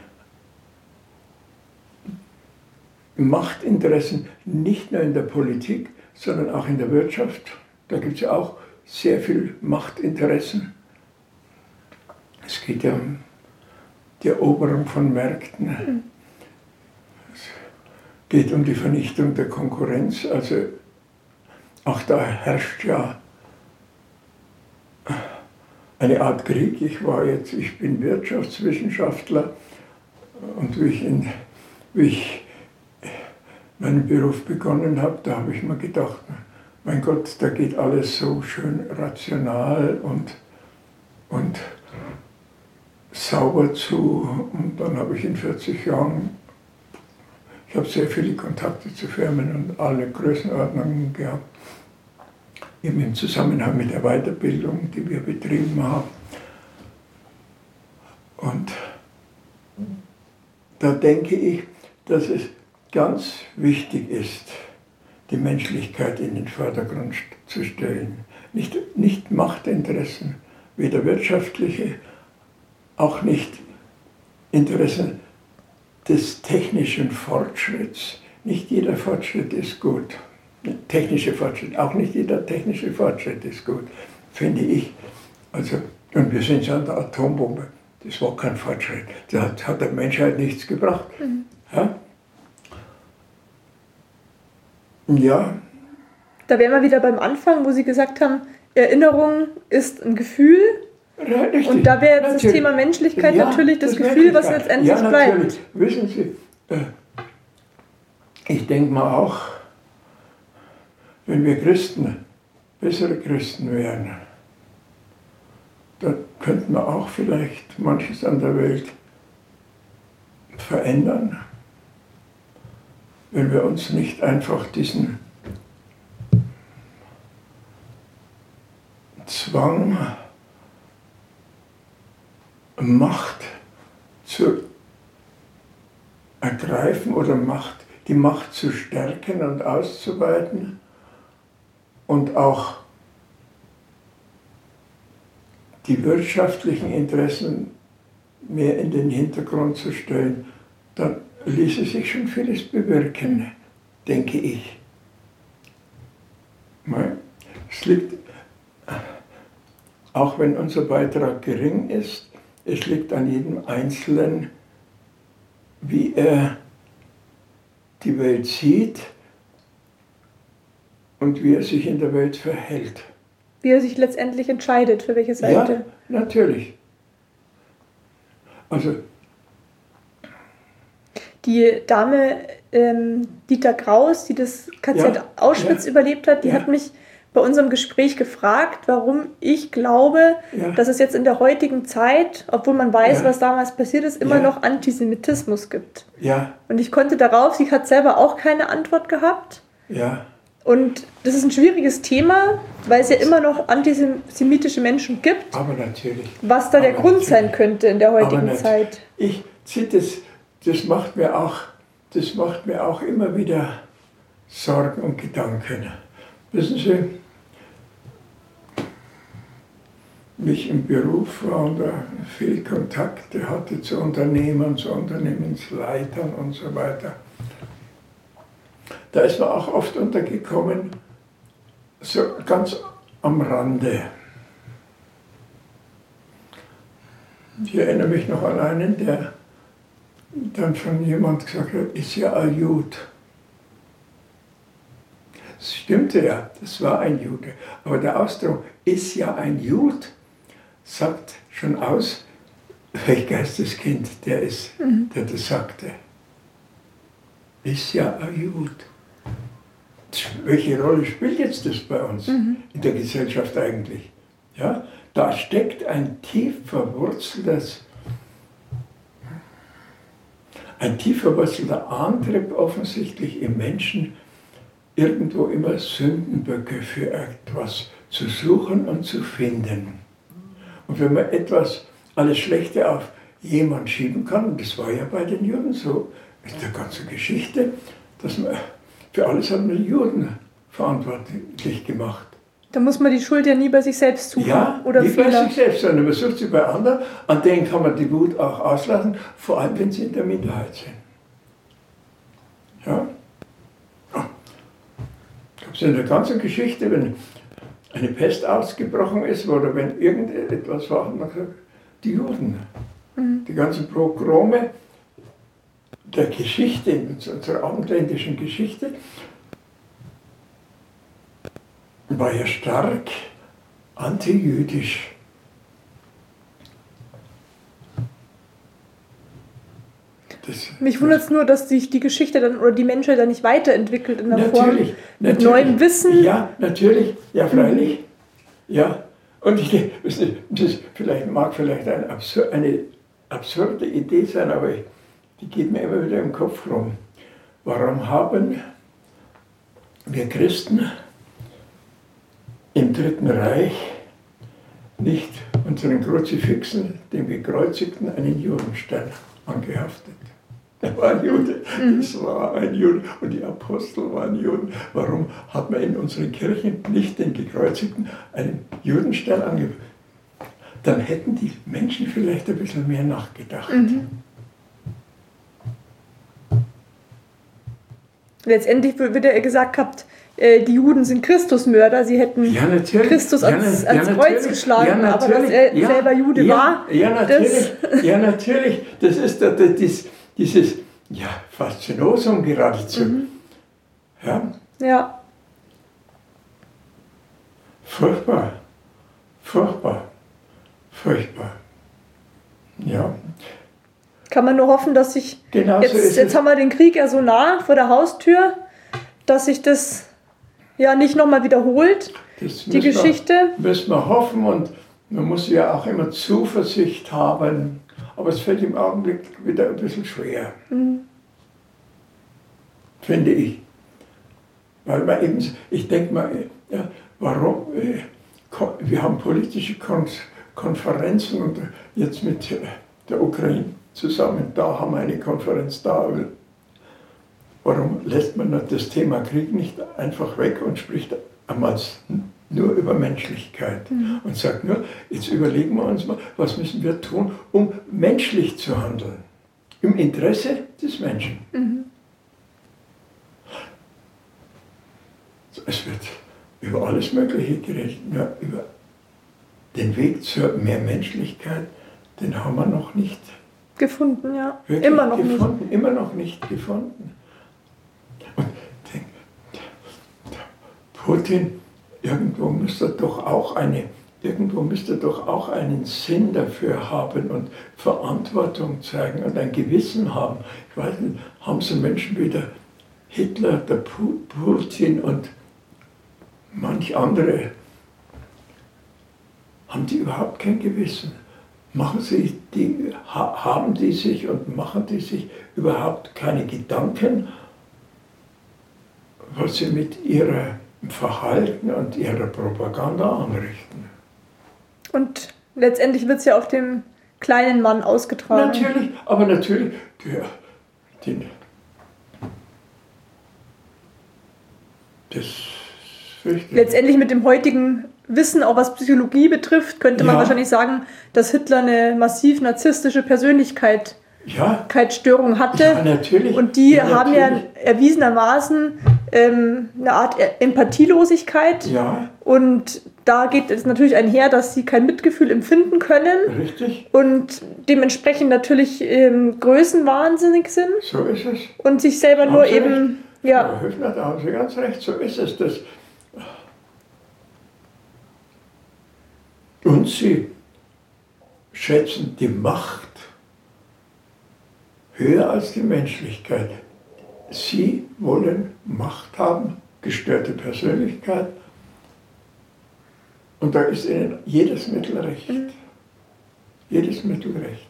Machtinteressen nicht nur in der Politik, sondern auch in der Wirtschaft. Da gibt es ja auch sehr viel Machtinteressen. Es geht ja um die Eroberung von Märkten. Es geht um die Vernichtung der Konkurrenz. Also auch da herrscht ja eine Art Krieg. Ich bin Wirtschaftswissenschaftler und wie ich meinen Beruf begonnen habe, da habe ich mir gedacht, mein Gott, da geht alles so schön rational und sauber zu. Und dann habe ich in 40 Jahren, ich habe sehr viele Kontakte zu Firmen und alle Größenordnungen gehabt, eben im Zusammenhang mit der Weiterbildung, die wir betrieben haben. Und da denke ich, dass es ganz wichtig ist, die Menschlichkeit in den Vordergrund zu stellen. Nicht Machtinteressen, weder wirtschaftliche, auch nicht Interessen des technischen Fortschritts. Nicht jeder Fortschritt ist gut. Technische Fortschritt, auch nicht jeder technische Fortschritt ist gut, finde ich. Also, und wir sind schon an der Atombombe. Das war kein Fortschritt. Das hat der Menschheit nichts gebracht. Ja? Ja.
Da wären wir wieder beim Anfang, wo Sie gesagt haben, Erinnerung ist ein Gefühl.
Ja, richtig.
Und da wäre das Thema Menschlichkeit natürlich das Gefühl, was letztendlich bleibt.
Wissen Sie, ich denke mal auch, wenn wir Christen, bessere Christen wären, dann könnten wir auch vielleicht manches an der Welt verändern, wenn wir uns nicht einfach diesen Zwang, Macht zu ergreifen oder die Macht zu stärken und auszuweiten und auch die wirtschaftlichen Interessen mehr in den Hintergrund zu stellen, dann ließe sich schon vieles bewirken, denke ich. Es liegt, auch wenn unser Beitrag gering ist, es liegt an jedem Einzelnen, wie er die Welt sieht und wie er sich in der Welt verhält.
Wie er sich letztendlich entscheidet, für welche Seite.
Ja, natürlich. Also
die Dame Dieter Kraus, die das KZ Auschwitz überlebt hat, die hat mich bei unserem Gespräch gefragt, warum ich glaube, dass es jetzt in der heutigen Zeit, obwohl man weiß, was damals passiert ist, immer noch Antisemitismus gibt.
Ja.
Und ich konnte darauf, sie hat selber auch keine Antwort gehabt.
Ja.
Und das ist ein schwieriges Thema, weil es ja immer noch antisemitische Menschen gibt.
Aber natürlich.
Was da der Grund sein könnte in der heutigen Zeit.
Ich ziehe das das macht mir auch immer wieder Sorgen und Gedanken. Wissen Sie, mich im Beruf war und viel Kontakte hatte zu Unternehmern, zu Unternehmensleitern und so weiter. Da ist man auch oft untergekommen, so ganz am Rande. Ich erinnere mich noch an einen, der dann von jemand gesagt hat, ist ja ein Jude. Das stimmte ja, das war ein Jude. Aber der Ausdruck, ist ja ein Jude, sagt schon aus, welch Geisteskind der ist, der das sagte. Ist ja ein Jude. Welche Rolle spielt jetzt das bei uns in der Gesellschaft eigentlich? Ja? Da steckt ein tief verwurzelter Antrieb offensichtlich im Menschen, irgendwo immer Sündenböcke für etwas zu suchen und zu finden. Und wenn man alles Schlechte auf jemanden schieben kann, und das war ja bei den Juden so, in der ganzen Geschichte, dass man für alles haben die Juden verantwortlich gemacht.
Da muss man die Schuld ja nie bei sich selbst suchen.
Ja,
oder
nie
Fehler.
bei sich selbst, sondern man sucht sie bei anderen, an denen kann man die Wut auch auslassen, vor allem wenn sie in der Minderheit sind. Ja? Gab es in der ganzen Geschichte, wenn eine Pest ausgebrochen ist oder wenn irgendetwas war, hat man gesagt, die Juden. Die ganzen Pogrome der Geschichte, unserer abendländischen Geschichte, war ja stark antijüdisch.
Mich wundert es nur, dass sich die Geschichte dann oder die Menschheit dann nicht weiterentwickelt in der Form mit neuem Wissen.
Ja, natürlich, ja, freilich. Ja, und das mag vielleicht eine absurde Idee sein, aber die geht mir immer wieder im Kopf rum. Warum haben wir Christen im Dritten Reich nicht unseren Kruzifixen, dem Gekreuzigten, einen Judenstern angehaftet? Er war ein Jude, das war ein Jude und die Apostel waren Juden. Warum hat man in unseren Kirchen nicht den Gekreuzigten einen Judenstern angehaftet? Dann hätten die Menschen vielleicht ein bisschen mehr nachgedacht.
Letztendlich wird ja gesagt gehabt, die Juden sind Christusmörder, sie hätten Christus ans Kreuz geschlagen, aber dass er selber Jude war.
Ja, natürlich. Das ist dieses Faszinosum geradezu. Ja. Furchtbar. Ja.
Kann man nur hoffen, dass sich, jetzt haben wir den Krieg ja so nah vor der Haustür, dass sich das ja nicht nochmal wiederholt, die Geschichte.
Müssen wir hoffen und man muss ja auch immer Zuversicht haben, aber es fällt im Augenblick wieder ein bisschen schwer, finde ich. Weil man eben, ich denke mal, ja, warum, wir haben politische Konferenzen und jetzt mit der Ukraine zusammen, da haben wir eine Konferenz da. Warum lässt man das Thema Krieg nicht einfach weg und spricht einmal nur über Menschlichkeit und sagt nur, jetzt überlegen wir uns mal, was müssen wir tun, um menschlich zu handeln, im Interesse des Menschen. Es wird über alles Mögliche geredet, nur über den Weg zur mehr Menschlichkeit, den haben wir noch nicht
gefunden, ja.
Immer noch nicht gefunden. Und Putin, irgendwo müsste er doch auch einen Sinn dafür haben und Verantwortung zeigen und ein Gewissen haben. Ich weiß nicht, haben so Menschen wie der Hitler, der Putin und manch andere, haben die überhaupt kein Gewissen? Haben die sich und machen die sich überhaupt keine Gedanken, was sie mit ihrem Verhalten und ihrer Propaganda anrichten?
Und letztendlich wird es ja auf dem kleinen Mann ausgetragen.
Natürlich, aber natürlich, Das ist richtig.
Letztendlich mit dem heutigen Wissen, auch was Psychologie betrifft, könnte man wahrscheinlich sagen, dass Hitler eine massiv narzisstische Persönlichkeitsstörung hatte.
Ja, natürlich.
Und die
Ja,
haben
natürlich.
ja erwiesenermaßen eine Art Empathielosigkeit.
Ja,
Und da geht es natürlich einher, dass sie kein Mitgefühl empfinden können
richtig.
und dementsprechend natürlich größenwahnsinnig sind
So ist es.
und sich selber
Haben
nur
Sie
eben,
recht.
ja,
Frau Höfner, da haben Sie ganz recht, so ist es. Das. Und sie schätzen die Macht höher als die Menschlichkeit. Sie wollen Macht haben, gestörte Persönlichkeit. Und da ist ihnen jedes Mittel recht. Jedes Mittel recht.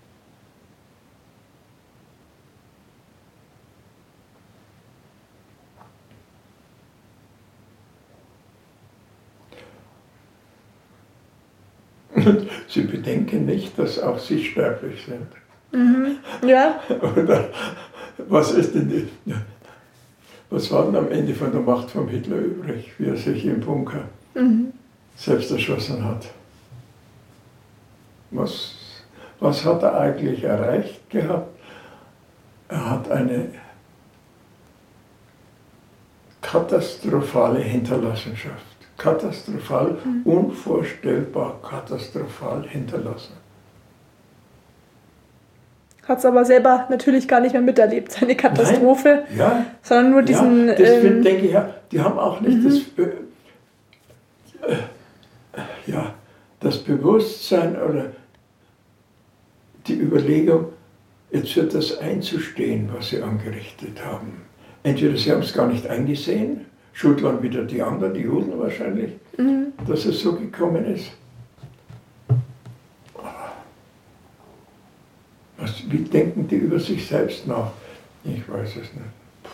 Und sie bedenken nicht, dass auch sie sterblich sind.
ja,
Oder was ist denn was war denn am Ende von der Macht von Hitler übrig, wie er sich im Bunker selbst erschossen hat? Was hat er eigentlich erreicht gehabt? Er hat eine katastrophale Hinterlassenschaft. Katastrophal, unvorstellbar katastrophal hinterlassen.
hat es aber selber natürlich gar nicht mehr miterlebt, seine Katastrophe,
Nein, ja,
sondern nur diesen...
ja, deswegen denke ich, ja, die haben auch nicht das Bewusstsein oder die Überlegung, jetzt wird das einzustehen, was sie angerichtet haben. Entweder sie haben es gar nicht eingesehen, schuld waren wieder die anderen, die Juden wahrscheinlich, dass es so gekommen ist. Wie denken die über sich selbst nach? Ich weiß es nicht.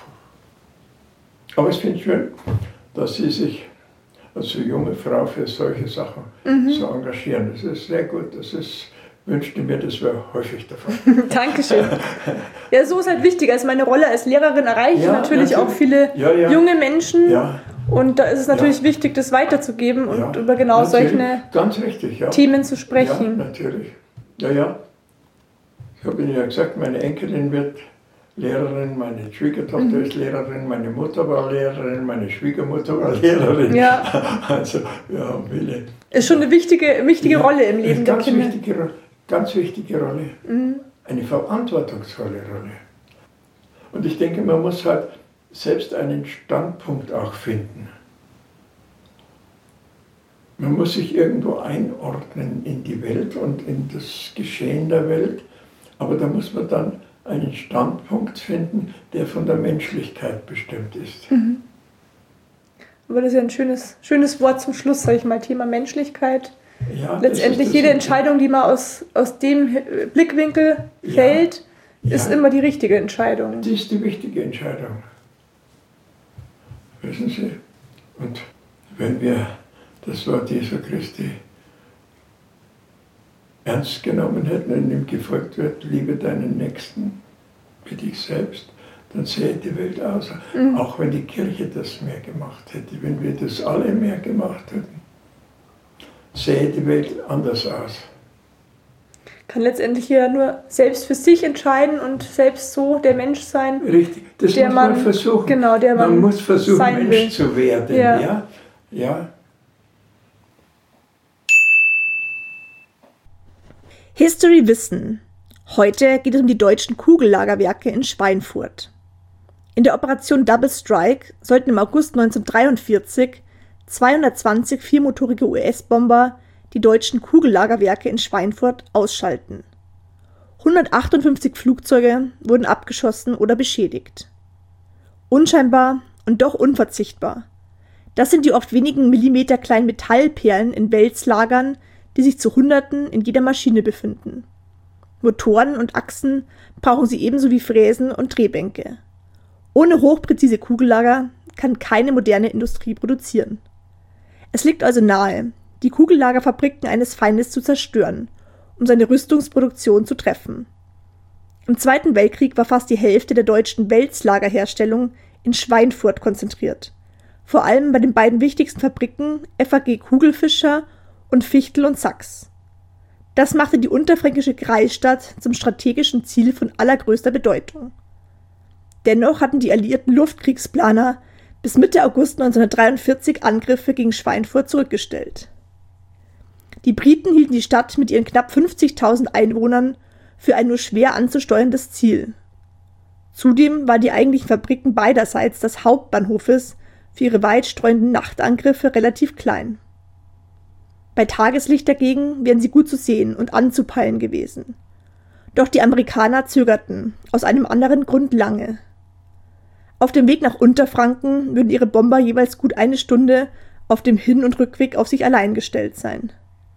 Aber ich finde es schön, dass Sie sich als junge Frau für solche Sachen so engagieren. Das ist sehr gut. Wünschte mir, das wäre häufig der Fall.
Dankeschön. Ja, so ist halt wichtig. Also meine Rolle als Lehrerin erreicht
Ja,
natürlich auch viele junge Menschen.
Ja,
Und da ist es natürlich wichtig, das weiterzugeben und über genau
natürlich.
solche
Ganz richtig, ja.
Themen zu sprechen.
Ja, natürlich. Ja, ja. Ich habe Ihnen ja gesagt, meine Enkelin wird Lehrerin, meine Schwiegertochter ist Lehrerin, meine Mutter war Lehrerin, meine Schwiegermutter war Lehrerin.
Ja.
Also wir haben viele.
Ist schon eine wichtige Rolle im Leben der Kinder.
Ganz wichtige Rolle. Eine verantwortungsvolle Rolle. Und ich denke, man muss halt selbst einen Standpunkt auch finden. Man muss sich irgendwo einordnen in die Welt und in das Geschehen der Welt. Aber da muss man dann einen Standpunkt finden, der von der Menschlichkeit bestimmt ist.
Aber das ist ja ein schönes Wort zum Schluss, sage ich mal, Thema Menschlichkeit.
Ja,
letztendlich jede Entscheidung, die man aus dem Blickwinkel fällt, ist immer die richtige Entscheidung.
Die ist die wichtige Entscheidung. Wissen Sie? Und wenn wir das Wort Jesu Christi ernst genommen hätten und ihm gefolgt wird, liebe deinen Nächsten wie dich selbst, dann sähe die Welt aus. Auch wenn die Kirche das mehr gemacht hätte, wenn wir das alle mehr gemacht hätten, sähe die Welt anders aus.
Kann letztendlich jeder nur selbst für sich entscheiden und selbst so der Mensch sein.
Richtig, das muss man versuchen.
Genau,
man muss versuchen, Mensch
will.
zu werden. Ja.
History Wissen. Heute geht es um die deutschen Kugellagerwerke in Schweinfurt. In der Operation Double Strike sollten im August 1943 220 viermotorige US-Bomber die deutschen Kugellagerwerke in Schweinfurt ausschalten. 158 Flugzeuge wurden abgeschossen oder beschädigt. Unscheinbar und doch unverzichtbar. Das sind die oft wenigen Millimeter kleinen Metallperlen in Wälzlagern, die sich zu Hunderten in jeder Maschine befinden. Motoren und Achsen brauchen sie ebenso wie Fräsen und Drehbänke. Ohne hochpräzise Kugellager kann keine moderne Industrie produzieren. Es liegt also nahe, die Kugellagerfabriken eines Feindes zu zerstören, um seine Rüstungsproduktion zu treffen. Im Zweiten Weltkrieg war fast die Hälfte der deutschen Wälzlagerherstellung in Schweinfurt konzentriert, vor allem bei den beiden wichtigsten Fabriken FAG Kugelfischer und Fichtel und Sachs. Das machte die unterfränkische Kreisstadt zum strategischen Ziel von allergrößter Bedeutung. Dennoch hatten die alliierten Luftkriegsplaner bis Mitte August 1943 Angriffe gegen Schweinfurt zurückgestellt. Die Briten hielten die Stadt mit ihren knapp 50.000 Einwohnern für ein nur schwer anzusteuerndes Ziel. Zudem waren die eigentlichen Fabriken beiderseits des Hauptbahnhofes für ihre weitstreuenden Nachtangriffe relativ klein. Bei Tageslicht dagegen wären sie gut zu sehen und anzupeilen gewesen. Doch die Amerikaner zögerten, aus einem anderen Grund lange. Auf dem Weg nach Unterfranken würden ihre Bomber jeweils gut eine Stunde auf dem Hin- und Rückweg auf sich allein gestellt sein.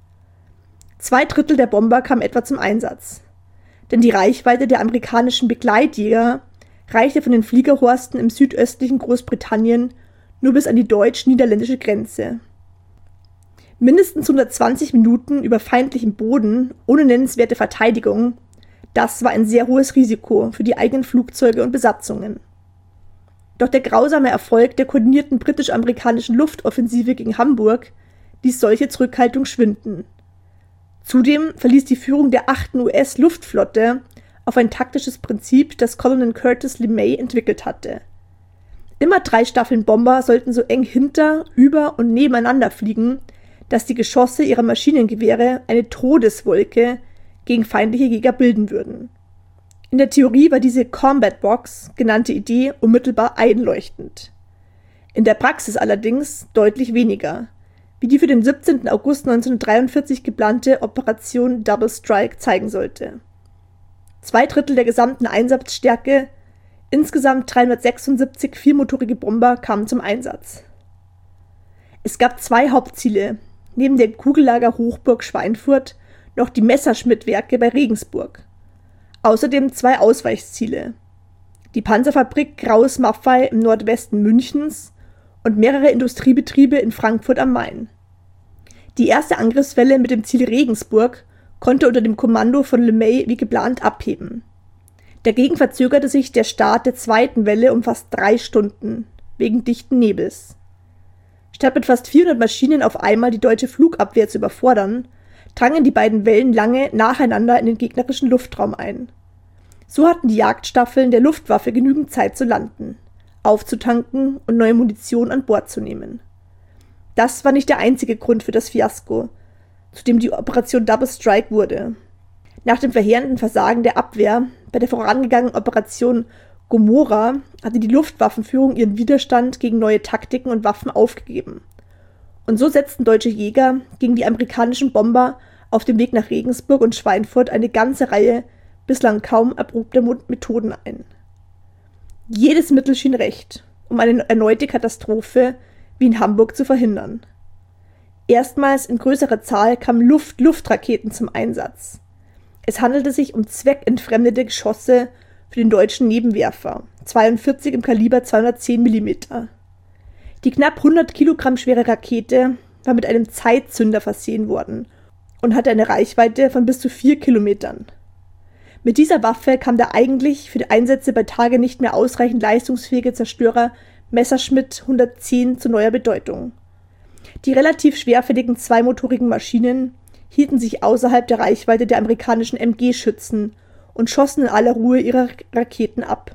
2/3 der Bomber kamen etwa zum Einsatz, denn die Reichweite der amerikanischen Begleitjäger reichte von den Fliegerhorsten im südöstlichen Großbritannien nur bis an die deutsch-niederländische Grenze. Mindestens 120 Minuten über feindlichem Boden ohne nennenswerte Verteidigung, das war ein sehr hohes Risiko für die eigenen Flugzeuge und Besatzungen. Doch der grausame Erfolg der koordinierten britisch-amerikanischen Luftoffensive gegen Hamburg ließ solche Zurückhaltung schwinden. Zudem verließ die Führung der 8. US-Luftflotte auf ein taktisches Prinzip, das Colonel Curtis LeMay entwickelt hatte. Immer 3 Staffeln Bomber sollten so eng hinter, über und nebeneinander fliegen, dass die Geschosse ihrer Maschinengewehre eine Todeswolke gegen feindliche Jäger bilden würden. In der Theorie war diese Combat Box genannte Idee unmittelbar einleuchtend. In der Praxis allerdings deutlich weniger, wie die für den 17. August 1943 geplante Operation Double Strike zeigen sollte. 2/3 der gesamten Einsatzstärke, insgesamt 376 viermotorige Bomber, kamen zum Einsatz. Es gab 2 Hauptziele, neben dem Kugellager Hochburg Schweinfurt noch die Messerschmitt-Werke bei Regensburg. Außerdem 2 Ausweichziele: die Panzerfabrik Krauss-Maffei im Nordwesten Münchens und mehrere Industriebetriebe in Frankfurt am Main. Die erste Angriffswelle mit dem Ziel Regensburg konnte unter dem Kommando von LeMay wie geplant abheben. Dagegen verzögerte sich der Start der zweiten Welle um fast 3 Stunden, wegen dichten Nebels. Statt mit fast 400 Maschinen auf einmal die deutsche Flugabwehr zu überfordern, drangen die beiden Wellen lange nacheinander in den gegnerischen Luftraum ein. So hatten die Jagdstaffeln der Luftwaffe genügend Zeit zu landen, aufzutanken und neue Munition an Bord zu nehmen. Das war nicht der einzige Grund für das Fiasko, zu dem die Operation Double Strike wurde. Nach dem verheerenden Versagen der Abwehr bei der vorangegangenen Operation Gomorrha hatte die Luftwaffenführung ihren Widerstand gegen neue Taktiken und Waffen aufgegeben. Und so setzten deutsche Jäger gegen die amerikanischen Bomber auf dem Weg nach Regensburg und Schweinfurt eine ganze Reihe bislang kaum erprobter Methoden ein. Jedes Mittel schien recht, um eine erneute Katastrophe wie in Hamburg zu verhindern. Erstmals in größerer Zahl kamen Luft-Luft-Raketen zum Einsatz. Es handelte sich um zweckentfremdete Geschosse für den deutschen Nebenwerfer, 42 im Kaliber 210 mm. Die knapp 100 Kilogramm schwere Rakete war mit einem Zeitzünder versehen worden und hatte eine Reichweite von bis zu 4 Kilometern. Mit dieser Waffe kam der eigentlich für die Einsätze bei Tage nicht mehr ausreichend leistungsfähige Zerstörer Messerschmitt 110 zu neuer Bedeutung. Die relativ schwerfälligen zweimotorigen Maschinen hielten sich außerhalb der Reichweite der amerikanischen MG-Schützen und schossen in aller Ruhe ihre Raketen ab.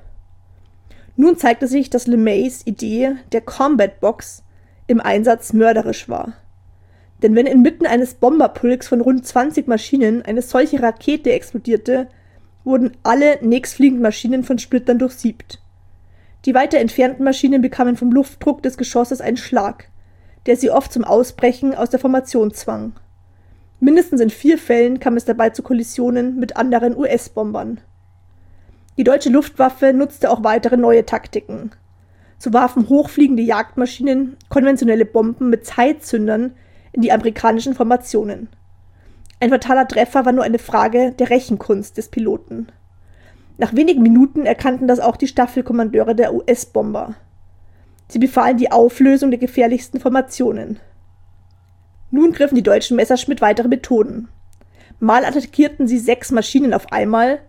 Nun zeigte sich, dass LeMays Idee der Combat Box im Einsatz mörderisch war. Denn wenn inmitten eines Bomberpulks von rund 20 Maschinen eine solche Rakete explodierte, wurden alle nächstfliegenden Maschinen von Splittern durchsiebt. Die weiter entfernten Maschinen bekamen vom Luftdruck des Geschosses einen Schlag, der sie oft zum Ausbrechen aus der Formation zwang. Mindestens in 4 Fällen kam es dabei zu Kollisionen mit anderen US-Bombern. Die deutsche Luftwaffe nutzte auch weitere neue Taktiken. So warfen hochfliegende Jagdmaschinen konventionelle Bomben mit Zeitzündern in die amerikanischen Formationen. Ein fataler Treffer war nur eine Frage der Rechenkunst des Piloten. Nach wenigen Minuten erkannten das auch die Staffelkommandeure der US-Bomber. Sie befahlen die Auflösung der gefährlichsten Formationen. Nun griffen die deutschen Messerschmitt weitere Methoden. Mal attackierten sie 6 Maschinen auf einmal,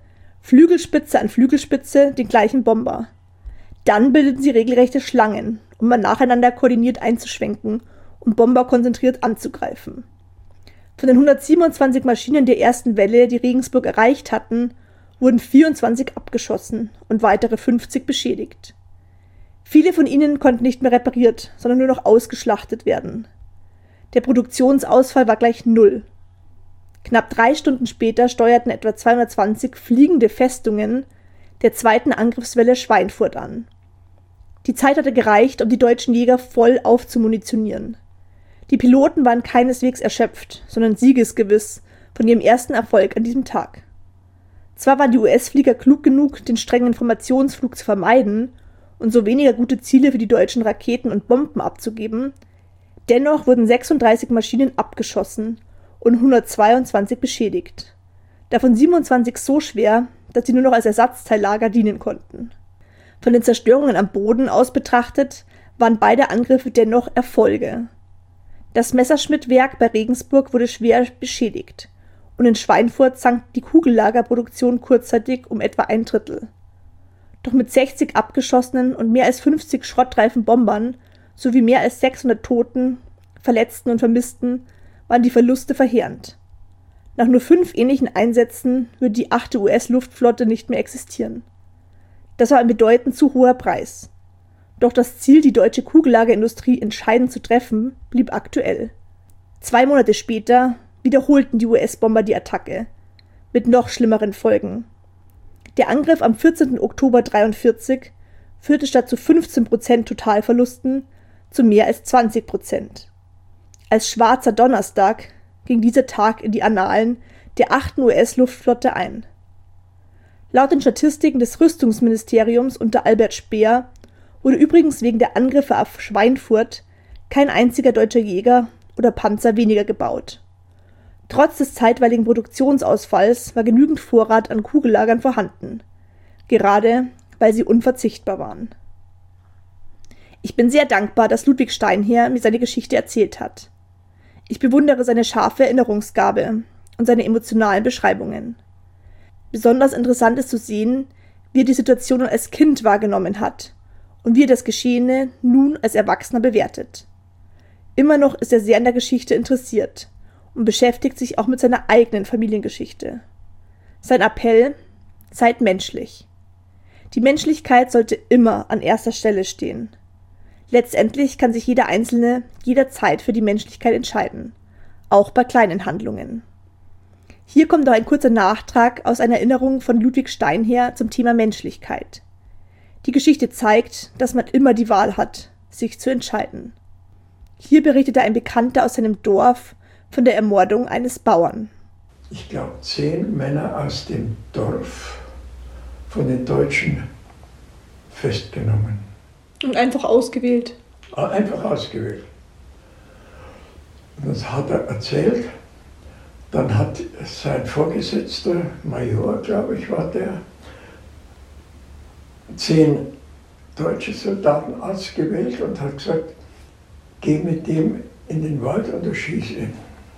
Flügelspitze an Flügelspitze den gleichen Bomber. Dann bildeten sie regelrechte Schlangen, um nacheinander koordiniert einzuschwenken und Bomber konzentriert anzugreifen. Von den 127 Maschinen der ersten Welle, die Regensburg erreicht hatten, wurden 24 abgeschossen und weitere 50 beschädigt. Viele von ihnen konnten nicht mehr repariert, sondern nur noch ausgeschlachtet werden. Der Produktionsausfall war gleich 0. Knapp 3 Stunden später steuerten etwa 220 fliegende Festungen der zweiten Angriffswelle Schweinfurt an. Die Zeit hatte gereicht, um die deutschen Jäger voll aufzumunitionieren. Die Piloten waren keineswegs erschöpft, sondern siegesgewiss von ihrem ersten Erfolg an diesem Tag. Zwar waren die US-Flieger klug genug, den strengen Informationsflug zu vermeiden und so weniger gute Ziele für die deutschen Raketen und Bomben abzugeben, dennoch wurden 36 Maschinen abgeschossen und 122 beschädigt. Davon 27 so schwer, dass sie nur noch als Ersatzteillager dienen konnten. Von den Zerstörungen am Boden aus betrachtet, waren beide Angriffe dennoch Erfolge. Das Messerschmitt-Werk bei Regensburg wurde schwer beschädigt und in Schweinfurt sank die Kugellagerproduktion kurzzeitig um etwa 1/3. Doch mit 60 abgeschossenen und mehr als 50 schrottreifen Bombern sowie mehr als 600 Toten, Verletzten und Vermissten waren die Verluste verheerend. Nach nur 5 ähnlichen Einsätzen würde die 8. US-Luftflotte nicht mehr existieren. Das war ein bedeutend zu hoher Preis. Doch das Ziel, die deutsche Kugellagerindustrie entscheidend zu treffen, blieb aktuell. 2 Monate später wiederholten die US-Bomber die Attacke, mit noch schlimmeren Folgen. Der Angriff am 14. Oktober 1943 führte statt zu 15% Totalverlusten zu mehr als 20%. Als schwarzer Donnerstag ging dieser Tag in die Annalen der 8. US-Luftflotte ein. Laut den Statistiken des Rüstungsministeriums unter Albert Speer wurde übrigens wegen der Angriffe auf Schweinfurt kein einziger deutscher Jäger oder Panzer weniger gebaut. Trotz des zeitweiligen Produktionsausfalls war genügend Vorrat an Kugellagern vorhanden, gerade weil sie unverzichtbar waren. Ich bin sehr dankbar, dass Ludwig Steinherr mir seine Geschichte erzählt hat. Ich bewundere seine scharfe Erinnerungsgabe und seine emotionalen Beschreibungen. Besonders interessant ist zu sehen, wie er die Situation als Kind wahrgenommen hat und wie er das Geschehene nun als Erwachsener bewertet. Immer noch ist er sehr an der Geschichte interessiert und beschäftigt sich auch mit seiner eigenen Familiengeschichte. Sein Appell: seid menschlich. Die Menschlichkeit sollte immer an erster Stelle stehen. Letztendlich kann sich jeder Einzelne jederzeit für die Menschlichkeit entscheiden, auch bei kleinen Handlungen. Hier kommt noch ein kurzer Nachtrag aus einer Erinnerung von Ludwig Steinherr zum Thema Menschlichkeit. Die Geschichte zeigt, dass man immer die Wahl hat, sich zu entscheiden. Hier berichtete ein Bekannter aus seinem Dorf von der Ermordung eines Bauern.
Ich glaube, 10 Männer aus dem Dorf von den Deutschen festgenommen.
Und einfach ausgewählt.
Einfach ausgewählt. Und das hat er erzählt. Dann hat sein Vorgesetzter, Major, glaube ich, war der, 10 deutsche Soldaten ausgewählt und hat gesagt, geh mit dem in den Wald und erschieß ihn.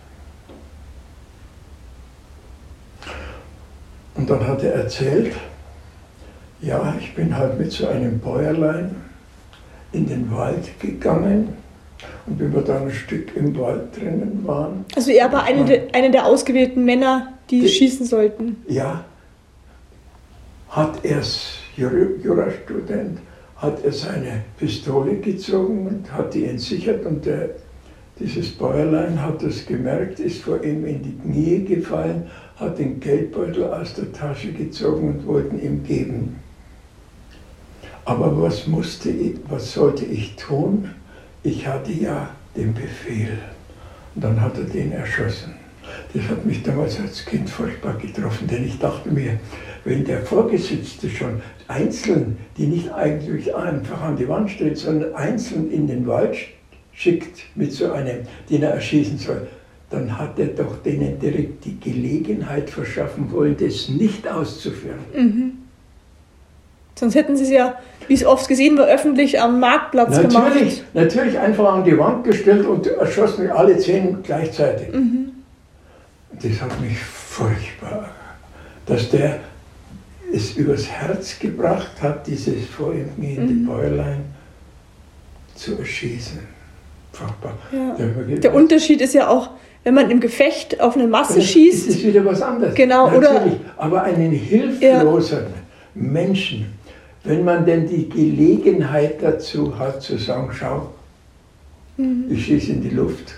Und dann hat er erzählt, ja, ich bin halt mit so einem Bäuerlein in den Wald gegangen und wie wir dann ein Stück im Wald drinnen waren.
Also er war einer der ausgewählten Männer, die schießen sollten.
Ja, hat er als Jurastudent, hat er seine Pistole gezogen und hat die entsichert und dieses Bäuerlein hat das gemerkt, ist vor ihm in die Knie gefallen, hat den Geldbeutel aus der Tasche gezogen und wollten ihm geben. Aber was sollte ich tun? Ich hatte ja den Befehl. Und dann hat er den erschossen. Das hat mich damals als Kind furchtbar getroffen, denn ich dachte mir, wenn der Vorgesetzte schon einzeln, die nicht eigentlich einfach an die Wand steht, sondern einzeln in den Wald schickt mit so einem, den er erschießen soll, dann hat er doch denen direkt die Gelegenheit verschaffen wollen, das nicht auszuführen.
Mhm. Sonst hätten sie es ja, wie es oft gesehen war, öffentlich am Marktplatz gemacht.
Natürlich einfach an die Wand gestellt und erschossen alle 10 gleichzeitig.
Mhm.
Das hat mich furchtbar, dass der es übers Herz gebracht hat, dieses vor ihm gehende Bäuerlein zu erschießen. Furchtbar.
Ja. Der Unterschied ist ja auch, wenn man im Gefecht auf eine Masse schießt.
Das ist wieder was anderes.
Genau,
natürlich, aber einen hilflosen Menschen, wenn man denn die Gelegenheit dazu hat, zu sagen, schau, ich schieße in die Luft,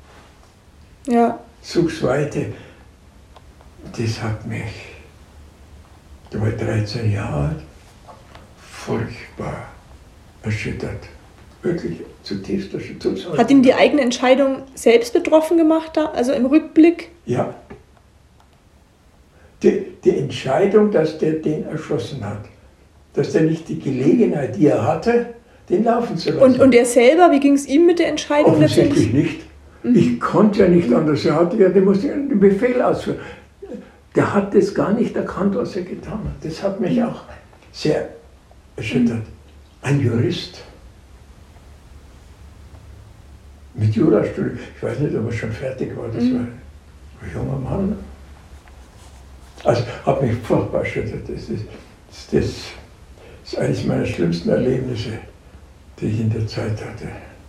such's weiter, das hat mich, da war ich 13 Jahre alt, furchtbar erschüttert. Wirklich zutiefst erschüttert.
Hat ihn die eigene Entscheidung selbst betroffen gemacht, da? Also im Rückblick?
Ja. Die Entscheidung, dass der den erschossen hat, dass der nicht die Gelegenheit, die er hatte, den laufen zu lassen.
Und er selber, wie ging es ihm mit der Entscheidung
offensichtlich nicht. Ich konnte ja nicht anders. Er hatte ja, der musste den Befehl ausführen. Der hat das gar nicht erkannt, was er getan hat. Das hat mich auch sehr erschüttert. Ein Jurist mit Jurastudium. Ich weiß nicht, ob er schon fertig war. Das war ein junger Mann. Also hat mich furchtbar erschüttert. Das ist eines meiner schlimmsten Erlebnisse, die ich in der Zeit hatte.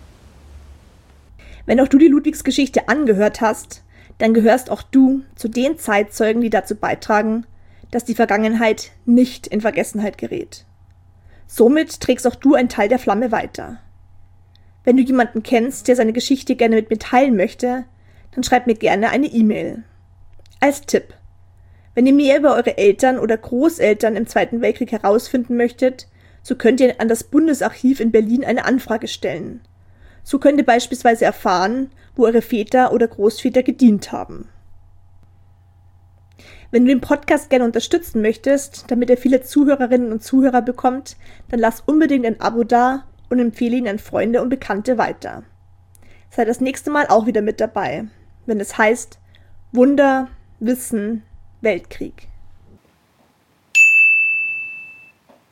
Wenn auch du die Ludwigsgeschichte angehört hast, dann gehörst auch du zu den Zeitzeugen, die dazu beitragen, dass die Vergangenheit nicht in Vergessenheit gerät. Somit trägst auch du einen Teil der Flamme weiter. Wenn du jemanden kennst, der seine Geschichte gerne mit mir teilen möchte, dann schreib mir gerne eine E-Mail. Als Tipp: Wenn ihr mehr über eure Eltern oder Großeltern im Zweiten Weltkrieg herausfinden möchtet, so könnt ihr an das Bundesarchiv in Berlin eine Anfrage stellen. So könnt ihr beispielsweise erfahren, wo eure Väter oder Großväter gedient haben. Wenn du den Podcast gerne unterstützen möchtest, damit er viele Zuhörerinnen und Zuhörer bekommt, dann lass unbedingt ein Abo da und empfehle ihn an Freunde und Bekannte weiter. Sei das nächste Mal auch wieder mit dabei, wenn es heißt Wunder, Wissen, Weltkrieg.